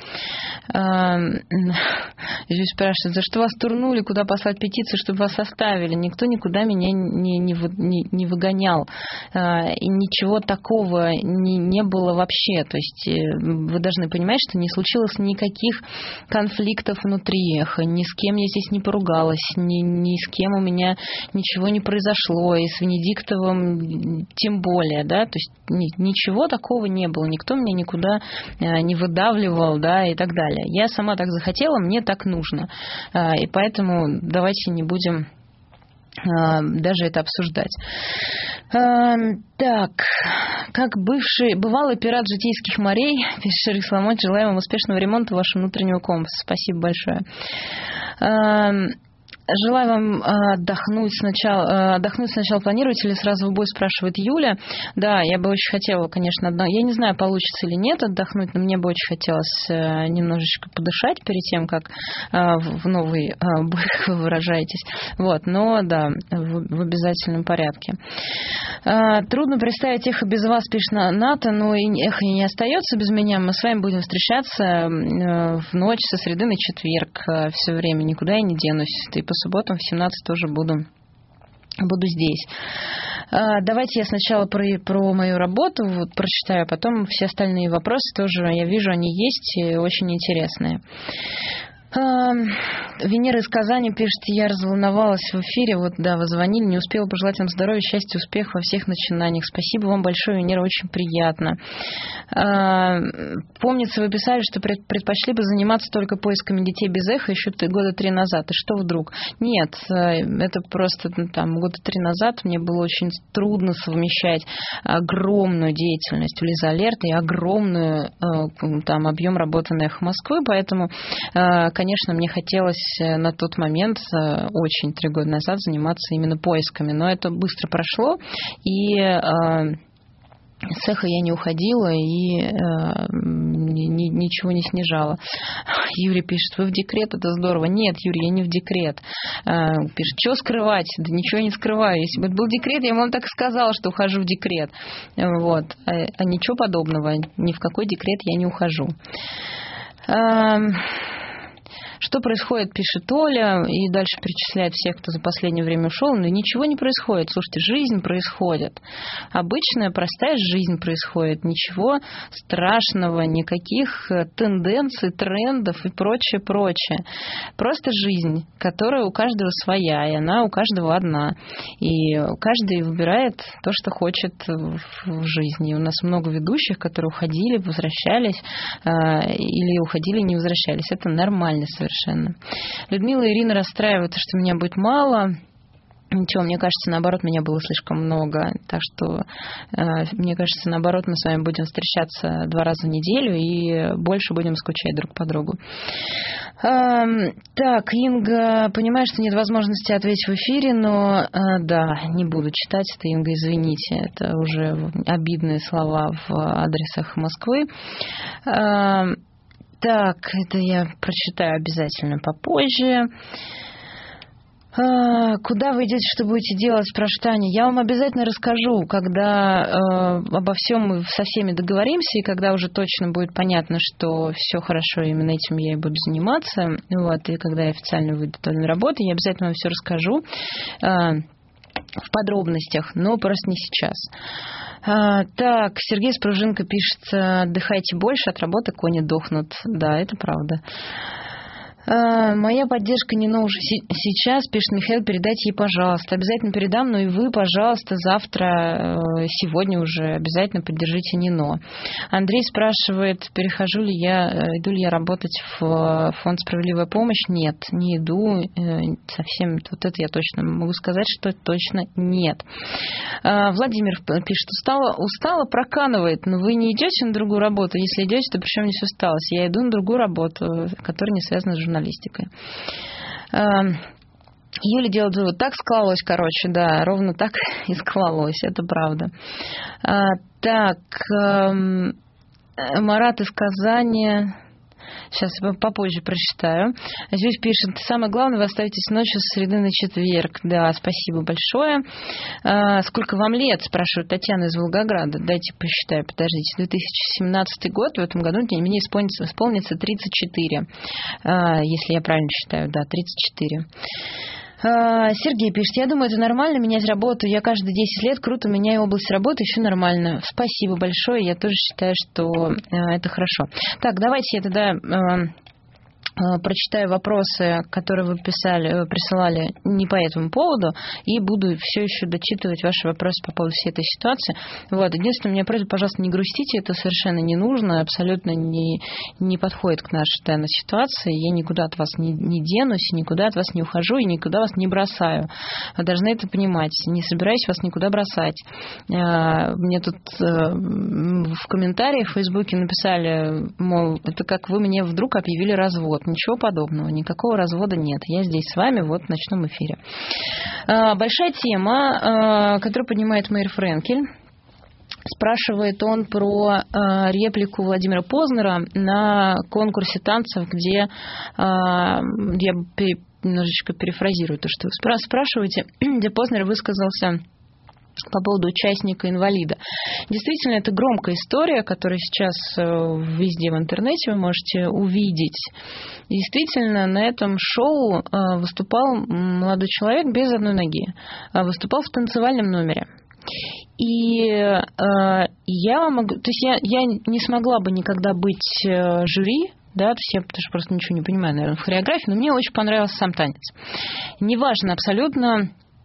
Здесь спрашивают, за что вас турнули, куда послать петицию, чтобы вас оставили? Никто никуда меня не, не, не, не выгонял, и ничего такого не, не было вообще. То есть вы должны понимать, что не случилось никаких конфликтов внутри Эхо, ни с кем я здесь не поругалась, ни, ни с кем у меня ничего не произошло, и с Венедиктовым тем более, да, то есть ничего такого не было, никто меня никуда не выдавливал, да, и так далее. Я сама так захотела, мне так нужно, и поэтому давайте не будем даже это обсуждать. Так, как бывший, бывалый пират житейских морей, пишет Шериф Соломон, желаю вам успешного ремонта вашего внутреннего компаса. Спасибо большое. Желаю вам отдохнуть сначала. Отдохнуть сначала планируете или сразу в бой, спрашивает Юля. Да, я бы очень хотела, конечно, отдохнуть. Я не знаю, получится или нет отдохнуть, но мне бы очень хотелось немножечко подышать перед тем, как в новый бой, как вы выражаетесь. Вот, но да, в обязательном порядке. Трудно представить Эхо без вас, пишет Ната, но и Эхо не остается без меня. Мы с вами будем встречаться в ночь со среды на четверг все время, никуда я не денусь. И по субботам в семнадцать тоже буду, буду здесь. Давайте я сначала про, про мою работу вот, прочитаю, а потом все остальные вопросы тоже, я вижу, они есть и очень интересные. Венера из Казани пишет, я разволновалась в эфире, вот да, вы звонили, не успела пожелать вам здоровья, счастья, успеха во всех начинаниях. Спасибо вам большое, Венера, очень приятно. Помнится, вы писали, что предпочли бы заниматься только поисками детей без Эхо еще года три назад. И что вдруг? Нет, это просто там года три назад мне было очень трудно совмещать огромную деятельность в Лиза Алерт и огромную там объем работы на Эхо Москвы, поэтому конечно, мне хотелось на тот момент, очень три года назад, заниматься именно поисками, но это быстро прошло, и э, с Эхо я не уходила и э, ни, ничего не снижала. Юрий пишет, вы в декрет, это здорово. Нет, Юрий, я не в декрет. Э, пишет, что скрывать? Да ничего не скрываю. Если бы это был декрет, я вам так и сказала, что ухожу в декрет. Вот. А, а ничего подобного, ни в какой декрет я не ухожу. Э, Что происходит, пишет Оля, и дальше перечисляет всех, кто за последнее время ушел. Но ничего не происходит. Слушайте, жизнь происходит. Обычная, простая жизнь происходит. Ничего страшного, никаких тенденций, трендов и прочее, прочее. Просто жизнь, которая у каждого своя, и она у каждого одна. И каждый выбирает то, что хочет в жизни. У нас много ведущих, которые уходили, возвращались, или уходили и не возвращались. Это нормально совершенно. Совершенно. Людмила и Ирина расстраиваются, что меня будет мало. Ничего, мне кажется, наоборот, меня было слишком много. Так что, э, мне кажется, наоборот, мы с вами будем встречаться два раза в неделю и больше будем скучать друг по другу. Э, так, Инга, понимаю, что нет возможности ответить в эфире, но э, да, не буду читать это, Инга, извините. Это уже обидные слова в адресах Москвы. Э, Так, это я прочитаю обязательно попозже. А, куда вы идете, что будете делать, спрашивает Таня. Я вам обязательно расскажу, когда э, обо всем мы со всеми договоримся, и когда уже точно будет понятно, что все хорошо, именно этим я и буду заниматься. Вот, и когда я официально выйду на работу, я обязательно вам все расскажу э, в подробностях, но просто не сейчас. А, так, Сергей Спружинка пишет: отдыхайте больше, от работы кони дохнут. Да, это правда. А, моя поддержка Нино уже си- сейчас, пишет Михаил, передайте ей, пожалуйста. Обязательно передам, но и вы, пожалуйста, завтра, э, сегодня уже обязательно поддержите Нино. Андрей спрашивает, перехожу ли я, э, иду ли я работать в фонд «Справедливая помощь». Нет, не иду, э, совсем вот это я точно могу сказать, что точно нет. А, Владимир пишет, устала, устала, проканывает, но вы не идете на другую работу. Если идете, то при чем здесь усталость? Я иду на другую работу, которая не связана с журналистикой. журналистикой. Юля делает вывод, так склалось, короче, да, ровно так и склалось, это правда. А, так, эм, Марат из Казани, сейчас я попозже прочитаю. Здесь пишет, самое главное, вы оставитесь ночью с среды на четверг. Да, спасибо большое. А, сколько вам лет, спрашивает Татьяна из Волгограда. Дайте посчитаю, подождите. две тысячи семнадцатый год, в этом году мне исполнится, исполнится тридцать четыре. А, если я правильно считаю, да, тридцать четыре. Сергей пишет, я думаю, это нормально менять работу. Я каждые десять лет круто меняю область работы, еще нормально. Спасибо большое, я тоже считаю, что это хорошо. Так, давайте я тогда прочитаю вопросы, которые вы писали, присылали не по этому поводу, и буду все еще дочитывать ваши вопросы по поводу всей этой ситуации. Вот. Единственное, у меня просьба, пожалуйста, не грустите, это совершенно не нужно, абсолютно не, не подходит к нашей данной ситуации. Я никуда от вас не, не денусь, никуда от вас не ухожу и никуда вас не бросаю. Вы должны это понимать. Не собираюсь вас никуда бросать. Мне тут в комментариях в Фейсбуке написали, мол, это как вы мне вдруг объявили развод. Ничего подобного, никакого развода нет. Я здесь с вами вот в ночном эфире. Большая тема, которую поднимает Мэйр Френкель. Спрашивает он про реплику Владимира Познера на конкурсе танцев, где, я немножечко перефразирую то, что вы спрашиваете, где Познер высказался по поводу участника-инвалида. Действительно, это громкая история, которую сейчас везде в интернете вы можете увидеть. Действительно, на этом шоу выступал молодой человек без одной ноги. Выступал в танцевальном номере. И я могу... То есть я, я не смогла бы никогда быть жюри, да, то есть я потому что просто ничего не понимаю, наверное, в хореографии, но мне очень понравился сам танец. Неважно абсолютно,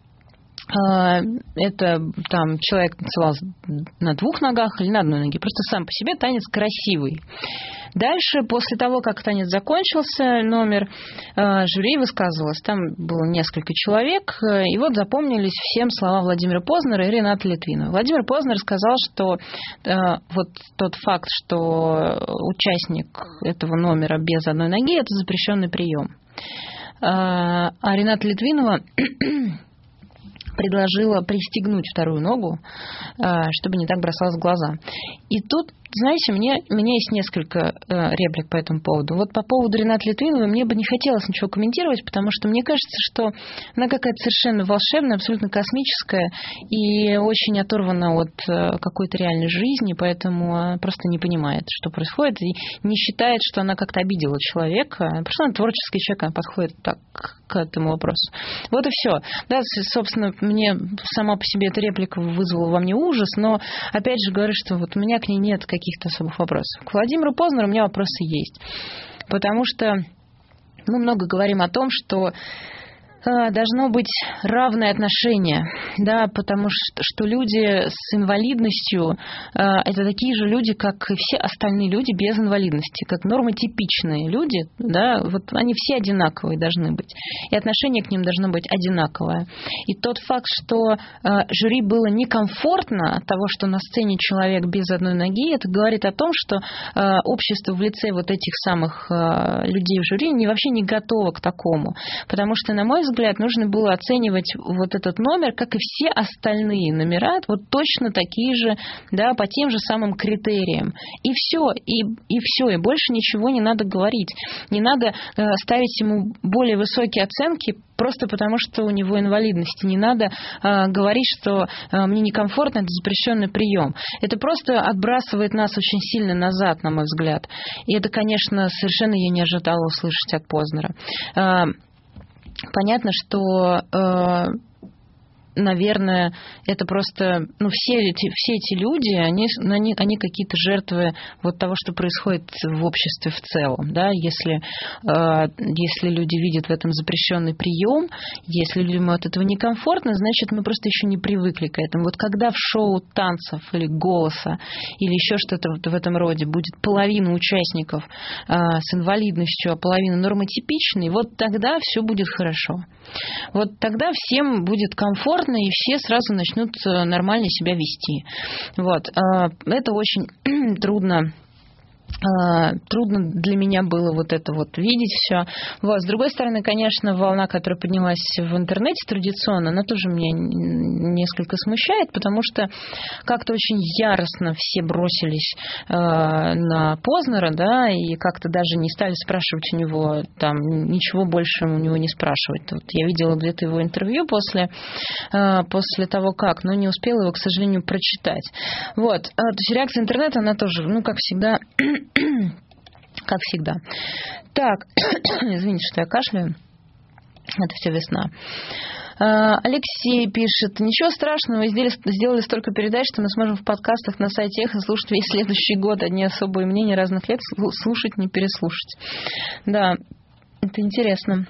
это там человек танцевал на двух ногах или на одной ноге. Просто сам по себе танец красивый. Дальше, после того, как танец закончился, номер, жюри высказывалось. Там было несколько человек. И вот запомнились всем слова Владимира Познера и Ренаты Литвинова. Владимир Познер сказал, что вот тот факт, что участник этого номера без одной ноги, это запрещенный прием. А Рената Литвинова предложила пристегнуть вторую ногу, чтобы не так бросалось в глаза. И тут, знаете, мне, у меня есть несколько реплик по этому поводу. Вот по поводу Ренаты Литвиновой мне бы не хотелось ничего комментировать, потому что мне кажется, что она какая-то совершенно волшебная, абсолютно космическая и очень оторвана от какой-то реальной жизни, поэтому просто не понимает, что происходит, и не считает, что она как-то обидела человека. Просто она творческий человек, она подходит так к этому вопросу. Вот и все. Да, собственно, мне сама по себе эта реплика вызвала во мне ужас, но опять же говорю, что вот у меня к ней нет каких-то особых вопросов. К Владимиру Познеру у меня вопросы есть. Потому что мы много говорим о том, что должно быть равное отношение, да, потому что, что люди с инвалидностью это такие же люди, как и все остальные люди без инвалидности, как нормотипичные люди, да, вот они все одинаковые должны быть, и отношение к ним должно быть одинаковое. И тот факт, что жюри было некомфортно от того, что на сцене человек без одной ноги, это говорит о том, что общество в лице вот этих самых людей в жюри не, вообще не готово к такому, потому что, на мой взгляд, взгляд, нужно было оценивать вот этот номер, как и все остальные номера, вот точно такие же, да, по тем же самым критериям. И все, и, и все, и больше ничего не надо говорить. Не надо э, ставить ему более высокие оценки, просто потому что у него инвалидность. Не надо э, говорить, что э, мне некомфортно, это запрещенный прием. Это просто отбрасывает нас очень сильно назад, на мой взгляд. И это, конечно, совершенно я не ожидала услышать от Познера. Э, понятно, что... Э, наверное, это просто, ну, все эти, все эти люди, они, они, они какие-то жертвы вот того, что происходит в обществе в целом, да, если, э, если люди видят в этом запрещенный прием, если людям от этого некомфортно, значит, мы просто еще не привыкли к этому. Вот когда в шоу танцев или голоса или еще что-то в этом роде будет половина участников э, с инвалидностью, а половина нормотипичной, вот тогда все будет хорошо. Вот тогда всем будет комфортно, и все сразу начнут нормально себя вести. Вот. Это очень трудно. Трудно для меня было вот это вот видеть все. Вот. С другой стороны, конечно, волна, которая поднялась в интернете традиционно, она тоже меня несколько смущает, потому что как-то очень яростно все бросились э, на Познера, да, и как-то даже не стали спрашивать у него, там, ничего больше у него не спрашивать. Вот я видела где-то его интервью после, э, после того, как, но не успела его, к сожалению, прочитать. Вот. То есть реакция интернета, она тоже, ну, как всегда... Как всегда. Так, извините, что я кашляю. Это все весна. Алексей пишет: ничего страшного, сделали, сделали столько передач, что мы сможем в подкастах на сайте Эхо слушать весь следующий год одни особые мнения разных лет, слушать, не переслушать. Да, это интересно.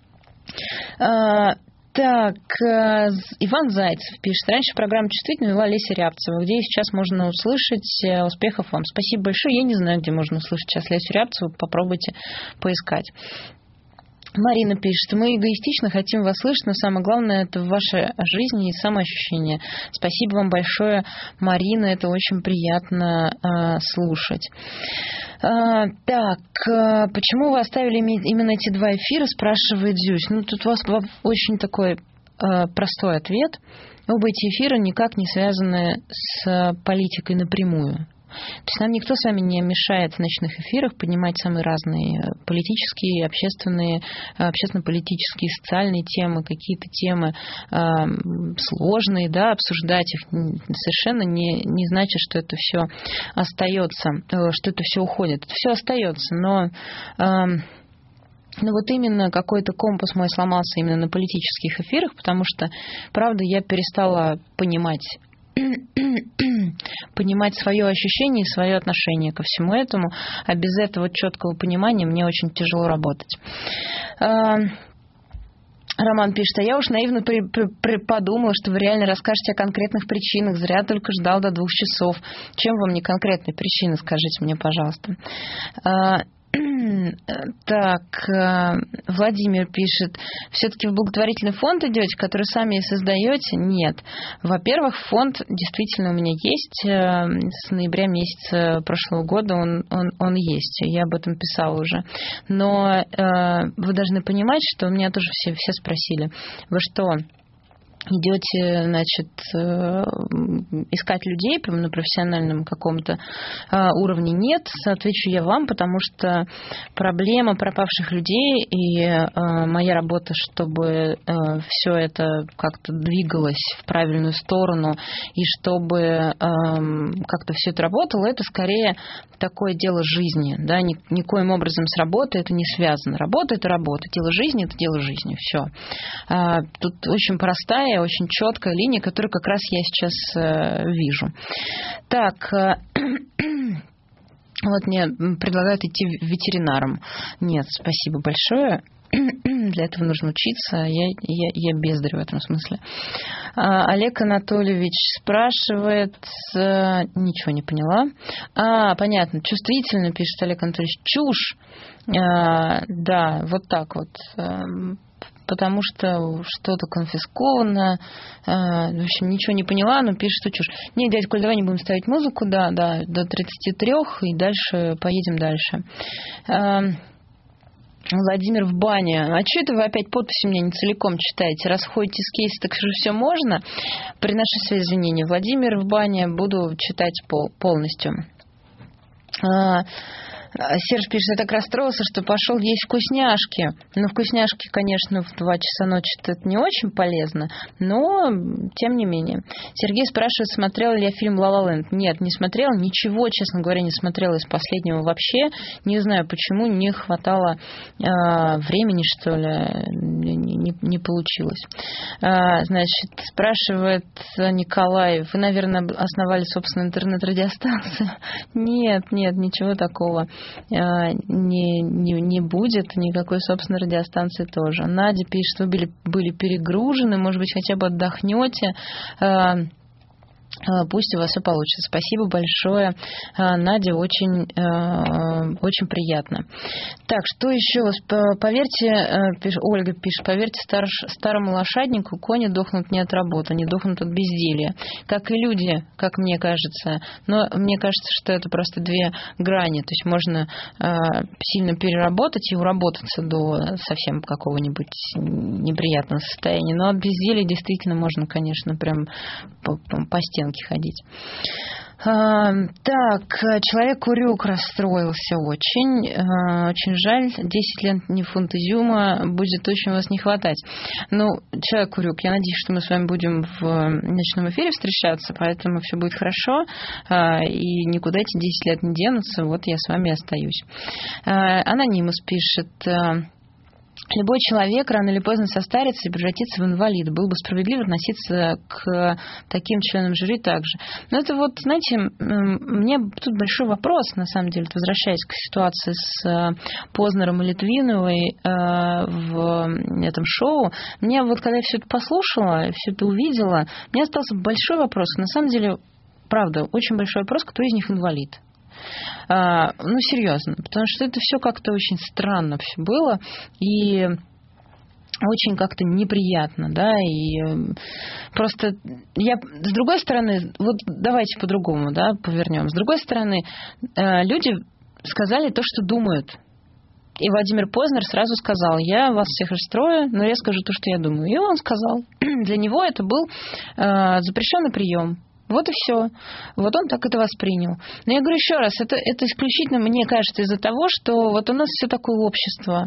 Так, Иван Зайцев пишет: раньше программу «Чувствительно» вела Леся Рябцева. Где сейчас можно услышать? Успехов вам. Спасибо большое. Я не знаю, где можно услышать сейчас Лесю Рябцеву. Попробуйте поискать. Марина пишет: мы эгоистично хотим вас слышать, но самое главное — это в вашей жизни и самоощущение. Спасибо вам большое, Марина, это очень приятно э, слушать. Э, так, э, почему вы оставили именно эти два эфира, спрашивает Зюсь. Ну, тут у вас очень такой э, простой ответ. Оба эти эфира никак не связаны с политикой напрямую. То есть нам никто с вами не мешает в ночных эфирах поднимать самые разные политические, общественные, общественно-политические, социальные темы, какие-то темы э, сложные, да, обсуждать их совершенно не, не значит, что это все остается, что это все уходит. Это все остается, но... Э, Ну вот именно какой-то компас мой сломался именно на политических эфирах, потому что, правда, я перестала понимать понимать свое ощущение и свое отношение ко всему этому, а без этого четкого понимания мне очень тяжело работать. Роман пишет: а я уж наивно при, при, при подумала, что вы реально расскажете о конкретных причинах. Зря только ждал до двух часов. Чем вам не конкретные причины, скажите мне, пожалуйста. Так, Владимир пишет: все-таки в благотворительный фонд идете, который сами создаете? Нет. Во-первых, фонд действительно у меня есть. С ноября месяца прошлого года он, он, он есть. Я об этом писала уже. Но вы должны понимать, что у меня тоже все, все спросили: вы что, идете, значит, искать людей прямо на профессиональном каком-то уровне? Нет, отвечу я вам, потому что проблема пропавших людей и моя работа, чтобы все это как-то двигалось в правильную сторону и чтобы как-то все это работало, это скорее такое дело жизни, да, никоим образом с работой это не связано. Работа — это работа, дело жизни — это дело жизни, все. Тут очень простая, очень четкая линия, которую как раз я сейчас э, вижу. Так, э, вот мне предлагают идти ветеринаром. Нет, спасибо большое. Для этого нужно учиться. Я, я, я бездарь в этом смысле. А, Олег Анатольевич спрашивает... А, ничего не поняла. А, понятно. Чувствительно, пишет Олег Анатольевич. Чушь. А, да, вот так вот. Потому что что-то конфисковано. В общем, ничего не поняла, но пишет, что чушь. Нет, дядя Коль, давай не будем ставить музыку, да, да, до тридцати трёх, и дальше поедем дальше. Владимир в бане. А что это вы опять подписи мне не целиком читаете? Раз ходите с кейса, так же все можно. Приношу свои извинения. Владимир в бане, буду читать пол, полностью. Серж пишет, я так расстроился, что пошел есть вкусняшки. Ну, вкусняшки, конечно, в два часа ночи это не очень полезно, но тем не менее. Сергей спрашивает, смотрел ли я фильм «Ла Ла Ленд». Нет, не смотрел. Ничего, честно говоря, не смотрела из последнего вообще. Не знаю, почему не хватало э, времени, что ли. Не, не, не получилось. Э, значит, спрашивает Николай, вы, наверное, основали собственную интернет-радиостанцию? Нет, нет, ничего такого не, не, не будет, никакой собственной радиостанции тоже. Надя пишет, вы были, были перегружены, может быть, хотя бы отдохнете. Пусть у вас все получится. Спасибо большое, Надя, очень, очень приятно. Так, что еще? Поверьте, пиш, Ольга пишет, поверьте старш, старому лошаднику, кони дохнут не от работы, они дохнут от безделья. Как и люди, как мне кажется. Но мне кажется, что это просто две грани. То есть можно сильно переработать и уработаться до совсем какого-нибудь неприятного состояния. Но от безделья действительно можно, конечно, прям по, по стенке ходить. А, так, Человек-урюк расстроился очень. А, очень жаль. десять лет не фунт изюма. Будет очень вас не хватать. Ну, Человек-урюк, я надеюсь, что мы с вами будем в ночном эфире встречаться, поэтому все будет хорошо. А, и никуда эти десять лет не денутся. Вот я с вами остаюсь. А, Анонимус пишет... Любой человек рано или поздно состарится и превратится в инвалида. Было бы справедливо относиться к таким членам жюри также. Но это вот, знаете, мне тут большой вопрос, на самом деле, возвращаясь к ситуации с Познером и Литвиновой в этом шоу. Мне вот, когда я все это послушала, все это увидела, мне остался большой вопрос. На самом деле, правда, очень большой вопрос, кто из них инвалид. А, ну, серьезно, потому что это все как-то очень странно все было и очень как-то неприятно, да, и просто я, с другой стороны, вот давайте по-другому, да, повернем. С другой стороны, люди сказали то, что думают. И Владимир Познер сразу сказал, я вас всех расстрою, но я скажу то, что я думаю. И он сказал, для него это был запрещенный прием. Вот и все. Вот он так это воспринял. Но я говорю еще раз, это, это исключительно, мне кажется, из-за того, что вот у нас все такое общество,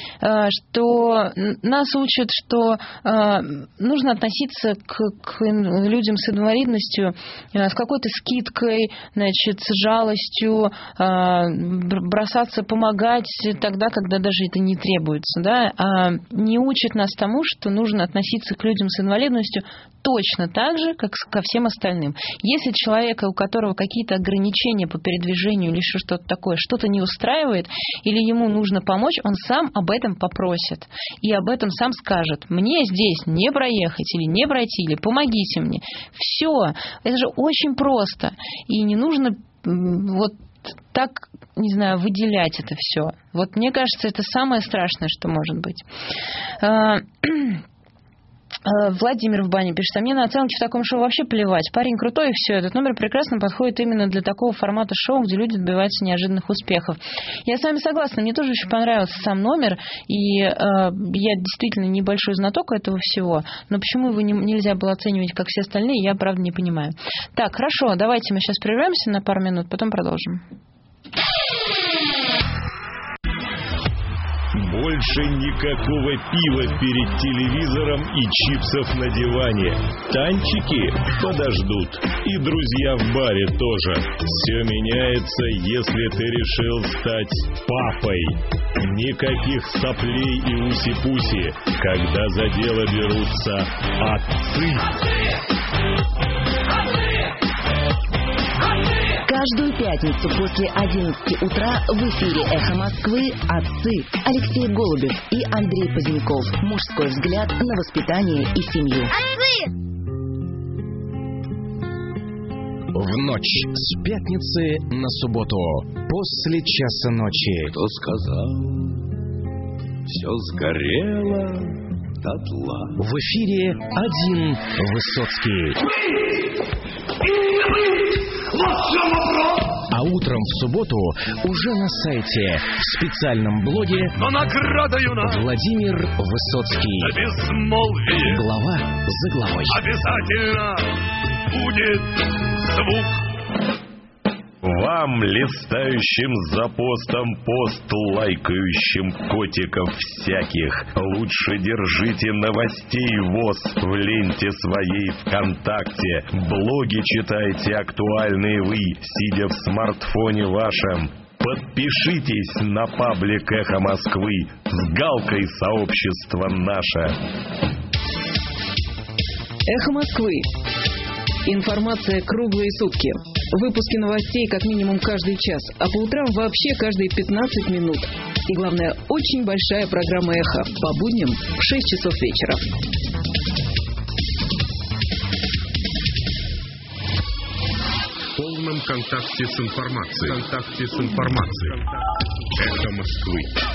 что нас учат, что нужно относиться к, к людям с инвалидностью с какой-то скидкой, значит, с жалостью, бросаться помогать тогда, когда даже это не требуется. Да? А не учат нас тому, что нужно относиться к людям с инвалидностью точно так же, как ко всем остальным. Если человека, у которого какие-то ограничения по передвижению или еще что-то такое, что-то не устраивает, или ему нужно помочь, он сам об этом попросит. И об этом сам скажет. Мне здесь не проехать, или не пройти, или помогите мне. Все. Это же очень просто. И не нужно вот так, не знаю, выделять это все. Вот мне кажется, это самое страшное, что может быть. Владимир в бане пишет, а мне на оценки в таком шоу вообще плевать. Парень крутой и все. Этот номер прекрасно подходит именно для такого формата шоу, где люди добиваются неожиданных успехов. Я с вами согласна. Мне тоже очень понравился сам номер. И э, я действительно небольшой знаток этого всего. Но почему его не, нельзя было оценивать, как все остальные, я, правда, не понимаю. Так, хорошо. Давайте мы сейчас прервемся на пару минут, потом продолжим. Больше никакого пива перед телевизором и чипсов на диване. Танчики подождут. И друзья в баре тоже. Все меняется, если ты решил стать папой. Никаких соплей и уси-пуси, когда за дело берутся отцы. Каждую пятницу после одиннадцати утра в эфире «Эхо Москвы» отцы Алексей Голубев и Андрей Позинков. Мужской взгляд на воспитание и семью. В ночь с пятницы на субботу после часа ночи. Кто сказал, все сгорело дотла. В эфире один Высоцкий. Вот в чем вопрос. А утром в субботу уже на сайте в специальном блоге Но наградою нас Владимир Высоцкий. безмолвие. Глава за главой. Обязательно будет звук. Вам, листающим за постом пост, лайкающим котиков всяких, лучше держите новостей ВОС в ленте своей ВКонтакте. Блоги читайте актуальные вы, сидя в смартфоне вашем. Подпишитесь на паблик «Эхо Москвы» с галкой «Сообщество наше». Эхо Москвы. Информация круглые сутки. Выпуски новостей как минимум каждый час, а по утрам вообще каждые пятнадцать минут. И главное, очень большая программа «Эхо» по будням в шесть часов вечера. В полном контакте с информацией. В контакте с информацией. «Эхо Москвы».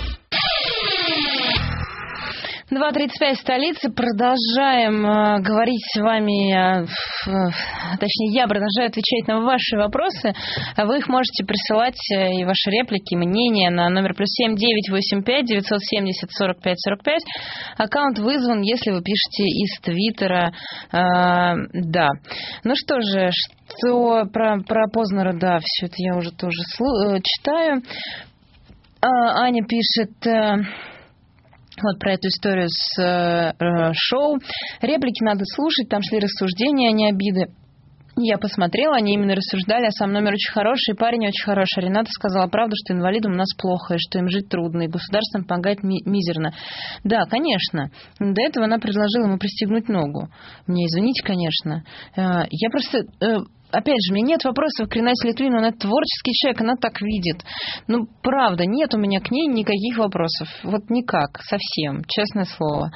два тридцать пять столицы. Продолжаем э, говорить с вами, э, э, точнее, я продолжаю отвечать на ваши вопросы. Вы их можете присылать, э, и ваши реплики, мнения на номер плюс семь девять восемь пять девятьсот семьдесят сорок пять сорок пять. Аккаунт вызван, если вы пишете из Твиттера. Э, да. Ну что же, что про, про Познера, да, все это я уже тоже слу- э, читаю. Э, Аня пишет... Э, Вот про эту историю с э, шоу. Реплики надо слушать, там шли рассуждения, а не обиды. Я посмотрела, они именно рассуждали, а сам номер очень хороший, парень очень хороший. Рената сказала правду, что инвалидам у нас плохо, и что им жить трудно, и государством помогает ми- мизерно. Да, конечно. До этого она предложила ему пристегнуть ногу. Мне извините, конечно. Э, я просто... Э, Опять же, у меня нет вопросов к Ренате Литвину, она творческий человек, она так видит. Ну, правда, нет у меня к ней никаких вопросов. Вот никак, совсем, честное слово.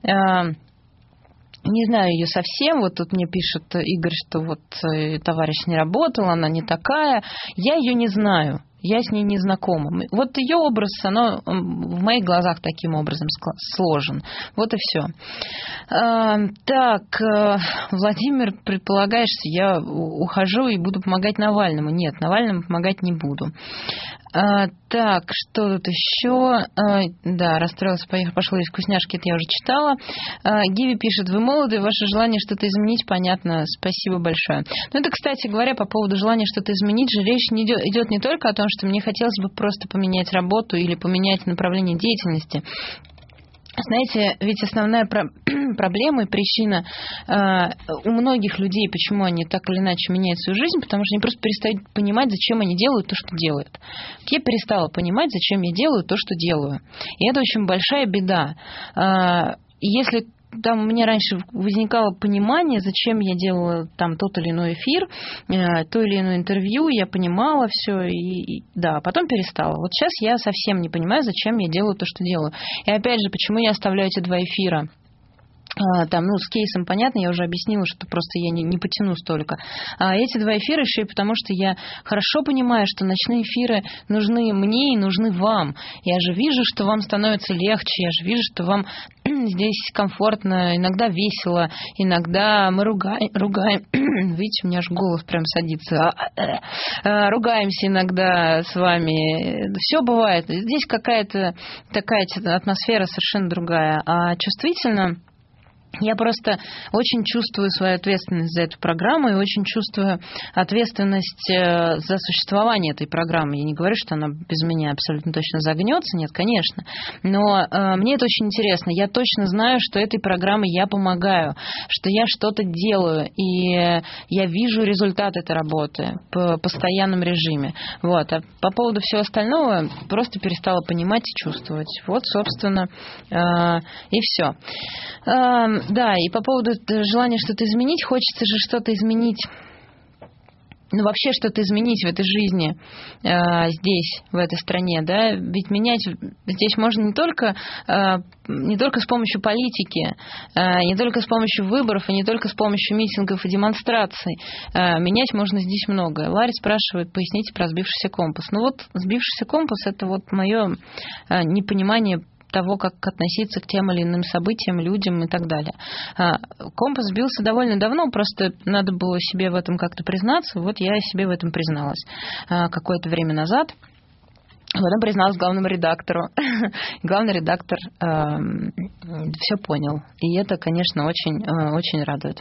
Не знаю ее совсем. Вот тут мне пишет Игорь, что вот товарищ не работал, она не такая. Я ее не знаю. Я с ней не знакома. Вот ее образ, оно в моих глазах таким образом сложен. Вот и все. А, так, Владимир, предполагаешь, я ухожу и буду помогать Навальному. Нет, Навальному помогать не буду. А, так, что тут еще? А, да, расстроился, поехал, пошла из вкусняшки, это я уже читала. А, Гиви пишет, вы молоды, ваше желание что-то изменить, понятно, спасибо большое. Ну, это, кстати говоря, по поводу желания что-то изменить же, речь не идет, идет не только о том, что мне хотелось бы просто поменять работу или поменять направление деятельности. Знаете, ведь основная про- проблема и причина э, у многих людей, почему они так или иначе меняют свою жизнь, потому что они просто перестают понимать, зачем они делают то, что делают. Я перестала понимать, зачем я делаю то, что делаю. И это очень большая беда. Э, если там у меня раньше возникало понимание, зачем я делала там тот или иной эфир, э, то или иное интервью, я понимала все, и, и да, потом перестала. Вот сейчас я совсем не понимаю, зачем я делаю то, что делаю. И опять же, почему я оставляю эти два эфира. Там, ну, с кейсом понятно, я уже объяснила, что просто я не, не потяну столько. А эти два эфира еще и потому, что я хорошо понимаю, что ночные эфиры нужны мне и нужны вам. Я же вижу, что вам становится легче, я же вижу, что вам здесь комфортно, иногда весело, иногда мы ругаем, ругаем. Видите, у меня аж голос прям садится. Ругаемся иногда с вами. Все бывает. Здесь какая-то такая атмосфера совершенно другая. А чувствительно... Я просто очень чувствую свою ответственность за эту программу и очень чувствую ответственность за существование этой программы. Я не говорю, что она без меня абсолютно точно загнется, нет, конечно. Но э, мне это очень интересно. Я точно знаю, что этой программой я помогаю, что я что-то делаю, и я вижу результат этой работы в постоянном режиме. Вот. А по поводу всего остального просто перестала понимать и чувствовать. Вот, собственно, э, и все. Э, Да, и по поводу желания что-то изменить, хочется же что-то изменить, ну, вообще что-то изменить в этой жизни, э, здесь, в этой стране, да, ведь менять здесь можно не только, э, не только с помощью политики, э, не только с помощью выборов, и не только с помощью митингов и демонстраций. Э, менять можно здесь многое. Ларри спрашивает, поясните про сбившийся компас. Ну вот, сбившийся компас – это вот мое э, непонимание того, как относиться к тем или иным событиям, людям и так далее. Компас сбился довольно давно, просто надо было себе в этом как-то признаться. Вот я себе в этом призналась какое-то время назад. Потом призналась главному редактору. Главный редактор э, все понял. И это, конечно, очень, э, очень радует.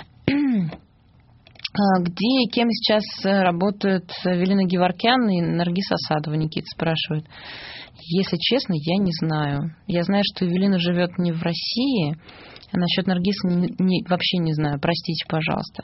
Где и кем сейчас работают Велина Геворкян и Наргиз Асадова, Никита спрашивает. Если честно, я не знаю. Я знаю, что Велина живет не в России. А насчет Наргиса не, не, вообще не знаю. Простите, пожалуйста.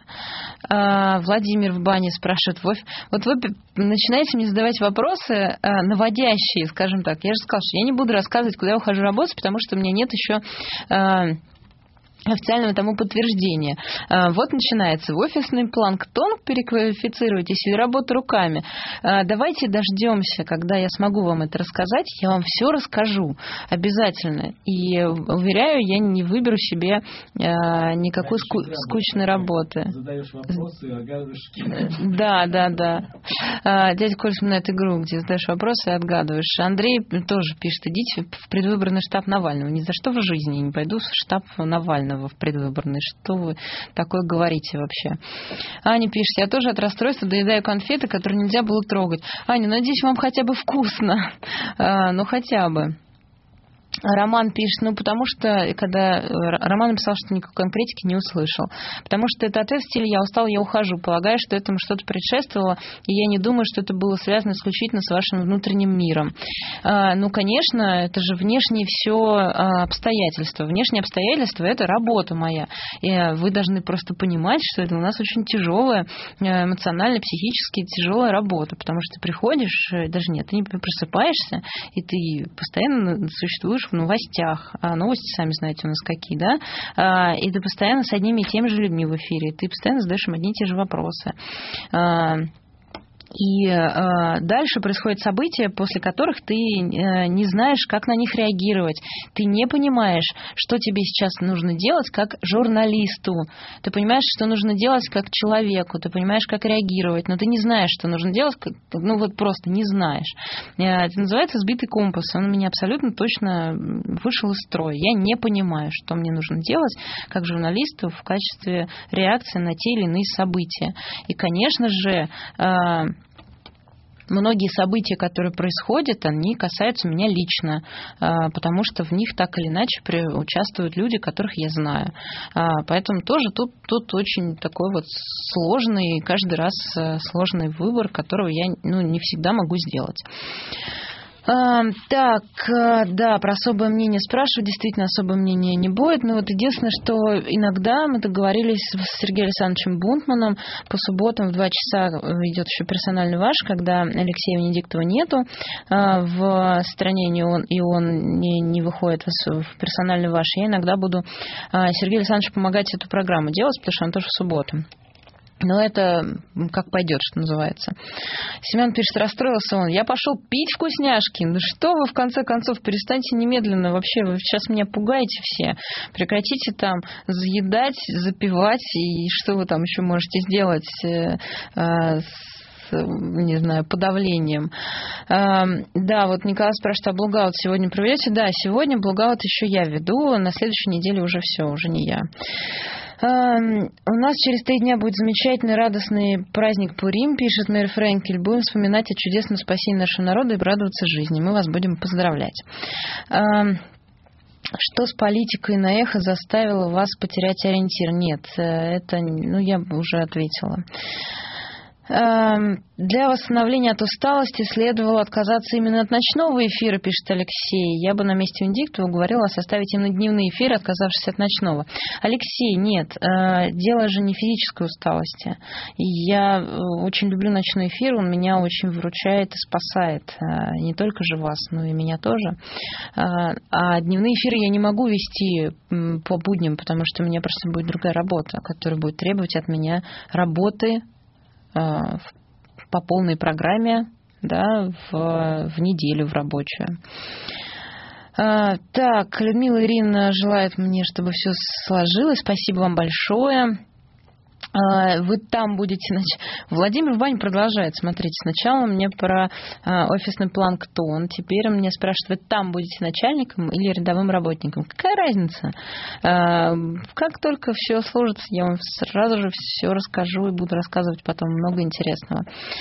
А, Владимир в бане спрашивает. Вот вы начинаете мне задавать вопросы а, наводящие, скажем так. Я же сказала, что я не буду рассказывать, куда я ухожу работать, потому что у меня нет еще... А, официального тому подтверждения. Вот начинается. В офисный планктон переквалифицируйтесь или работа руками. Давайте дождемся, когда я смогу вам это рассказать. Я вам все расскажу. Обязательно. И, уверяю, я не выберу себе никакой ску... скучной работы. Задаешь вопросы, отгадываешь. Да, да, да. Дядя Коль вспоминает игру, где задаешь вопросы и отгадываешь. Андрей тоже пишет, идите в предвыборный штаб Навального. Ни за что в жизни не пойду в штаб Навального в предвыборный. Что вы такое говорите вообще? Аня пишет, я тоже от расстройства доедаю конфеты, которые нельзя было трогать. Аня, надеюсь, вам хотя бы вкусно. А, ну, хотя бы. Роман пишет, ну, потому что, когда Роман написал, что никакой конкретики не услышал. Потому что это ответ в стиле «я устал, я ухожу». Полагаю, что этому что-то предшествовало, и я не думаю, что это было связано исключительно с вашим внутренним миром. А, ну, конечно, это же внешние все обстоятельства. Внешние обстоятельства – это работа моя. И вы должны просто понимать, что это у нас очень тяжелая, эмоционально, психически тяжелая работа. Потому что ты приходишь, даже нет, ты не просыпаешься, и ты постоянно существуешь в новостях. А новости, сами знаете, у нас какие, да? А, и ты постоянно с одними и теми же людьми в эфире. Ты постоянно задаешь им одни и те же вопросы. А, И э, дальше происходят события, после которых ты э, не знаешь, как на них реагировать. Ты не понимаешь, что тебе сейчас нужно делать как журналисту. Ты понимаешь, что нужно делать как человеку. Ты понимаешь, как реагировать. Но ты не знаешь, что нужно делать. Ну вот просто не знаешь. Это называется сбитый компас. Он у меня абсолютно точно вышел из строя. Я не понимаю, что мне нужно делать как журналисту в качестве реакции на те или иные события. И, конечно же... Э, Многие события, которые происходят, они касаются меня лично, потому что в них так или иначе участвуют люди, которых я знаю. Поэтому тоже тут, тут очень такой вот сложный, каждый раз сложный выбор, которого я ну, не всегда могу сделать. А, так, да, про особое мнение спрашиваю. Действительно, особое мнение не будет. Но вот единственное, что иногда мы договорились с Сергеем Александровичем Бунтманом по субботам в два часа идет еще персональный ваш, когда Алексея Венедиктова нету в стране, и он, и он не, не выходит в персональный ваш. Я иногда буду Сергею Александровичу помогать эту программу делать, потому что он тоже в субботу. Но это как пойдет, что называется. Семен пишет, расстроился он. Я пошел пить вкусняшки. Ну что вы, в конце концов, перестаньте немедленно. Вообще, вы сейчас меня пугаете все. Прекратите там заедать, запивать. И что вы там еще можете сделать э, э, с, не знаю, подавлением. Э, да, вот Николай спрашивает, а блугаут сегодня проведете? Да, сегодня блугаут еще я веду. На следующей неделе уже все, уже не я. У нас через три дня будет замечательный, радостный праздник Пурим, пишет мэр Френкель. Будем вспоминать о чудесном спасении нашего народа и радоваться жизни. Мы вас будем поздравлять. Что с политикой на эхо заставило вас потерять ориентир? Нет, это, ну, я уже ответила. Для восстановления от усталости следовало отказаться именно от ночного эфира, пишет Алексей. Я бы на месте Венедиктова уговорила составить именно дневные эфиры, отказавшись от ночного. Алексей, нет, дело же не в физической усталости. Я очень люблю ночной эфир, он меня очень выручает и спасает. Не только же вас, но и меня тоже. А дневные эфиры я не могу вести по будням, потому что у меня просто будет другая работа, которая будет требовать от меня работы по полной программе, да, в, в неделю, в рабочую. А, так, Людмила Ирина желает мне, чтобы все сложилось. Спасибо вам большое. Вы там будете... Нач... Владимир Бань продолжает. Смотрите, сначала мне про а, офисный план кто он. Теперь он меня спрашивает, вы там будете начальником или рядовым работником. Какая разница? А, как только все сложится, я вам сразу же все расскажу и буду рассказывать потом много интересного.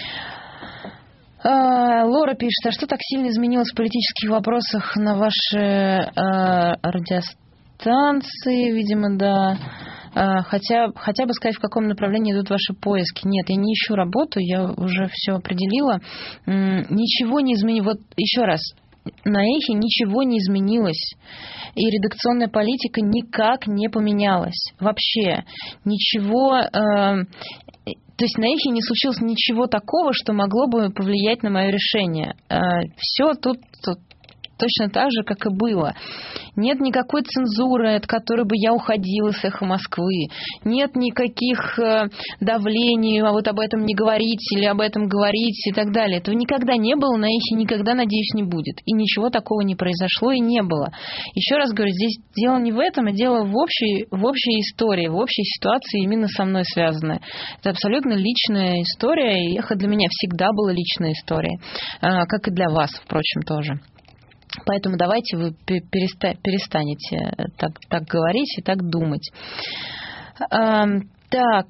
А, Лора пишет, а что так сильно изменилось в политических вопросах на вашей а, радиостанции? Видимо, да... Хотя, хотя бы сказать, в каком направлении идут ваши поиски. Нет, я не ищу работу, я уже все определила. Ничего не изменилось. Вот еще раз, на Эхе ничего не изменилось. И редакционная политика никак не поменялась. Вообще ничего... Э, то есть на Эхе не случилось ничего такого, что могло бы повлиять на мое решение. Э, все тут... тут точно так же, как и было. Нет никакой цензуры, от которой бы я уходила с «Эхо Москвы». Нет никаких давлений, а вот об этом не говорить или об этом говорить и так далее. Этого никогда не было, на «Эхе» никогда, надеюсь, не будет. И ничего такого не произошло и не было. Еще раз говорю, здесь дело не в этом, а дело в общей, в общей истории, в общей ситуации, именно со мной связанная. Это абсолютно личная история, и «Эхо» для меня всегда была личная история. Как и для вас, впрочем, тоже. Поэтому давайте вы перестанете так, так говорить и так думать. Так,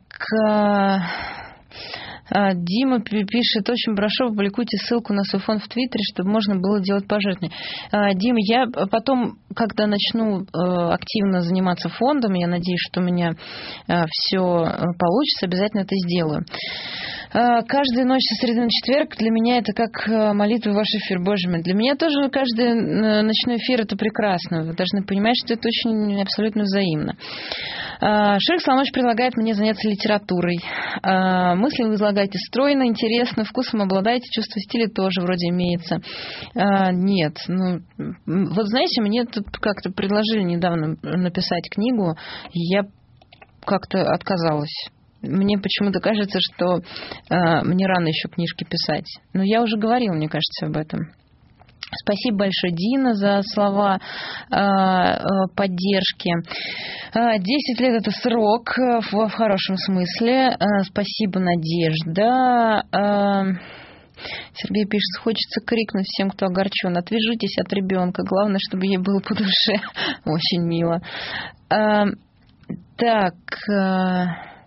Дима пишет, очень прошу, публикуйте ссылку на свой фонд в Твиттере, чтобы можно было делать пожертвования. Дима, я потом, когда начну активно заниматься фондом, я надеюсь, что у меня все получится, обязательно это сделаю. Каждая ночь со среды на четверг для меня это как молитва в ваш эфир, боже мой. Для меня тоже каждый ночной эфир это прекрасно. Вы должны понимать, что это очень абсолютно взаимно. Шерик Слонович предлагает мне заняться литературой. Мысли вы излагаете стройно, интересно, вкусом обладаете, чувство стиля тоже вроде имеется. Нет, ну, вот знаете, мне тут как-то предложили недавно написать книгу, и я как-то отказалась. Мне почему-то кажется, что э, мне рано еще книжки писать. Но я уже говорила, мне кажется, об этом. Спасибо большое, Дина, за слова э, э, поддержки. Десять лет – это срок в, в хорошем смысле. Э, спасибо, Надежда. Э, Сергей пишет, хочется крикнуть всем, кто огорчен. Отвяжитесь от ребенка. Главное, чтобы ей было по душе. Очень мило. Э, так... Э,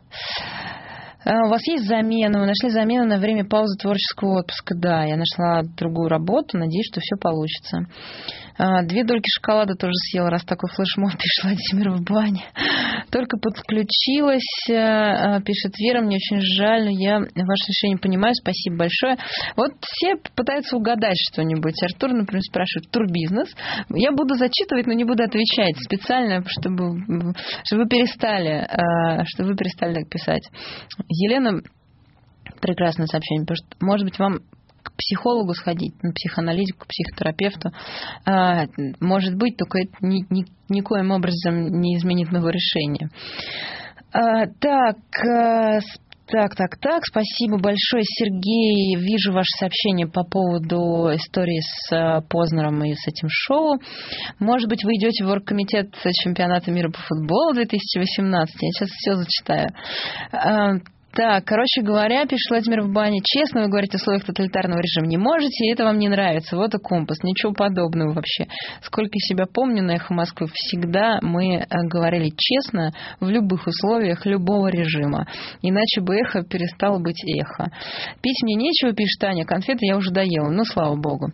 У вас есть замена? Вы нашли замену на время паузы творческого отпуска? Да, я нашла другую работу, надеюсь, что все получится. Две дольки шоколада тоже съела, раз такой флешмоб, пишет Владимир в бане. Только подключилась, пишет Вера, мне очень жаль, но я ваше решение понимаю, спасибо большое. Вот все пытаются угадать что-нибудь. Артур, например, спрашивает, турбизнес. Я буду зачитывать, но не буду отвечать специально, чтобы, чтобы вы перестали, чтобы вы перестали так писать. Елена, прекрасное сообщение, потому что, может быть, вам к психологу сходить, на психоаналитику, к психотерапевту. А, может быть, только это ни, ни, никоим образом не изменит моего решения. А, так, а, так, так, так, спасибо большое, Сергей. Вижу ваше сообщение по поводу истории с Познером и с этим шоу. Может быть, вы идете в оргкомитет чемпионата мира по футболу две тысячи восемнадцать. Я сейчас все зачитаю. А, Так, короче говоря, пишет Владимир в бане, честно вы говорите, в условиях тоталитарного режима не можете, и это вам не нравится. Вот и компас. Ничего подобного вообще. Сколько себя помню на «Эхо Москвы», всегда мы говорили честно в любых условиях любого режима. Иначе бы «Эхо» перестало быть «Эхо». Пить мне нечего, пишет Таня, конфеты я уже доела. Ну, слава богу.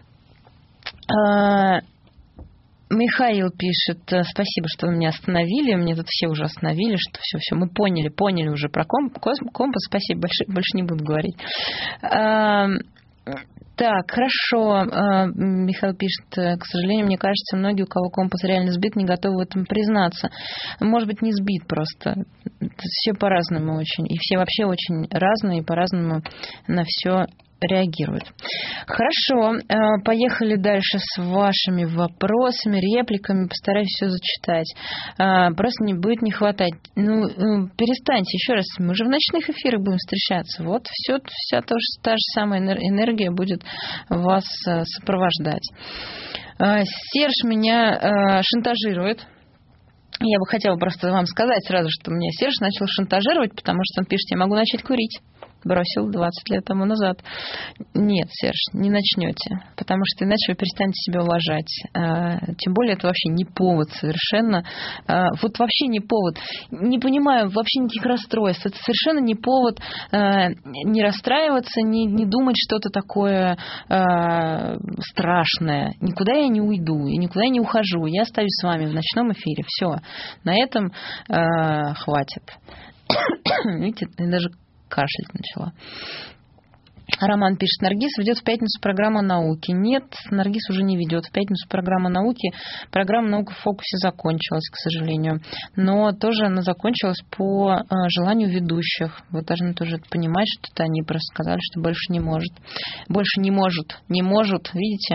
Михаил пишет, спасибо, что вы меня остановили. Мне тут все уже остановили, что все, все, мы поняли, поняли уже про комп, компас. Спасибо, больше, больше не буду говорить. А, так, хорошо. А, Михаил пишет, к сожалению, мне кажется, многие, у кого компас реально сбит, не готовы в этом признаться. Может быть, не сбит просто. Все по-разному очень. И все вообще очень разные, и по-разному на все реагируют. Хорошо, поехали дальше с вашими вопросами, репликами, постараюсь все зачитать. Просто не будет не хватать. Ну, перестаньте, еще раз, мы уже в ночных эфирах будем встречаться. Вот все, вся та же, та же самая энергия будет вас сопровождать. Серж меня шантажирует. Я бы хотела просто вам сказать сразу, что меня Серж начал шантажировать, потому что он пишет, я могу начать курить. Бросил двадцать лет тому назад. Нет, Серж, не начнете, потому что иначе вы перестанете себя уважать. Тем более это вообще не повод совершенно. Вот вообще не повод. Не понимаю вообще никаких расстройств. Это совершенно не повод не расстраиваться, не, не думать что-то такое страшное. Никуда я не уйду, и никуда я не ухожу. Я остаюсь с вами в ночном эфире. Все. На этом хватит. Видите, я даже кашлять начала. Роман пишет, Наргиз ведет в пятницу программу науки. Нет, Наргиз уже не ведет в пятницу программу науки. Программа «Наука в фокусе» закончилась, к сожалению. Но тоже она закончилась по желанию ведущих. Вы должны тоже понимать, что это они просто сказали, что больше не может. Больше не может. Не может, видите?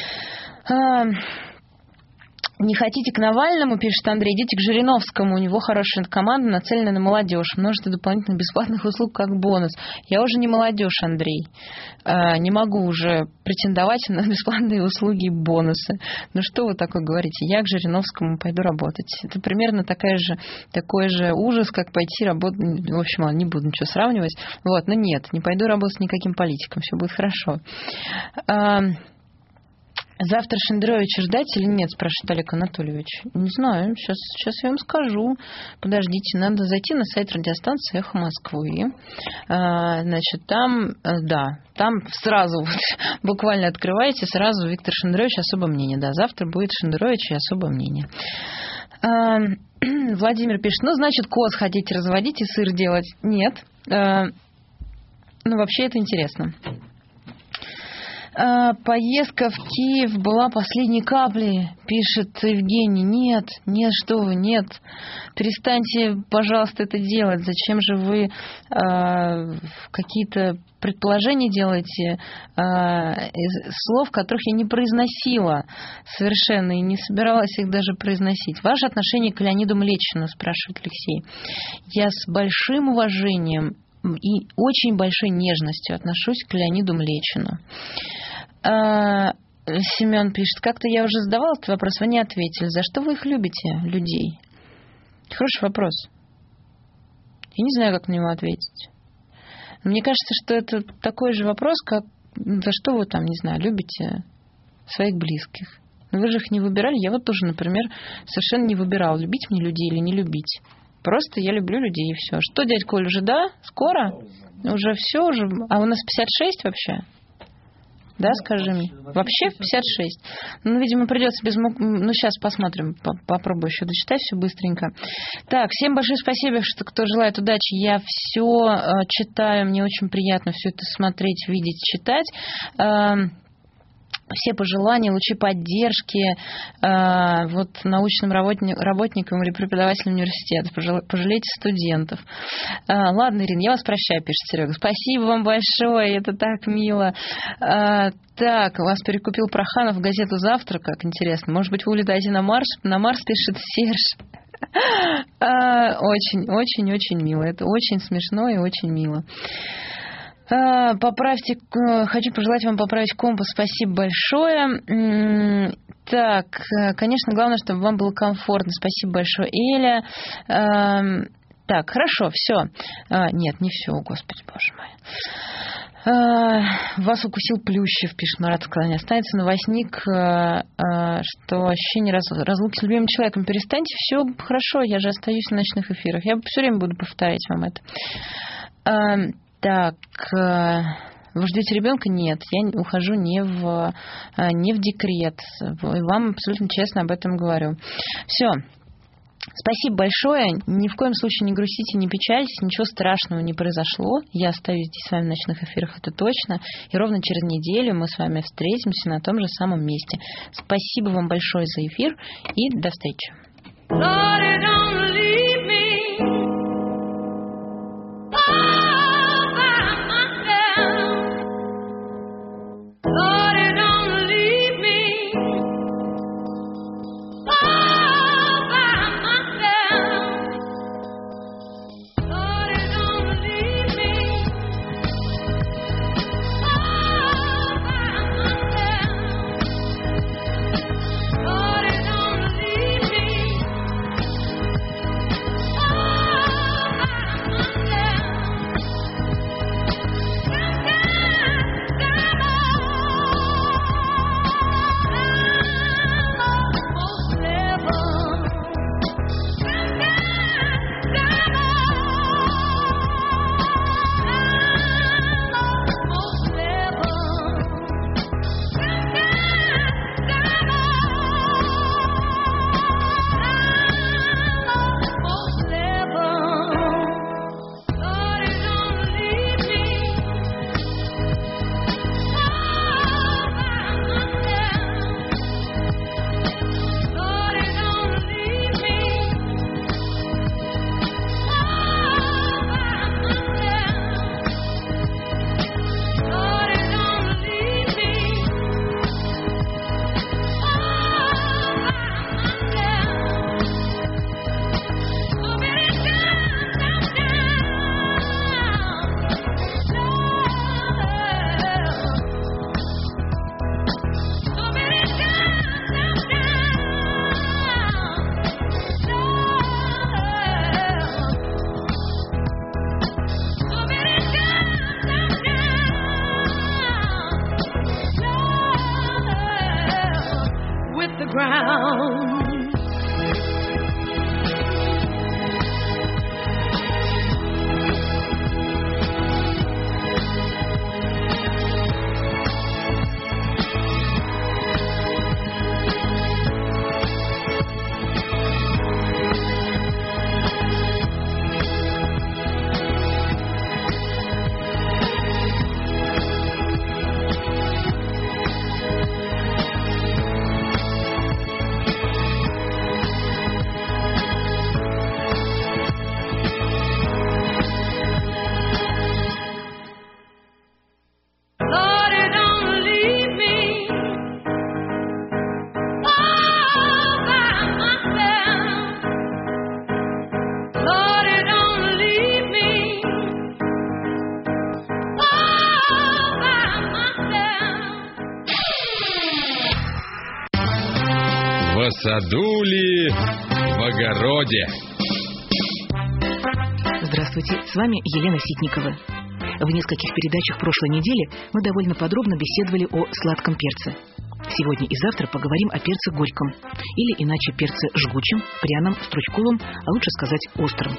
Не хотите к Навальному, пишет Андрей, идите к Жириновскому. У него хорошая команда, нацеленная на молодежь. Множество дополнительных бесплатных услуг как бонус. Я уже не молодежь, Андрей. Не могу уже претендовать на бесплатные услуги и бонусы. Ну что вы такое говорите? Я к Жириновскому пойду работать. Это примерно такая же, такой же ужас, как пойти работать. В общем, не буду ничего сравнивать. Вот, но нет, не пойду работать с никаким политиком. Все будет хорошо. Завтра Шендеровича ждать или нет, спрашивает Олег Анатольевич. Не знаю, сейчас, сейчас я вам скажу. Подождите, надо зайти на сайт радиостанции «Эхо Москвы». А, значит, там, да, там сразу, вот, буквально открываете, сразу Виктор Шендерович «Особое мнение». Да, завтра будет Шендерович и «Особое мнение». А, Владимир пишет, ну, значит, коз хотите разводить и сыр делать? Нет. А, ну, вообще это интересно. Поездка в Киев была последней каплей, пишет Евгений. Нет, нет, что вы, нет. Перестаньте, пожалуйста, это делать. Зачем же вы э, какие-то предположения делаете э, из слов, которых я не произносила совершенно и не собиралась их даже произносить. Ваше отношение к Леониду Млечину, спрашивает Алексей. Я с большим уважением и очень большой нежностью отношусь к Леониду Млечину. А, Семен пишет, как-то я уже задавал этот вопрос, вы не ответили. За что вы их любите, людей? Хороший вопрос. Я не знаю, как на него ответить. Мне кажется, что это такой же вопрос, как за что вы там, не знаю, любите своих близких. Но вы же их не выбирали. Я вот тоже, например, совершенно не выбирала, любить мне людей или не любить. Просто я люблю людей и все. Что, дядь Коль, уже да? Скоро? Уже все? Уже... А у нас пятьдесят шесть вообще? Да, скажи мне. Вообще пятьдесят шесть. Ну, видимо, придется без... Ну, сейчас посмотрим. Попробую еще дочитать все быстренько. Так, всем большое спасибо, что кто желает удачи. Я все читаю. Мне очень приятно все это смотреть, видеть, читать. Все пожелания, лучи поддержки э, вот, научным работник, работникам или преподавателям университета. Пожалейте студентов. Э, ладно, Ирина, я вас прощаю, пишет Серега. Спасибо вам большое, это так мило. Э, так, вас перекупил Проханов в газету «Завтра», как интересно. Может быть, вы улетаете на Марс? На Марс пишет Серж. Очень, очень, очень мило. Это очень смешно и очень мило. Поправьте, хочу пожелать вам поправить компас. Спасибо большое. Так, конечно, главное, чтобы вам было комфортно. Спасибо большое, Эля. Так, хорошо, все. Нет, не все, господи, боже мой. Вас укусил Плющев, пишет Марат Склоня. Останется новостник, что ощущение разлуки с любимым человеком. Перестаньте, все хорошо, я же остаюсь на ночных эфирах. Я все время буду повторять вам это. Так, вы ждете ребенка? Нет, я ухожу не в, не в декрет. Вам абсолютно честно об этом говорю. Все. Спасибо большое. Ни в коем случае не грустите, не печальтесь. Ничего страшного не произошло. Я остаюсь здесь с вами в ночных эфирах, это точно. И ровно через неделю мы с вами встретимся на том же самом месте. Спасибо вам большое за эфир и до встречи. саду ли, в огороде. Здравствуйте, с вами Елена Ситникова. В нескольких передачах прошлой недели мы довольно подробно беседовали о сладком перце. Сегодня и завтра поговорим о перце горьком, или иначе перце жгучем, пряном, стручковом, а лучше сказать остром.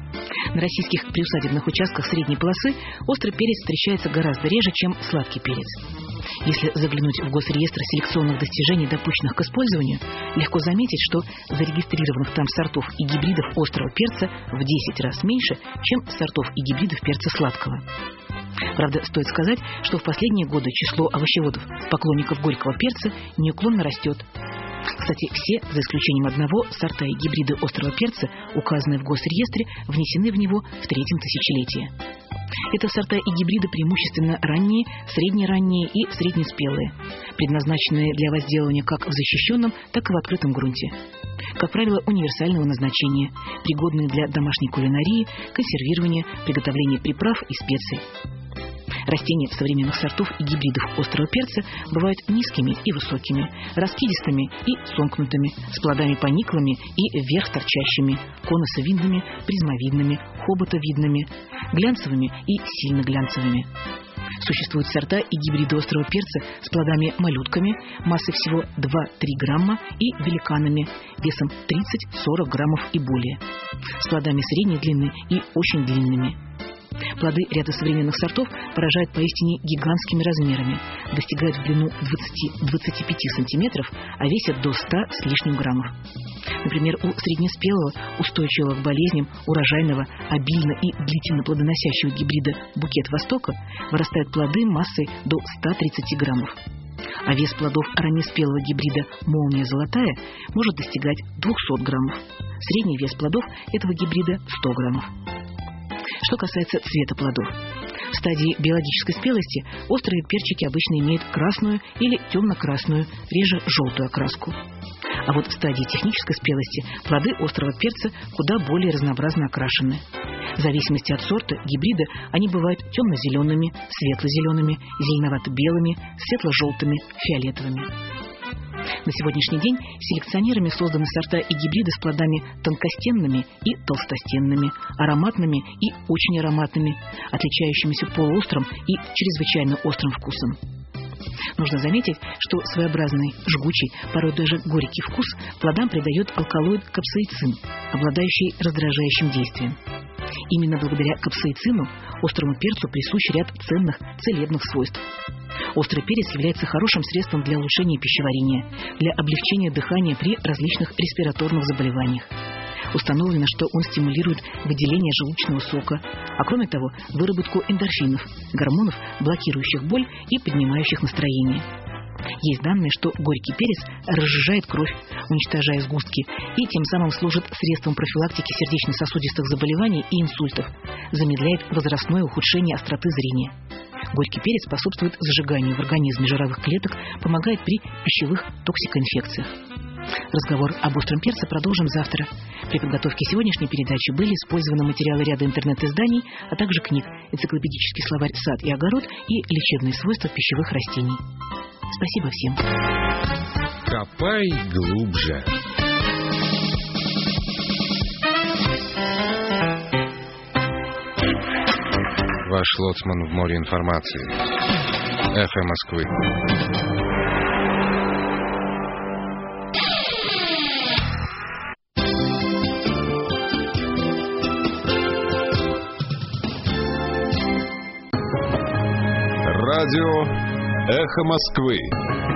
На российских приусадебных участках средней полосы острый перец встречается гораздо реже, чем сладкий перец. Если заглянуть в Госреестр селекционных достижений, допущенных к использованию, легко заметить, что зарегистрированных там сортов и гибридов острого перца в десять раз меньше, чем сортов и гибридов перца сладкого. Правда, стоит сказать, что в последние годы число овощеводов, поклонников горького перца, неуклонно растет. Кстати, все, за исключением одного, сорта и гибриды острого перца, указанные в Госреестре, внесены в него в третьем тысячелетии. Это сорта и гибриды преимущественно ранние, среднеранние и среднеспелые, предназначенные для возделывания как в защищенном, так и в открытом грунте. Как правило, универсального назначения, пригодные для домашней кулинарии, консервирования, приготовления приправ и специй. Растения современных сортов и гибридов острого перца бывают низкими и высокими, раскидистыми и сомкнутыми, с плодами пониклыми и вверх торчащими, конусовидными, призмовидными, хоботовидными, глянцевыми и сильно глянцевыми. Существуют сорта и гибриды острого перца с плодами-малютками, массой всего два-три грамма, и великанами, весом тридцать-сорок граммов и более, с плодами средней длины и очень длинными. Плоды ряда современных сортов поражают поистине гигантскими размерами, достигают в длину двадцать-двадцать пять сантиметров, а весят до ста с лишним граммов. Например, у среднеспелого, устойчивого к болезням, урожайного, обильно и длительно плодоносящего гибрида «Букет Востока» вырастают плоды массой до ста тридцати граммов. А вес плодов раннеспелого гибрида «Молния золотая» может достигать двухсот граммов. Средний вес плодов этого гибрида – сто граммов. Что касается цвета плодов. В стадии биологической спелости острые перчики обычно имеют красную или темно-красную, реже желтую окраску. А вот в стадии технической спелости плоды острого перца куда более разнообразно окрашены. В зависимости от сорта, гибрида, они бывают темно-зелеными, светло-зелеными, зеленовато-белыми, светло-желтыми, фиолетовыми. На сегодняшний день селекционерами созданы сорта и гибриды с плодами тонкостенными и толстостенными, ароматными и очень ароматными, отличающимися полуострым и чрезвычайно острым вкусом. Нужно заметить, что своеобразный, жгучий, порой даже горький вкус плодам придает алкалоид капсаицин, обладающий раздражающим действием. Именно благодаря капсаицину острому перцу присущ ряд ценных целебных свойств. Острый перец является хорошим средством для улучшения пищеварения, для облегчения дыхания при различных респираторных заболеваниях. Установлено, что он стимулирует выделение желудочного сока, а кроме того, выработку эндорфинов, гормонов, блокирующих боль и поднимающих настроение. Есть данные, что горький перец разжижает кровь, уничтожая сгустки, и тем самым служит средством профилактики сердечно-сосудистых заболеваний и инсультов, замедляет возрастное ухудшение остроты зрения. Горький перец способствует сжиганию в организме жировых клеток, помогает при пищевых токсикоинфекциях. Разговор об остром перце продолжим завтра. При подготовке сегодняшней передачи были использованы материалы ряда интернет-изданий, а также книг «Энциклопедический словарь «Сад и огород» и «Лечебные свойства пищевых растений». Спасибо всем. Копай глубже. Ваш лоцман в море информации. Эхо Москвы. Радио «Эхо Москвы».